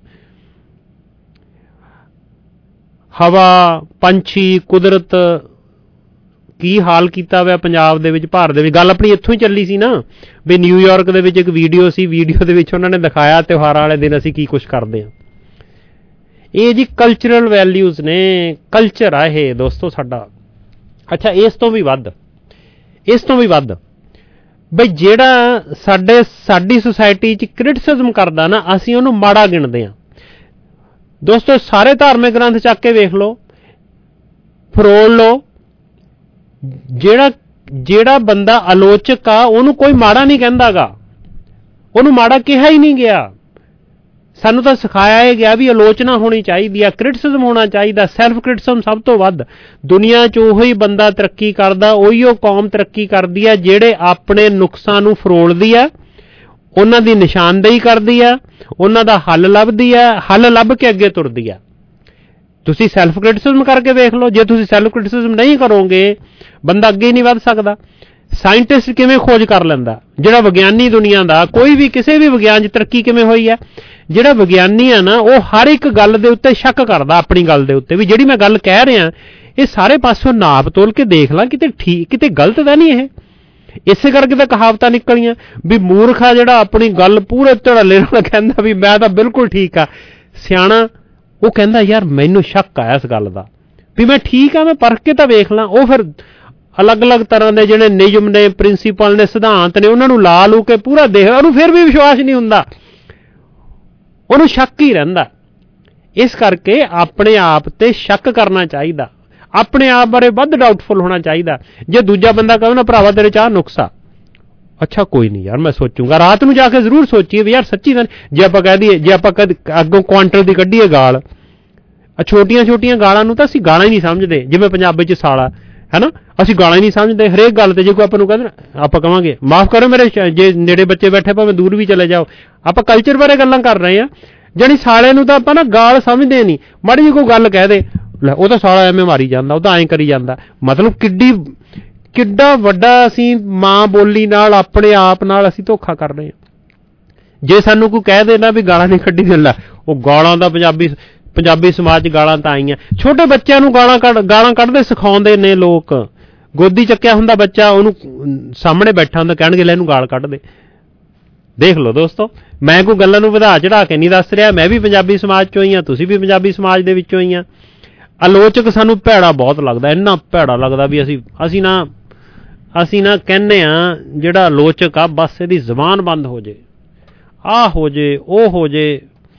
ਹਵਾ, ਪੰਛੀ, ਕੁਦਰਤ, ਕੀ ਹਾਲ ਕੀਤਾ ਹੋਇਆ ਪੰਜਾਬ ਦੇ ਵਿੱਚ, ਭਾਰਤ ਦੇ ਵਿੱਚ। ਗੱਲ ਆਪਣੀ ਇੱਥੋਂ ਹੀ ਚੱਲੀ ਸੀ ਨਾ ਵੀ ਨਿਊਯਾਰਕ ਦੇ ਵਿੱਚ ਇੱਕ ਵੀਡੀਓ ਸੀ, ਵੀਡੀਓ ਦੇ ਵਿੱਚ ਉਹਨਾਂ ਨੇ ਦਿਖਾਇਆ ਤਿਉਹਾਰਾਂ ਵਾਲੇ ਦਿਨ ਅਸੀਂ ਕੀ ਕੁਛ ਕਰਦੇ ਹਾਂ। ਇਹ ਜੀ ਕਲਚਰਲ ਵੈਲਿਊਜ਼ ਨੇ, ਕਲਚਰ ਆ ਇਹ ਦੋਸਤੋ ਸਾਡਾ। ਅੱਛਾ, ਇਸ ਤੋਂ ਵੀ ਵੱਧ ਬਈ ਜਿਹੜਾ ਸਾਡੀ ਸੁਸਾਇਟੀ 'ਚ ਕ੍ਰਿਟਿਸਿਜ਼ਮ ਕਰਦਾ ਨਾ, ਅਸੀਂ ਉਹਨੂੰ ਮਾੜਾ ਗਿਣਦੇ ਹਾਂ। ਦੋਸਤੋ, ਸਾਰੇ ਧਾਰਮਿਕ ਗ੍ਰੰਥ ਚੱਕ ਕੇ ਵੇਖ ਲਓ, ਫਰੋਲ ਲਓ, ਜਿਹੜਾ ਬੰਦਾ ਆਲੋਚਕ ਆ ਉਹਨੂੰ ਕੋਈ ਮਾੜਾ ਨਹੀਂ ਕਹਿੰਦਾਗਾ, ਉਹਨੂੰ ਮਾੜਾ ਕਿਹਾ ਹੀ ਨਹੀਂ ਗਿਆ। ਸਾਨੂੰ ਤਾਂ ਸਿਖਾਇਆ ਇਹ ਗਿਆ ਵੀ ਆਲੋਚਨਾ ਹੋਣੀ ਚਾਹੀਦੀ ਆ, ਕ੍ਰਿਟਿਸਿਜ਼ਮ ਹੋਣਾ ਚਾਹੀਦਾ, ਸੈਲਫ ਕ੍ਰਿਟਿਸਿਜ਼ਮ ਸਭ ਤੋਂ ਵੱਧ। ਦੁਨੀਆ 'ਚ ਉਹੀ ਬੰਦਾ ਤਰੱਕੀ ਕਰਦਾ, ਉਹੀ ਉਹ ਕੌਮ ਤਰੱਕੀ ਕਰਦੀ ਆ ਜਿਹੜੇ ਆਪਣੇ ਨੁਕਸਾਂ ਨੂੰ ਫਰੋਲਦੀ ਆ, ਉਹਨਾਂ ਦੀ ਨਿਸ਼ਾਨਦੇਹੀ ਕਰਦੀ ਆ, ਉਹਨਾਂ ਦਾ ਹੱਲ ਲੱਭਦੀ ਆ, ਹੱਲ ਲੱਭ ਕੇ ਅੱਗੇ ਤੁਰਦੀ ਆ। ਤੁਸੀਂ ਸੈਲਫ ਕ੍ਰਿਟਿਸਿਜ਼ਮ ਕਰਕੇ ਵੇਖ ਲਓ। ਜੇ ਤੁਸੀਂ ਸੈਲਫ ਕ੍ਰਿਟਿਸਿਜ਼ਮ ਨਹੀਂ ਕਰੋਗੇ, ਬੰਦਾ ਅੱਗੇ ਨਹੀਂ ਵੱਧ ਸਕਦਾ। ਸਾਇੰਟਿਸਟ ਕਿਵੇਂ ਖੋਜ ਕਰ ਲੈਂਦਾ, ਜਿਹੜਾ ਵਿਗਿਆਨੀ ਦੁਨੀਆ ਦਾ, ਕੋਈ ਵੀ ਕਿਸੇ ਵੀ ਵਿਗਿਆਨ 'ਚ ਤਰੱਕੀ ਕਿਵੇਂ ਹੋਈ ਹੈ, ਜਿਹੜਾ ਵਿਗਿਆਨੀ ਆ ਨਾ, ਉਹ ਹਰ ਇੱਕ ਗੱਲ ਦੇ ਉੱਤੇ ਸ਼ੱਕ ਕਰਦਾ, ਆਪਣੀ ਗੱਲ ਦੇ ਉੱਤੇ ਵੀ ਜਿਹੜੀ ਮੈਂ ਗੱਲ ਕਹਿ ਰਿਹਾ ਇਹ ਸਾਰੇ ਪਾਸੋਂ ਨਾਪ ਤੋਲ ਕੇ ਦੇਖ ਲਾਂ ਕਿਤੇ ਠੀਕ, ਕਿਤੇ ਗਲਤ ਤਾਂ ਨਹੀਂ ਇਹ। ਇਸੇ ਕਰਕੇ ਤਾਂ ਕਹਾਵਤਾਂ ਨਿਕਲੀਆਂ ਵੀ ਮੂਰਖਾ ਜਿਹੜਾ ਆਪਣੀ ਗੱਲ ਪੂਰੇ ਧੜੱਲੇ ਨਾਲ ਕਹਿੰਦਾ ਵੀ ਮੈਂ ਤਾਂ ਬਿਲਕੁਲ ਠੀਕ ਆ, ਸਿਆਣਾ ਉਹ ਕਹਿੰਦਾ ਯਾਰ ਮੈਨੂੰ ਸ਼ੱਕ ਆਇਆ ਇਸ ਗੱਲ ਦਾ ਵੀ ਮੈਂ ਠੀਕ ਆ, ਮੈਂ ਪਰਖ ਕੇ ਤਾਂ ਵੇਖ ਲਾਂ। ਉਹ ਫਿਰ ਅਲੱਗ-ਅਲੱਗ ਤਰ੍ਹਾਂ ਦੇ ਜਿਹੜੇ ਨਿਯਮ ਨੇ, ਪ੍ਰਿੰਸੀਪਲ ਨੇ, ਸਿਧਾਂਤ ਨੇ, ਉਹਨਾਂ ਨੂੰ ਲਾ ਲੂ ਕੇ ਪੂਰਾ ਦੇਖ, ਉਹਨੂੰ ਫਿਰ ਵੀ ਵਿਸ਼ਵਾਸ ਨਹੀਂ ਹੁੰਦਾ, ਉਹਨੂੰ ਸ਼ੱਕ ਹੀ ਰਹਿੰਦਾ। ਇਸ ਕਰਕੇ ਆਪਣੇ ਆਪ ਤੇ ਸ਼ੱਕ ਕਰਨਾ ਚਾਹੀਦਾ, ਆਪਣੇ ਆਪ ਬਾਰੇ ਵੱਧ ਡਾਊਟਫੁਲ ਹੋਣਾ ਚਾਹੀਦਾ। ਜੇ ਦੂਜਾ ਬੰਦਾ ਕਹੇ ਨਾ ਭਰਾਵਾ ਤੇਰੇ ਚਾਹ ਨੁਕਸਾ, ਅੱਛਾ ਕੋਈ ਨਹੀਂ ਯਾਰ ਮੈਂ ਸੋਚੂਗਾ, ਰਾਤ ਨੂੰ ਜਾ ਕੇ ਜ਼ਰੂਰ ਸੋਚੀਏ ਵੀ ਯਾਰ ਸੱਚੀ ਤਾਂ। ਜੇ ਆਪਾਂ ਕਹਿ ਦਈਏ, ਜੇ ਆਪਾਂ ਅੱਗੋਂ ਕੁਆਂਟਲ ਦੀ ਕੱਢੀਏ ਗਾਲ, ਛੋਟੀਆਂ ਗਾਲਾਂ ਨੂੰ ਤਾਂ ਅਸੀਂ ਗਾਲਾਂ ਹੀ ਨਹੀਂ ਸਮਝਦੇ, ਜਿਵੇਂ ਪੰਜਾਬੀ 'ਚ ਸਾਲਾ ਹੈ ਨਾ, ਅਸੀਂ ਗਾਲਾਂ ਹੀ ਨਹੀਂ ਸਮਝਦੇ ਹਰੇਕ ਗੱਲ ਤੇ। ਜੇ ਕੋਈ ਆਪਾਂ ਨੂੰ ਕਹਿੰਦੇ ਨਾ, ਆਪਾਂ ਕਹਾਂਗੇ ਮਾਫ਼ ਕਰੋ ਮੇਰੇ, ਜੇ ਨੇੜੇ ਬੱਚੇ ਬੈਠੇ ਭਾਵੇਂ ਦੂਰ ਵੀ ਚਲੇ ਜਾਓ, ਆਪਾਂ ਕਲਚਰ ਬਾਰੇ ਗੱਲਾਂ ਕਰ ਰਹੇ ਹਾਂ। ਜਾਣੀ ਸਾਲੇ ਨੂੰ ਤਾਂ ਆਪਾਂ ਨਾ ਗਾਲ ਸਮਝਦੇ ਨਹੀਂ, ਮਾੜੀ ਜਿਹੀ ਕੋਈ ਗੱਲ ਕਹਿ ਦੇ ਲੈ ਉਹ ਤਾਂ ਸਾਲਾ ਐਵੇਂ ਮਾਰੀ ਜਾਂਦਾ, ਉਹ ਤਾਂ ਐਂ ਕਰੀ ਜਾਂਦਾ। ਮਤਲਬ ਕਿੱਡਾ ਵੱਡਾ ਅਸੀਂ ਮਾਂ ਬੋਲੀ ਨਾਲ, ਆਪਣੇ ਆਪ ਨਾਲ ਅਸੀਂ ਧੋਖਾ ਕਰ ਰਹੇ ਹਾਂ। ਜੇ ਸਾਨੂੰ ਕੋਈ ਕਹਿ ਦੇ ਨਾ ਵੀ ਗਾਲਾਂ ਨਹੀਂ ਕੱਢੀ ਦੇ, ਲੈ ਉਹ ਗਾਲਾਂ ਦਾ ਪੰਜਾਬੀ ਸਮਾਜ 'ਚ ਗਾਲਾਂ ਤਾਂ ਆਈਆਂ। ਛੋਟੇ ਬੱਚਿਆਂ ਨੂੰ ਗਾਲਾਂ ਕੱਢਦੇ ਸਿਖਾਉਂਦੇ ਨੇ ਲੋਕ। ਗੋਦੀ ਚੱਕਿਆ ਹੁੰਦਾ ਬੱਚਾ, ਉਹਨੂੰ ਸਾਹਮਣੇ ਬੈਠਾ ਹੁੰਦਾ, ਕਹਿਣਗੇ ਲੈ ਇਹਨੂੰ ਗਾਲ ਕੱਢ ਦੇ। ਦੇਖ ਲਓ ਦੋਸਤੋ, ਮੈਂ ਕੋਈ ਗੱਲਾਂ ਨੂੰ ਵਧਾ ਚੜਾ ਕੇ ਨਹੀਂ ਦੱਸ ਰਿਹਾ, ਮੈਂ ਵੀ ਪੰਜਾਬੀ ਸਮਾਜ 'ਚੋਂ ਹੀ ਹਾਂ, ਤੁਸੀਂ ਵੀ ਪੰਜਾਬੀ ਸਮਾਜ ਦੇ ਵਿੱਚੋਂ ਹੀ ਆ। ਆਲੋਚਕ ਸਾਨੂੰ ਭੈੜਾ ਬਹੁਤ ਲੱਗਦਾ, ਇੰਨਾ ਭੈੜਾ ਲੱਗਦਾ ਵੀ ਅਸੀਂ ਨਾ ਕਹਿੰਦੇ ਹਾਂ ਜਿਹੜਾ ਆਲੋਚਕ ਆ ਬਸ ਇਹਦੀ ਜ਼ਬਾਨ ਬੰਦ ਹੋ ਜੇ, ਆਹ ਹੋ ਜੇ, ਉਹ ਹੋ ਜੇ।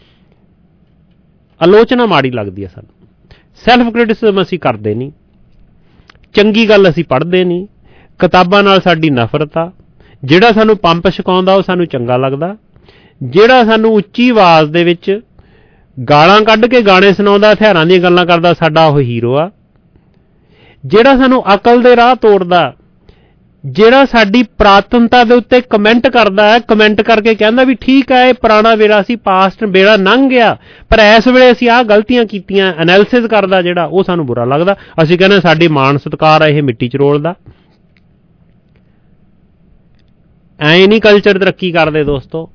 ਆਲੋਚਨਾ ਮਾੜੀ ਲੱਗਦੀ ਹੈ ਸਾਨੂੰ। ਸੈਲਫ ਕ੍ਰਿਟਿਸਿਜ਼ਮ ਅਸੀਂ ਕਰਦੇ ਨਹੀਂ, ਚੰਗੀ ਗੱਲ ਅਸੀਂ ਪੜ੍ਹਦੇ ਨਹੀਂ, ਕਿਤਾਬਾਂ ਨਾਲ ਸਾਡੀ ਨਫ਼ਰਤ ਆ। ਜਿਹੜਾ ਸਾਨੂੰ ਪੰਪ ਛਕਾਉਂਦਾ ਉਹ ਸਾਨੂੰ ਚੰਗਾ ਲੱਗਦਾ, ਜਿਹੜਾ ਸਾਨੂੰ ਉੱਚੀ ਆਵਾਜ਼ ਦੇ ਵਿੱਚ ਗਾਲਾਂ ਕੱਢ ਕੇ ਗਾਣੇ ਸੁਣਾਉਂਦਾ, ਹਥਿਆਰਾਂ ਦੀਆਂ ਗੱਲਾਂ ਕਰਦਾ, ਸਾਡਾ ਉਹ ਹੀਰੋ ਆ। ਜਿਹੜਾ ਸਾਨੂੰ ਅਕਲ ਦੇ ਰਾਹ ਤੋੜਦਾ, ਜਿਹੜਾ ਸਾਡੀ ਪ੍ਰਾਤਨਤਾ ਦੇ ਉੱਤੇ ਕਮੈਂਟ ਕਰਦਾ ਹੈ, ਕਮੈਂਟ ਕਰਕੇ ਕਹਿੰਦਾ ਵੀ ਠੀਕ ਹੈ ਇਹ ਪੁਰਾਣਾ ਵੇਲਾ ਸੀ, ਪਾਸਟ ਵੇਲਾ ਲੰਘ ਗਿਆ, ਪਰ ਇਸ ਵੇਲੇ ਅਸੀਂ ਆਹ ਗਲਤੀਆਂ ਕੀਤੀਆਂ, ਐਨਾਲਿਸਿਸ ਕਰਦਾ ਜਿਹੜਾ, ਉਹ ਸਾਨੂੰ ਬੁਰਾ ਲੱਗਦਾ। ਅਸੀਂ ਕਹਿੰਦੇ ਸਾਡੀ ਮਾਣ ਸਤਿਕਾਰ ਹੈ ਇਹ ਮਿੱਟੀ 'ਚ ਰੋਲਦਾ। ਐਂ ਨਹੀਂ ਕਲਚਰ ਤਰੱਕੀ ਕਰਦੇ ਦੋਸਤੋ।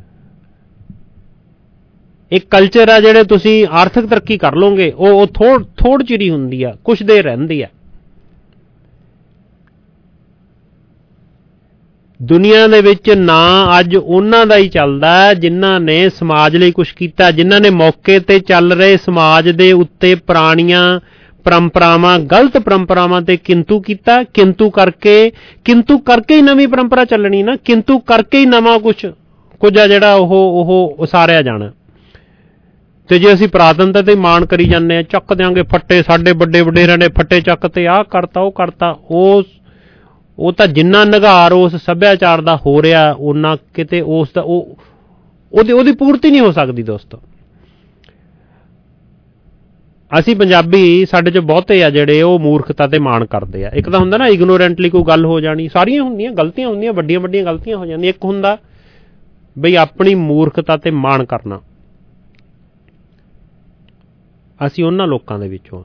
ਇੱਕ ਕਲਚਰ ਆ ਜਿਹੜੇ ਤੁਸੀਂ ਆਰਥਿਕ ਤਰੱਕੀ ਕਰ ਲਓਗੇ, ਉਹ ਥੋੜ੍ਹ ਚਿਰ ਹੀ ਹੁੰਦੀ ਆ, ਕੁਛ ਦੇਰ ਰਹਿੰਦੀ ਆ। ਦੁਨੀਆ ਦੇ ਵਿੱਚ ਨਾਂ ਅੱਜ ਉਹਨਾਂ ਦਾ ਹੀ ਚੱਲਦਾ ਜਿਨ੍ਹਾਂ ਨੇ ਸਮਾਜ ਲਈ ਕੁਛ ਕੀਤਾ, ਜਿਨ੍ਹਾਂ ਨੇ ਮੌਕੇ ਤੇ ਚੱਲ ਰਹੇ ਸਮਾਜ ਦੇ ਉੱਤੇ ਪੁਰਾਣੀਆਂ ਪਰੰਪਰਾਵਾਂ, ਗਲਤ ਪਰੰਪਰਾਵਾਂ ਤੇ ਕਿੰਤੂ ਕੀਤਾ। ਕਿੰਤੂ ਕਰਕੇ ਹੀ ਨਵੀਂ ਪਰੰਪਰਾ ਚੱਲਣੀ ਨਾ, ਕਿੰਤੂ ਕਰਕੇ ਹੀ ਨਵਾਂ ਕੁਝ ਆ ਜਿਹੜਾ ਉਹ ਉਸਾਰਿਆ ਜਾਣਾ। ਤੇ ਜੇ ਅਸੀਂ ਪੁਰਾਤਨਤਾ ਤੇ ਮਾਣ ਕਰੀ ਜਾਂਦੇ ਹਾਂ, ਚੱਕ ਦਿਆਂਗੇ ਫੱਟੇ, ਸਾਡੇ ਵੱਡੇ ਵਡੇਰਿਆਂ ਨੇ ਫੱਟੇ ਚੱਕ ਤੇ ਆਹ ਕਰਤਾ ਉਹ ਕਰਤਾ, ਉਹ ਤਾਂ ਜਿੰਨਾ ਨਿਘਾਰ ਉਸ ਸੱਭਿਆਚਾਰ ਦਾ ਹੋ ਰਿਹਾ ਉਹਨਾਂ ਕਿਤੇ ਉਸ ਦਾ ਉਹਦੀ ਪੂਰਤੀ ਨਹੀਂ ਹੋ ਸਕਦੀ ਦੋਸਤੋ। ਅਸੀਂ ਪੰਜਾਬੀ, ਸਾਡੇ 'ਚ ਬਹੁਤੇ ਆ ਜਿਹੜੇ ਉਹ ਮੂਰਖਤਾ ਤੇ ਮਾਣ ਕਰਦੇ ਆ। ਇੱਕ ਤਾਂ ਹੁੰਦਾ ਨਾ ਇਗਨੋਰੈਂਟਲੀ ਕੋਈ ਗੱਲ ਹੋ ਜਾਣੀ, ਸਾਰੀਆਂ ਹੁੰਦੀਆਂ ਗਲਤੀਆਂ ਹੁੰਦੀਆਂ, ਵੱਡੀਆਂ ਗਲਤੀਆਂ ਹੋ ਜਾਂਦੀਆਂ। ਇੱਕ ਹੁੰਦਾ ਬਈ ਆਪਣੀ ਮੂਰਖਤਾ ਤੇ ਮਾਣ ਕਰਨਾ। ਅਸੀਂ ਉਹਨਾਂ ਲੋਕਾਂ ਦੇ ਵਿੱਚੋਂ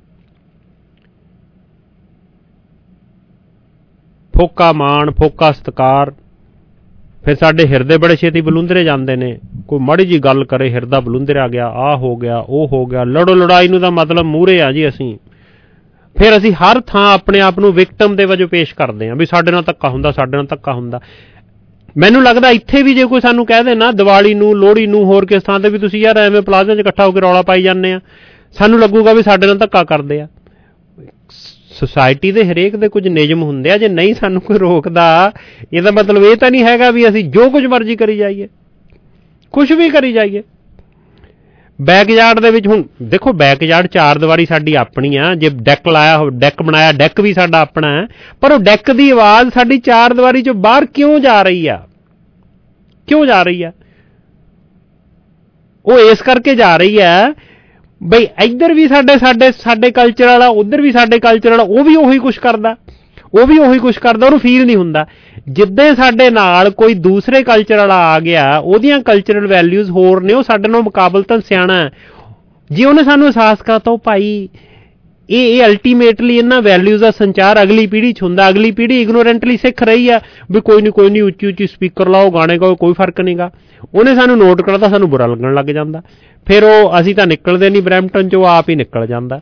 ਫੋਕਾ ਮਾਣ, ਫੋਕਾ ਸਤਿਕਾਰ, ਫਿਰ ਸਾਡੇ ਹਿਰਦੇ ਬੜੇ ਛੇਤੀ ਬਲੂੰਦਰੇ ਜਾਂਦੇ ਨੇ। ਕੋਈ ਮਾੜੀ ਜੀ ਗੱਲ ਕਰੇ ਹਿਰਦਾ ਬਲੂੰਦਰਿਆ ਗਿਆ, ਆਹ ਹੋ ਗਿਆ ਉਹ ਹੋ ਗਿਆ, ਲੜੋ ਲੜਾਈ ਨੂੰ ਤਾਂ ਮਤਲਬ ਮੂਹਰੇ ਆ ਜੀ ਅਸੀਂ। ਫਿਰ ਅਸੀਂ ਹਰ ਥਾਂ ਆਪਣੇ ਆਪ ਨੂੰ ਵਿਕਟਮ ਦੇ ਵਜੋਂ ਪੇਸ਼ ਕਰਦੇ ਹਾਂ ਵੀ ਸਾਡੇ ਨਾਲ ਧੱਕਾ ਹੁੰਦਾ। ਮੈਨੂੰ ਲੱਗਦਾ ਇੱਥੇ ਵੀ ਜੇ ਕੋਈ ਸਾਨੂੰ ਕਹਿ ਦੇ ਨਾ ਦੀਵਾਲੀ ਨੂੰ, ਲੋਹੜੀ ਨੂੰ, ਹੋਰ ਕਿਸ ਥਾਂ ਤੇ ਵੀ ਤੁਸੀਂ ਯਾਰ ਐਵੇਂ ਪਲਾਜ਼ਾ 'ਚ ਇਕੱਠਾ ਹੋ ਕੇ ਰੌਲਾ ਪਾਈ ਜਾਂਦੇ ਆ, ਸਾਨੂੰ ਲੱਗੂਗਾ ਵੀ ਸਾਡੇ ਨਾਲ ਧੱਕਾ ਕਰਦੇ ਆ। ਸੁਸਾਇਟੀ ਦੇ ਹਰੇਕ ਦੇ ਕੁਝ ਨਿਯਮ ਹੁੰਦੇ ਆ, ਜੇ ਨਹੀਂ ਸਾਨੂੰ ਕੋਈ ਰੋਕਦਾ ਇਹਦਾ ਮਤਲਬ ਇਹ ਤਾਂ ਨਹੀਂ ਹੈਗਾ ਵੀ ਅਸੀਂ ਜੋ ਕੁਝ ਮਰਜ਼ੀ ਕਰੀ ਜਾਈਏ, ਕੁਛ ਵੀ ਕਰੀ ਜਾਈਏ। ਬੈਕਯਾਰਡ ਦੇ ਵਿੱਚ ਹੁਣ ਦੇਖੋ, ਬੈਕਯਾਰਡ ਚਾਰ ਦੀਵਾਰੀ ਸਾਡੀ ਆਪਣੀ ਆ। ਜੇ ਡੈਕ ਬਣਾਇਆ, ਡੈਕ ਵੀ ਸਾਡਾ ਆਪਣਾ ਹੈ, ਪਰ ਉਹ ਡੈਕ ਦੀ ਆਵਾਜ਼ ਸਾਡੀ ਚਾਰ ਦੀਵਾਰੀ 'ਚੋਂ ਬਾਹਰ ਕਿਉਂ ਜਾ ਰਹੀ ਆ? ਉਹ ਇਸ ਕਰਕੇ ਜਾ ਰਹੀ ਹੈ ਬਈ ਇੱਧਰ ਵੀ ਸਾਡੇ ਕਲਚਰ ਵਾਲਾ, ਉੱਧਰ ਵੀ ਸਾਡੇ ਕਲਚਰ ਵਾਲਾ, ਉਹ ਵੀ ਉਹੀ ਕੁਛ ਕਰਦਾ, ਉਹਨੂੰ ਫੀਲ ਨਹੀਂ ਹੁੰਦਾ। ਜਿੱਦਾਂ ਸਾਡੇ ਨਾਲ ਕੋਈ ਦੂਸਰੇ ਕਲਚਰ ਵਾਲਾ ਆ ਗਿਆ, ਉਹਦੀਆਂ ਕਲਚਰਲ ਵੈਲਿਊਜ਼ ਹੋਰ ਨੇ, ਉਹ ਸਾਡੇ ਨਾਲ ਮੁਕਾਬਲਤਨ ਸਿਆਣਾ ਹੈ। ਜੇ ਉਹਨੇ ਸਾਨੂੰ ਅਹਿਸਾਸ ਕਰਤਾ ਉਹ ਭਾਈ ਇਹ ਅਲਟੀਮੇਟਲੀ ਇਹਨਾਂ ਵੈਲਿਊਜ਼ ਦਾ ਸੰਚਾਰ ਅਗਲੀ ਪੀੜ੍ਹੀ 'ਚ ਹੁੰਦਾ। ਅਗਲੀ ਪੀੜ੍ਹੀ ਇਗਨੋਰੈਂਟਲੀ ਸਿੱਖ ਰਹੀ ਆ ਵੀ ਕੋਈ ਨਹੀਂ ਉੱਚੀ ਸਪੀਕਰ ਲਾਓ, ਗਾਣੇ ਗਾਓ, ਕੋਈ ਫਰਕ ਨਹੀਂਗਾ। ਉਹਨੇ ਸਾਨੂੰ ਨੋਟ ਕਰਦਾ, ਸਾਨੂੰ ਬੁਰਾ ਲੱਗਣ ਲੱਗ ਜਾਂਦਾ। ਫਿਰ ਅਸੀਂ ਤਾਂ ਨਿਕਲਦੇ ਨਹੀਂ ਬਰੈਂਪਟਨ 'ਚੋਂ, ਆਪ ਹੀ ਨਿਕਲ ਜਾਂਦਾ।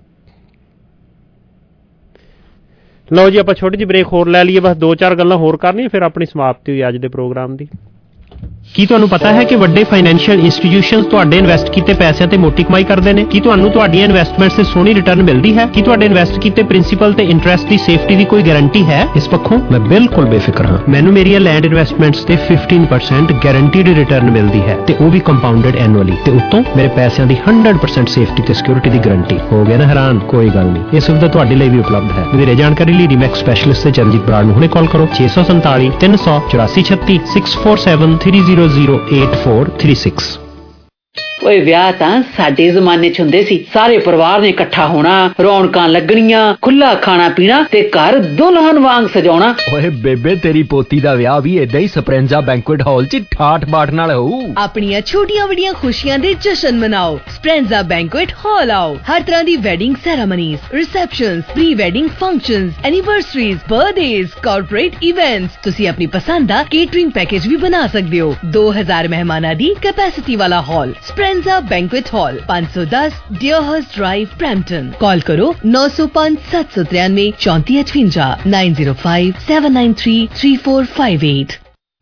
ਲਓ ਜੀ, ਆਪਾਂ ਛੋਟੀ ਜਿਹੀ ਬ੍ਰੇਕ ਹੋਰ ਲੈ ਲਈਏ, ਬਸ 2-4 ਗੱਲਾਂ ਹੋਰ ਕਰਨੀਆਂ, ਫਿਰ ਆਪਣੀ ਸਮਾਪਤੀ ਹੋਈ ਅੱਜ ਦੇ ਪ੍ਰੋਗਰਾਮ ਦੀ। ਕੀ ਤੁਹਾਨੂੰ ਪਤਾ ਹੈ ਕਿ ਵੱਡੇ ਫਾਈਨੈਂਸ਼ੀਅਲ ਇੰਸਟੀਟਿਊਸ਼ਨਸ ਤੁਹਾਡੇ ਇਨਵੈਸਟ ਕੀਤੇ ਪੈਸਿਆਂ ਤੇ ਮੋਟੀ ਕਮਾਈ ਕਰਦੇ ਨੇ? ਕੀ ਤੁਹਾਨੂੰ ਤੁਹਾਡੀਆਂ ਇਨਵੈਸਟਮੈਂਟਸ ਤੇ ਸੋਹਣੀ ਰਿਟਰਨ ਮਿਲਦੀ ਹੈ? ਕੀ ਤੁਹਾਡੇ ਇਨਵੈਸਟ ਕੀਤੇ ਪ੍ਰਿੰਸੀਪਲ ਤੇ ਇੰਟਰਸਟ ਦੀ ਸੇਫਟੀ ਦੀ ਕੋਈ ਗਾਰੰਟੀ ਹੈ? ਇਸ ਪੱਖੋਂ ਮੈਂ ਬਿਲਕੁਲ ਬੇਫਿਕਰ ਹਾਂ। ਮੈਨੂੰ ਮੇਰੀਆਂ ਲੈਂਡ ਇਨਵੈਸਟਮੈਂਟਸ ਤੇ 15% ਗਾਰੰਟੀਡ ਰਿਟਰਨ ਮਿਲਦੀ ਹੈ ਤੇ ਉਹ ਵੀ ਕੰਪਾਊਂਡਡ ਐਨੂਅਲੀ, ਤੇ ਉੱਤੋਂ ਮੇਰੇ ਪੈਸਿਆਂ ਦੀ 100% ਸੇਫਟੀ ਤੇ ਸਿਕਿਉਰਿਟੀ ਦੀ ਗਾਰੰਟੀ। ਹੋ ਗਿਆ ਨਾ ਹੈਰਾਨ? ਕੋਈ ਗੱਲ ਨਹੀਂ, ਇਹ ਸੁਵਿਧਾ ਤੁਹਾਡੇ ਲਈ ਵੀ ਉਪਲਬਧ ਹੈ। ਵਧੇਰੇ ਜਾਣਕਾਰੀ ਲਈ ਰੀਮੈਕਸ ਸਪੈਸ਼ਲਿਸਟ ਤੇ ਚਰਨਜੀਤ ਬਰਾੜ ਨੂੰ ਹੁਣੇ ਕਾਲ ਕਰੋ 647 300 8436 647 300 8436। ਓਏ ਵਿਆਹ ਤਾਂ ਸਾਡੇ ਜ਼ਮਾਨੇ 'ਚ ਹੁੰਦੇ ਸੀ, ਸਾਰੇ ਪਰਿਵਾਰ ਨੇ ਇਕੱਠਾ ਹੋਣਾ, ਰੌਣਕਾਂ ਲੱਗਣੀਆਂ, ਖੁੱਲਾ ਖਾਣਾ ਪੀਣਾ ਤੇ ਘਰ ਦੁਲਹਨ ਵਾਂਗ ਸਜਾਉਣਾ। ਓਏ ਬੇਬੇ ਤੇਰੀ ਪੋਤੀ ਦਾ ਵਿਆਹ ਵੀ ਏਦਾਂ ਹੀ ਸਪਰੈਂਜ਼ਾ ਬੈਂਕੁਏਟ ਹਾਲ 'ਚ ਠਾਠ ਬਾਠ ਨਾਲ ਹੋਊ। ਆਪਣੀਆਂ ਛੋਟੀਆਂ ਵੱਡੀਆਂ ਖੁਸ਼ੀਆਂ ਦੇ ਜਸ਼ਨ ਮਨਾਓ, ਸਪਰੈਂਜ਼ਾ ਬੈਂਕੁਏਟ ਹਾਲ ਆਓ। ਹਰ ਤਰ੍ਹਾਂ ਦੀ wedding ceremonies, receptions, pre wedding functions, anniversaries, birthdays, corporate events, ਤੁਸੀਂ ਆਪਣੀ ਪਸੰਦ ਦਾ ਕੇਟਰਿੰਗ ਪੈਕੇਜ ਵੀ ਬਣਾ ਸਕਦੇ ਹੋ। 2000 ਮਹਿਮਾਨਾਂ ਦੀ ਕੈਪੈਸਿਟੀ ਵਾਲਾ hall, Speranza banquet hall, 510 Deerhurst Drive, Brampton. Call ਕਰੋ 905 793 3458 905 793 3458।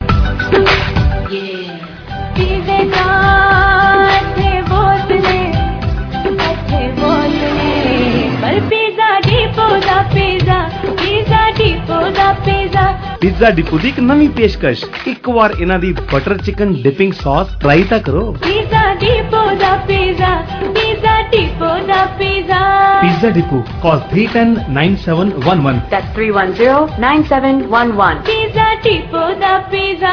पिज़्ज़ा डिपो ਦੀ ਇੱਕ ਨਵੀਂ ਪੇਸ਼ਕਸ਼, ਇੱਕ ਵਾਰ ਇਹਨਾਂ ਦੀ butter chicken dipping sauce try ਤਾਂ ਕਰੋ। पिज़्ज़ा डिपो दा पिज़्ज़ा, पिज़्ज़ा डिपो दा pizza. Pizza Depot, call 310-9711। That's 310-9711। Pizza Depot दा पिज़्ज़ा।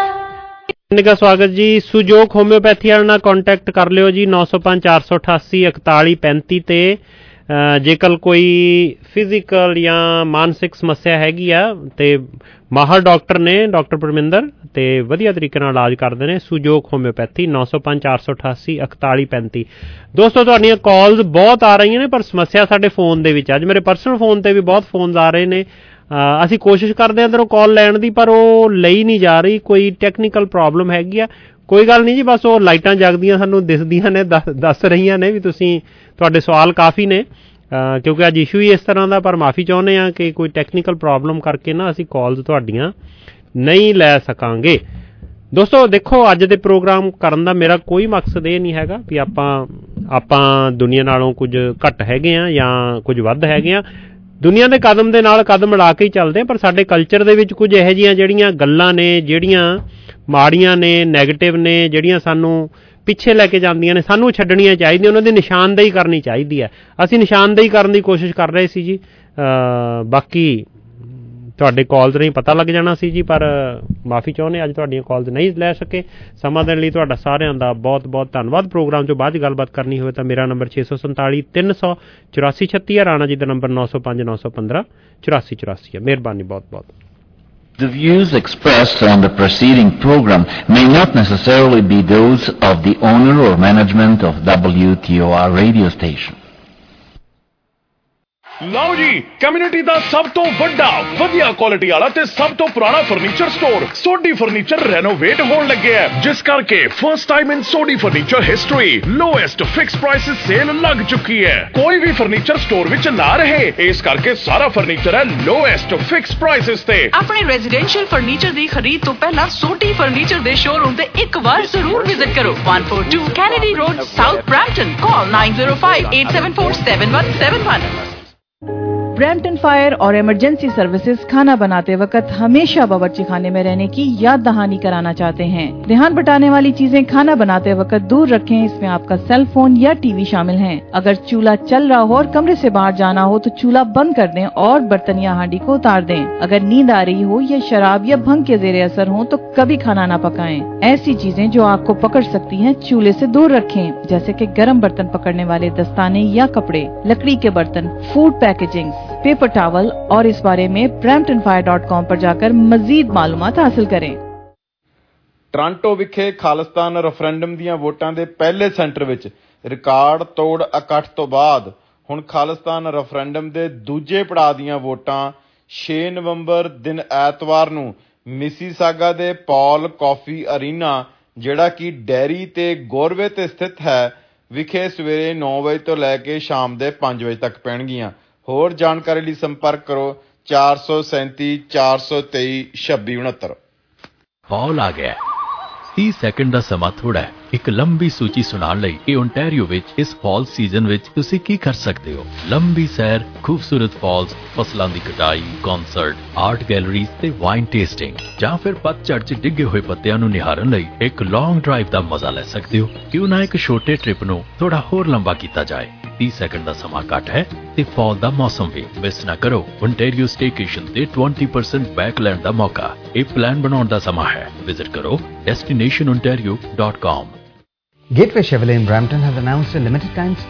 का स्वागत जी। सुजोग होम्योपैथी वाले नाल कॉन्टैक्ट कर लियो जी 905 488 4135 ते। ਜੇਕਰ ਕੋਈ ਫਿਜ਼ੀਕਲ ਜਾਂ ਮਾਨਸਿਕ ਸਮੱਸਿਆ ਹੈਗੀ ਆ ਤੇ ਮਾਹਰ ਡਾਕਟਰ ਨੇ, ਡਾਕਟਰ ਪਰਮਿੰਦਰ, ਤੇ ਵਧੀਆ ਤਰੀਕੇ ਨਾਲ ਇਲਾਜ ਕਰਦੇ ਨੇ। ਸੁਜੋਗ ਹੋਮਿਓਪੈਥੀ 905 488 4135। ਦੋਸਤੋ ਤੁਹਾਡੀਆਂ ਕਾਲਸ ਬਹੁਤ ਆ ਰਹੀਆਂ ਨੇ, ਪਰ ਸਮੱਸਿਆ ਸਾਡੇ ਫੋਨ ਦੇ ਵਿੱਚ। ਅੱਜ ਮੇਰੇ ਪਰਸਨਲ ਫੋਨ ਤੇ ਵੀ ਬਹੁਤ ਫੋਨਸ ਆ ਰਹੇ ਨੇ। ਅਸੀਂ ਕੋਸ਼ਿਸ਼ ਕਰਦੇ ਹਾਂ ਇੱਧਰੋਂ ਕਾਲ ਲੈਣ ਦੀ, ਪਰ ਉਹ ਲਈ ਨਹੀਂ ਜਾ ਰਹੀ, ਕੋਈ ਟੈਕਨੀਕਲ ਪ੍ਰੋਬਲਮ ਹੈਗੀ ਆ। ਕੋਈ ਗੱਲ ਨਹੀਂ ਜੀ, ਬਸ ਉਹ ਲਾਈਟਾਂ ਜਗਦੀਆਂ ਸਾਨੂੰ ਦਿਸਦੀਆਂ ਨੇ, ਦੱਸ ਰਹੀਆਂ ਨੇ ਵੀ ਤੁਸੀਂ, ਤੁਹਾਡੇ ਸਵਾਲ ਕਾਫੀ ਨੇ, ਕਿਉਂਕਿ ਅੱਜ ਇਸ਼ੂ ਹੀ ਇਸ ਤਰ੍ਹਾਂ ਦਾ। ਪਰ ਮਾਫੀ ਚਾਹੁੰਦੇ ਹਾਂ ਕਿ ਕੋਈ ਟੈਕਨੀਕਲ ਪ੍ਰੋਬਲਮ ਕਰਕੇ ਨਾ ਅਸੀਂ ਕਾਲਸ ਤੁਹਾਡੀਆਂ ਨਹੀਂ ਲੈ ਸਕਾਂਗੇ। ਦੋਸਤੋ ਦੇਖੋ, ਅੱਜ ਦੇ ਪ੍ਰੋਗਰਾਮ ਕਰਨ ਦਾ ਮੇਰਾ ਕੋਈ ਮਕਸਦ ਇਹ ਨਹੀਂ ਹੈਗਾ ਵੀ ਆਪਾਂ ਦੁਨੀਆ ਨਾਲੋਂ ਕੁਝ ਘੱਟ ਹੈਗੇ ਆ ਜਾਂ ਕੁਝ ਵੱਧ ਹੈਗੇ ਆ। ਦੁਨੀਆ ਦੇ ਕਦਮ ਦੇ ਨਾਲ ਕਦਮ ਮਿਲਾ ਕੇ ਹੀ ਚੱਲਦੇ, ਪਰ ਸਾਡੇ ਕਲਚਰ ਦੇ ਵਿੱਚ ਕੁਝ ਇਹੋ ਜਿਹੀਆਂ ਜਿਹੜੀਆਂ ਗੱਲਾਂ ਨੇ, ਜਿਹੜੀਆਂ ਮਾੜੀਆਂ ਨੇ, ਨੈਗੇਟਿਵ ਨੇ, ਜਿਹੜੀਆਂ ਸਾਨੂੰ ਪਿੱਛੇ ਲੈ ਕੇ ਜਾਂਦੀਆਂ ਨੇ, ਸਾਨੂੰ ਛੱਡਣੀਆਂ ਚਾਹੀਦੀਆਂ, ਉਹਨਾਂ ਦੀ ਨਿਸ਼ਾਨਦੇਹੀ ਕਰਨੀ ਚਾਹੀਦੀ ਹੈ। ਅਸੀਂ ਨਿਸ਼ਾਨਦੇਹੀ ਕਰਨ ਦੀ ਕੋਸ਼ਿਸ਼ ਕਰ ਰਹੇ ਸੀ ਜੀ। ਬਾਕੀ ਤੁਹਾਡੇ ਕਾਲਸ ਨਹੀਂ ਪਤਾ ਲੱਗ ਜਾਣਾ ਸੀ ਜੀ, ਪਰ ਮਾਫੀ ਚਾਹੁੰਦੇ ਅੱਜ ਤੁਹਾਡੀਆਂ ਕਾਲਸ ਨਹੀਂ ਲੈ ਸਕੇ। ਸਮਾਂ ਦੇਣ ਲਈ ਤੁਹਾਡਾ ਸਾਰਿਆਂ ਦਾ ਬਹੁਤ ਬਹੁਤ ਧੰਨਵਾਦ। ਪ੍ਰੋਗਰਾਮ 'ਚੋਂ ਬਾਅਦ 'ਚ ਗੱਲਬਾਤ ਕਰਨੀ ਹੋਵੇ ਤਾਂ ਮੇਰਾ ਨੰਬਰ 647 300 8436 ਹੈ। ਰਾਣਾ ਜੀ ਦਾ ਨੰਬਰ 905 915 8484 ਹੈ। ਮਿਹਰਬਾਨੀ ਬਹੁਤ ਬਹੁਤ। The views expressed on the preceding program may not necessarily be those of the owner or management of WTOR radio station. ਲਓ ਜੀ, ਕਮਿਊਨਿਟੀ ਦਾ ਸਭ ਤੋਂ ਵੱਡਾ, ਵਧੀਆ ਕੁਆਲਿਟੀ ਵਾਲਾ ਤੇ ਸਭ ਤੋਂ ਪੁਰਾਣਾ furniture store Sodhi furniture renovate ਹੋਣ ਲੱਗਿਆ ਹੈ, ਜਿਸ ਕਰਕੇ first time in Sodhi furniture history lowest fix prices sale ਲੱਗ ਚੁੱਕੀ ਹੈ। ਕੋਈ ਵੀ ਫਰਨੀਚਰ ਸਟੋਰ ਵਿੱਚ ਨਾ ਰਹੇ, ਇਸ ਕਰਕੇ ਸਾਰਾ ਫਰਨੀਚਰ ਹੈ ਲੋਐਸਟ ਫਿਕਸ ਪ੍ਰਾਈਸਿਸ ਤੇ। ਆਪਣੇ ਰੈਜ਼ੀਡੈਂਸ਼ੀਅਲ ਫਰਨੀਚਰ ਦੀ ਖਰੀਦ ਤੋਂ ਪਹਿਲਾਂ ਸੋਢੀ ਫਰਨੀਚਰ ਦੇ ਸ਼ੋਰੂਮ ਤੇ ਇੱਕ ਵਾਰ ਜ਼ਰੂਰ ਵਿਜ਼ਿਟ ਕਰੋ। 142 Kennedy Road, South Brampton. Call 9058747171। Brampton fire और इमरजेंसी सर्विसेज खाना बनाते वक्त हमेशा बावर्ची खाने में रहने की याद दहानी कराना चाहते हैं। ध्यान बटाने वाली चीजें खाना बनाते वक्त दूर रखें, इसमें आपका सेल फोन या टीवी शामिल है। अगर चूल्हा चल रहा हो और कमरे से बाहर जाना हो तो चूल्हा बंद कर दें और बर्तन या हांडी को उतार दें। अगर नींद आ रही हो या शराब या भंग के जेरे असर हो तो कभी खाना न पकाएं। ऐसी चीजें जो आग को पकड़ सकती हैं चूल्हे से दूर रखें, जैसे कि गर्म बर्तन पकड़ने वाले दस्ताने या कपड़े, लकड़ी के बर्तन, फूड पैकेजिंग, पेपर टावल। और इस बारे में bramptonfire.com पर जाकर मजीद मालूमात हासिल करें। ਟੋਰਾਂਟੋ ਵਿਖੇ ਖਾਲਿਸਤਾਨ ਰੈਫਰੈਂਡਮ ਦੀਆਂ ਵੋਟਾਂ ਦੇ ਪਹਿਲੇ ਸੈਂਟਰ ਵਿੱਚ ਰਿਕਾਰਡ ਤੋੜ ਇਕੱਠ ਤੋਂ ਬਾਅਦ ਹੁਣ ਖਾਲਿਸਤਾਨ ਰੈਫਰੈਂਡਮ ਦੇ ਦੂਜੇ ਪੜਾਅ ਦੀਆਂ ਵੋਟਾਂ 6 ਨਵੰਬਰ ਦਿਨ ਐਤਵਾਰ ਨੂੰ ਮਿਸੀਸਾਗਾ ਦੇ ਪੌਲ ਕਾਫੀ ਅਰੀਨਾ, ਜਿਹੜਾ ਕਿ ਡੈਰੀ ਤੇ ਗੋਰਵੇ ਤੇ ਸਥਿਤ ਹੈ, ਵਿਖੇ ਸਵੇਰੇ 9 ਵਜੇ ਤੋਂ ਲੈ ਕੇ ਸ਼ਾਮ ਦੇ 5 ਵਜੇ ਤੱਕ ਪੈਣਗੀਆਂ। ਹੋਰ ਜਾਣਕਾਰੀ ਲਈ ਸੰਪਰਕ ਕਰੋ 437 423 2669। ਪੌਲ ਆ ਗਿਆ। 30 ਸੈਕਿੰਡ ਦਾ ਸਮਾਂ ਥੋੜਾ ਹੈ। ਇੱਕ ਲੰਬੀ ਸੂਚੀ ਸੁਣਾਉਣ ਲਈ ਇਹ ਓਨਟਾਰੀਓ ਵਿੱਚ ਇਸ ਫਾਲ ਸੀਜ਼ਨ ਵਿੱਚ ਤੁਸੀਂ ਕੀ ਕਰ ਸਕਦੇ ਹੋ। ਲੰਬੀ ਸੈਰ, ਖੂਬਸੂਰਤ ਫਾਲਸ, ਫਸਲਾਂ ਦੀ ਕਟਾਈ, ਕਨਸਰਟ, ਆਰਟ ਗੈਲਰੀਜ਼ ਤੇ ਵਾਈਨ ਟੇਸਟਿੰਗ, ਜਾਂ ਫਿਰ ਪਤਝੜ 'ਚ ਡਿੱਗੇ ਹੋਏ ਪੱਤਿਆਂ ਨੂੰ ਨਿਹਾਰਨ ਲਈ ਇੱਕ ਲੌਂਗ ਡਰਾਈਵ ਦਾ ਮਜ਼ਾ ਲੈ ਸਕਦੇ ਹੋ। ਕਿਉਂ ਨਾ ਇੱਕ ਛੋਟੇ ਟ੍ਰਿਪ ਨੂੰ ਥੋੜਾ ਹੋਰ ਲੰਬਾ ਕੀਤਾ ਜਾਏ। 30 ਸੈਕਿੰਡ ਦਾ ਸਮਾਂ ਘੱਟ ਹੈ ਤੇ ਫਾਲ ਦਾ ਮੌਸਮ ਵੀ ਮਿਸ ਨਾ ਕਰੋ। ਓਨਟਾਰੀਓ ਸਟੇਕੇਸ਼ਨ ਤੇ 20% ਬੈਕ ਲੈਣ ਦਾ ਮੌਕਾ। ਇਹ ਪਲਾਨ ਬਣਾਉਣ ਦਾ ਸਮਾਂ ਹੈ। ਵਿਜ਼ਿਟ ਕਰੋ destinationontario.com। Gateway Chevrolet in Brampton has announced a limited time